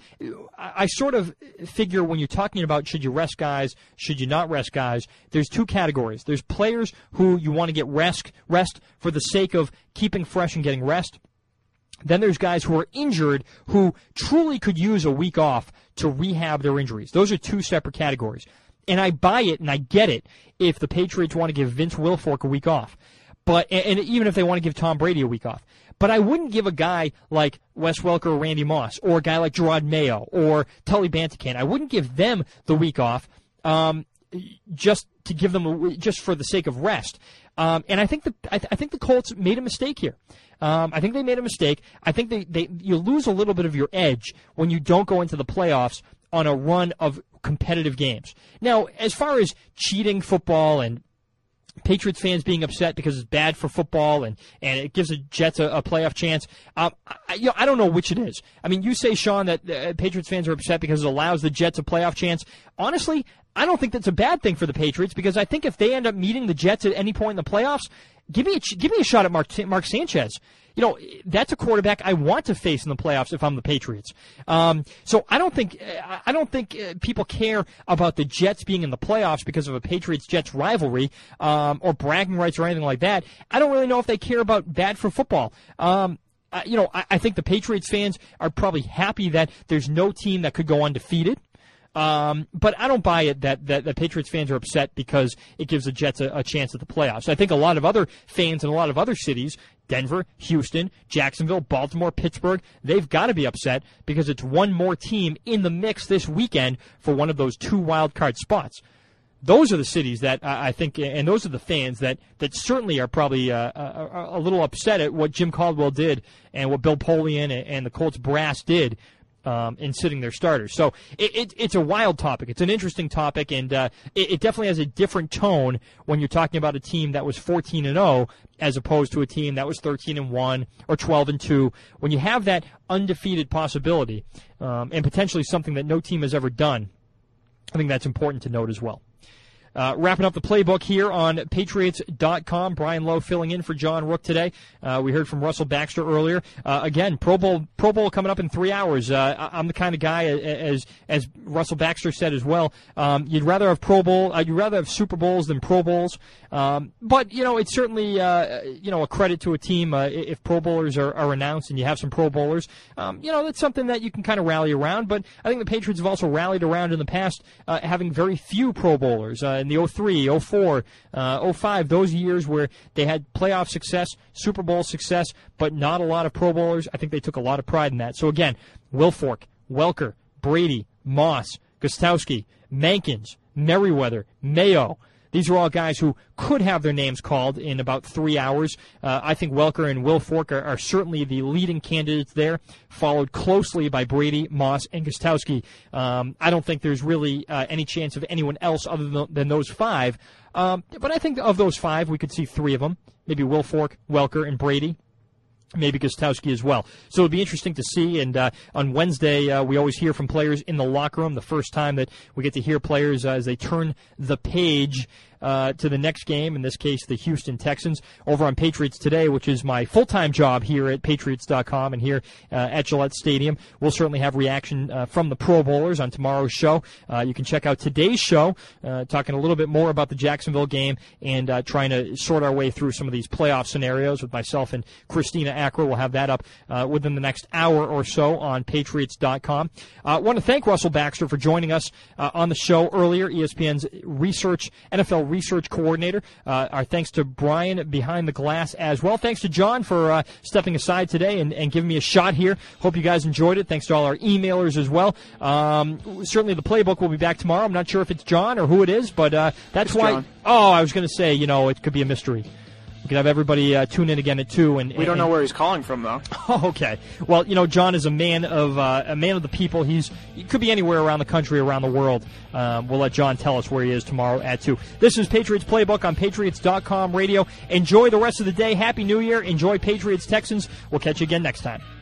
I sort of figure when you're talking about should you rest guys, should you not rest guys, there's two categories. There's players who you want to get rest, rest for the sake of keeping fresh and getting rest. Then there's guys who are injured who truly could use a week off to rehab their injuries. Those are two separate categories. And I buy it and I get it if the Patriots want to give Vince Wilfork a week off. But and even if they want to give Tom Brady a week off. But I wouldn't give a guy like Wes Welker or Randy Moss or a guy like Gerard Mayo or Tully Bantecan. I wouldn't give them the week off um, just to give them a, just for the sake of rest. Um, and I think the I, th- I think the Colts made a mistake here. Um, I think they made a mistake. I think they, they you lose a little bit of your edge when you don't go into the playoffs on a run of competitive games. Now, as far as cheating football and Patriots fans being upset because it's bad for football and, and it gives the Jets a, a playoff chance. Um, I, you know, I don't know which it is. I mean, you say, Sean, that uh, Patriots fans are upset because it allows the Jets a playoff chance. Honestly, I don't think that's a bad thing for the Patriots because I think if they end up meeting the Jets at any point in the playoffs, give me a, give me a shot at Mark, Mark Sanchez. You know, that's a quarterback I want to face in the playoffs if I'm the Patriots. Um, so I don't think I don't think people care about the Jets being in the playoffs because of a Patriots-Jets rivalry um, or bragging rights or anything like that. I don't really know if they care about bad for football. Um, I, you know, I, I think the Patriots fans are probably happy that there's no team that could go undefeated. Um, but I don't buy it that, that the Patriots fans are upset because it gives the Jets a, a chance at the playoffs. I think a lot of other fans in a lot of other cities, Denver, Houston, Jacksonville, Baltimore, Pittsburgh, they've got to be upset because it's one more team in the mix this weekend for one of those two wild card spots. Those are the cities that uh, I think, and those are the fans that, that certainly are probably uh, a, a little upset at what Jim Caldwell did and what Bill Polian and, and the Colts brass did Um, in sitting their starters. So it, it, it's a wild topic. It's an interesting topic, and uh, it, it definitely has a different tone when you're talking about a team that was fourteen and oh as opposed to a team that was thirteen and one or twelve and two. When you have that undefeated possibility, um, and potentially something that no team has ever done, I think that's important to note as well. Uh, wrapping up the playbook here on Patriots dot com. Brian Lowe filling in for John Rook today. Uh, we heard from Russell Baxter earlier. Uh, again, Pro Bowl Pro Bowl coming up in three hours. Uh, I'm the kind of guy, as as Russell Baxter said as well, um, you'd rather have Pro Bowl, uh, you'd rather have Super Bowls than Pro Bowls. Um, but, you know, it's certainly, uh, you know, a credit to a team uh, if Pro Bowlers are, are announced and you have some Pro Bowlers. Um, you know, that's something that you can kind of rally around. But I think the Patriots have also rallied around in the past uh, having very few Pro Bowlers. Uh, in the oh three, oh four, uh, oh five, those years where they had playoff success, Super Bowl success, but not a lot of Pro Bowlers. I think they took a lot of pride in that. So, again, Wilfork, Welker, Brady, Moss, Gostowski, Mankins, Merriweather, Mayo. These are all guys who could have their names called in about three hours. Uh, I think Welker and Will Fork are, are certainly the leading candidates there, followed closely by Brady, Moss, and Gostowski. Um, I don't think there's really uh, any chance of anyone else other than, than those five. Um, but I think of those five, we could see three of them, maybe Will Fork, Welker, and Brady. Maybe Gostowski as well. So it'll be interesting to see. And uh, on Wednesday, uh, we always hear from players in the locker room. The first time that we get to hear players uh, as they turn the page uh, to the next game, in this case, the Houston Texans, over on Patriots Today, which is my full-time job here at Patriots dot com and here uh, at Gillette Stadium. We'll certainly have reaction uh, from the Pro Bowlers on tomorrow's show. Uh, you can check out today's show, uh, talking a little bit more about the Jacksonville game and uh, trying to sort our way through some of these playoff scenarios with myself and Christina Acra. We'll have that up uh, within the next hour or so on Patriots dot com. I uh, want to thank Russell Baxter for joining us uh, on the show earlier, E S P N's research, N F L research coordinator. Uh, our thanks to Brian behind the glass as well. Thanks to John for uh, stepping aside today and, and giving me a shot here. Hope you guys enjoyed it. Thanks to all our emailers as well. Um, certainly the playbook will be back tomorrow. I'm not sure if it's John or who it is, but uh, that's it's why. John. Oh, I was going to say, you know, it could be a mystery. We could have everybody uh, tune in again at two, and we don't and, know where he's calling from, though. Oh, okay. Well, you know, John is a man of uh, a man of the people. He's he could be anywhere around the country, around the world. Um, we'll let John tell us where he is tomorrow at two. This is Patriots Playbook on Patriots dot com radio. Enjoy the rest of the day. Happy New Year. Enjoy Patriots Texans. We'll catch you again next time.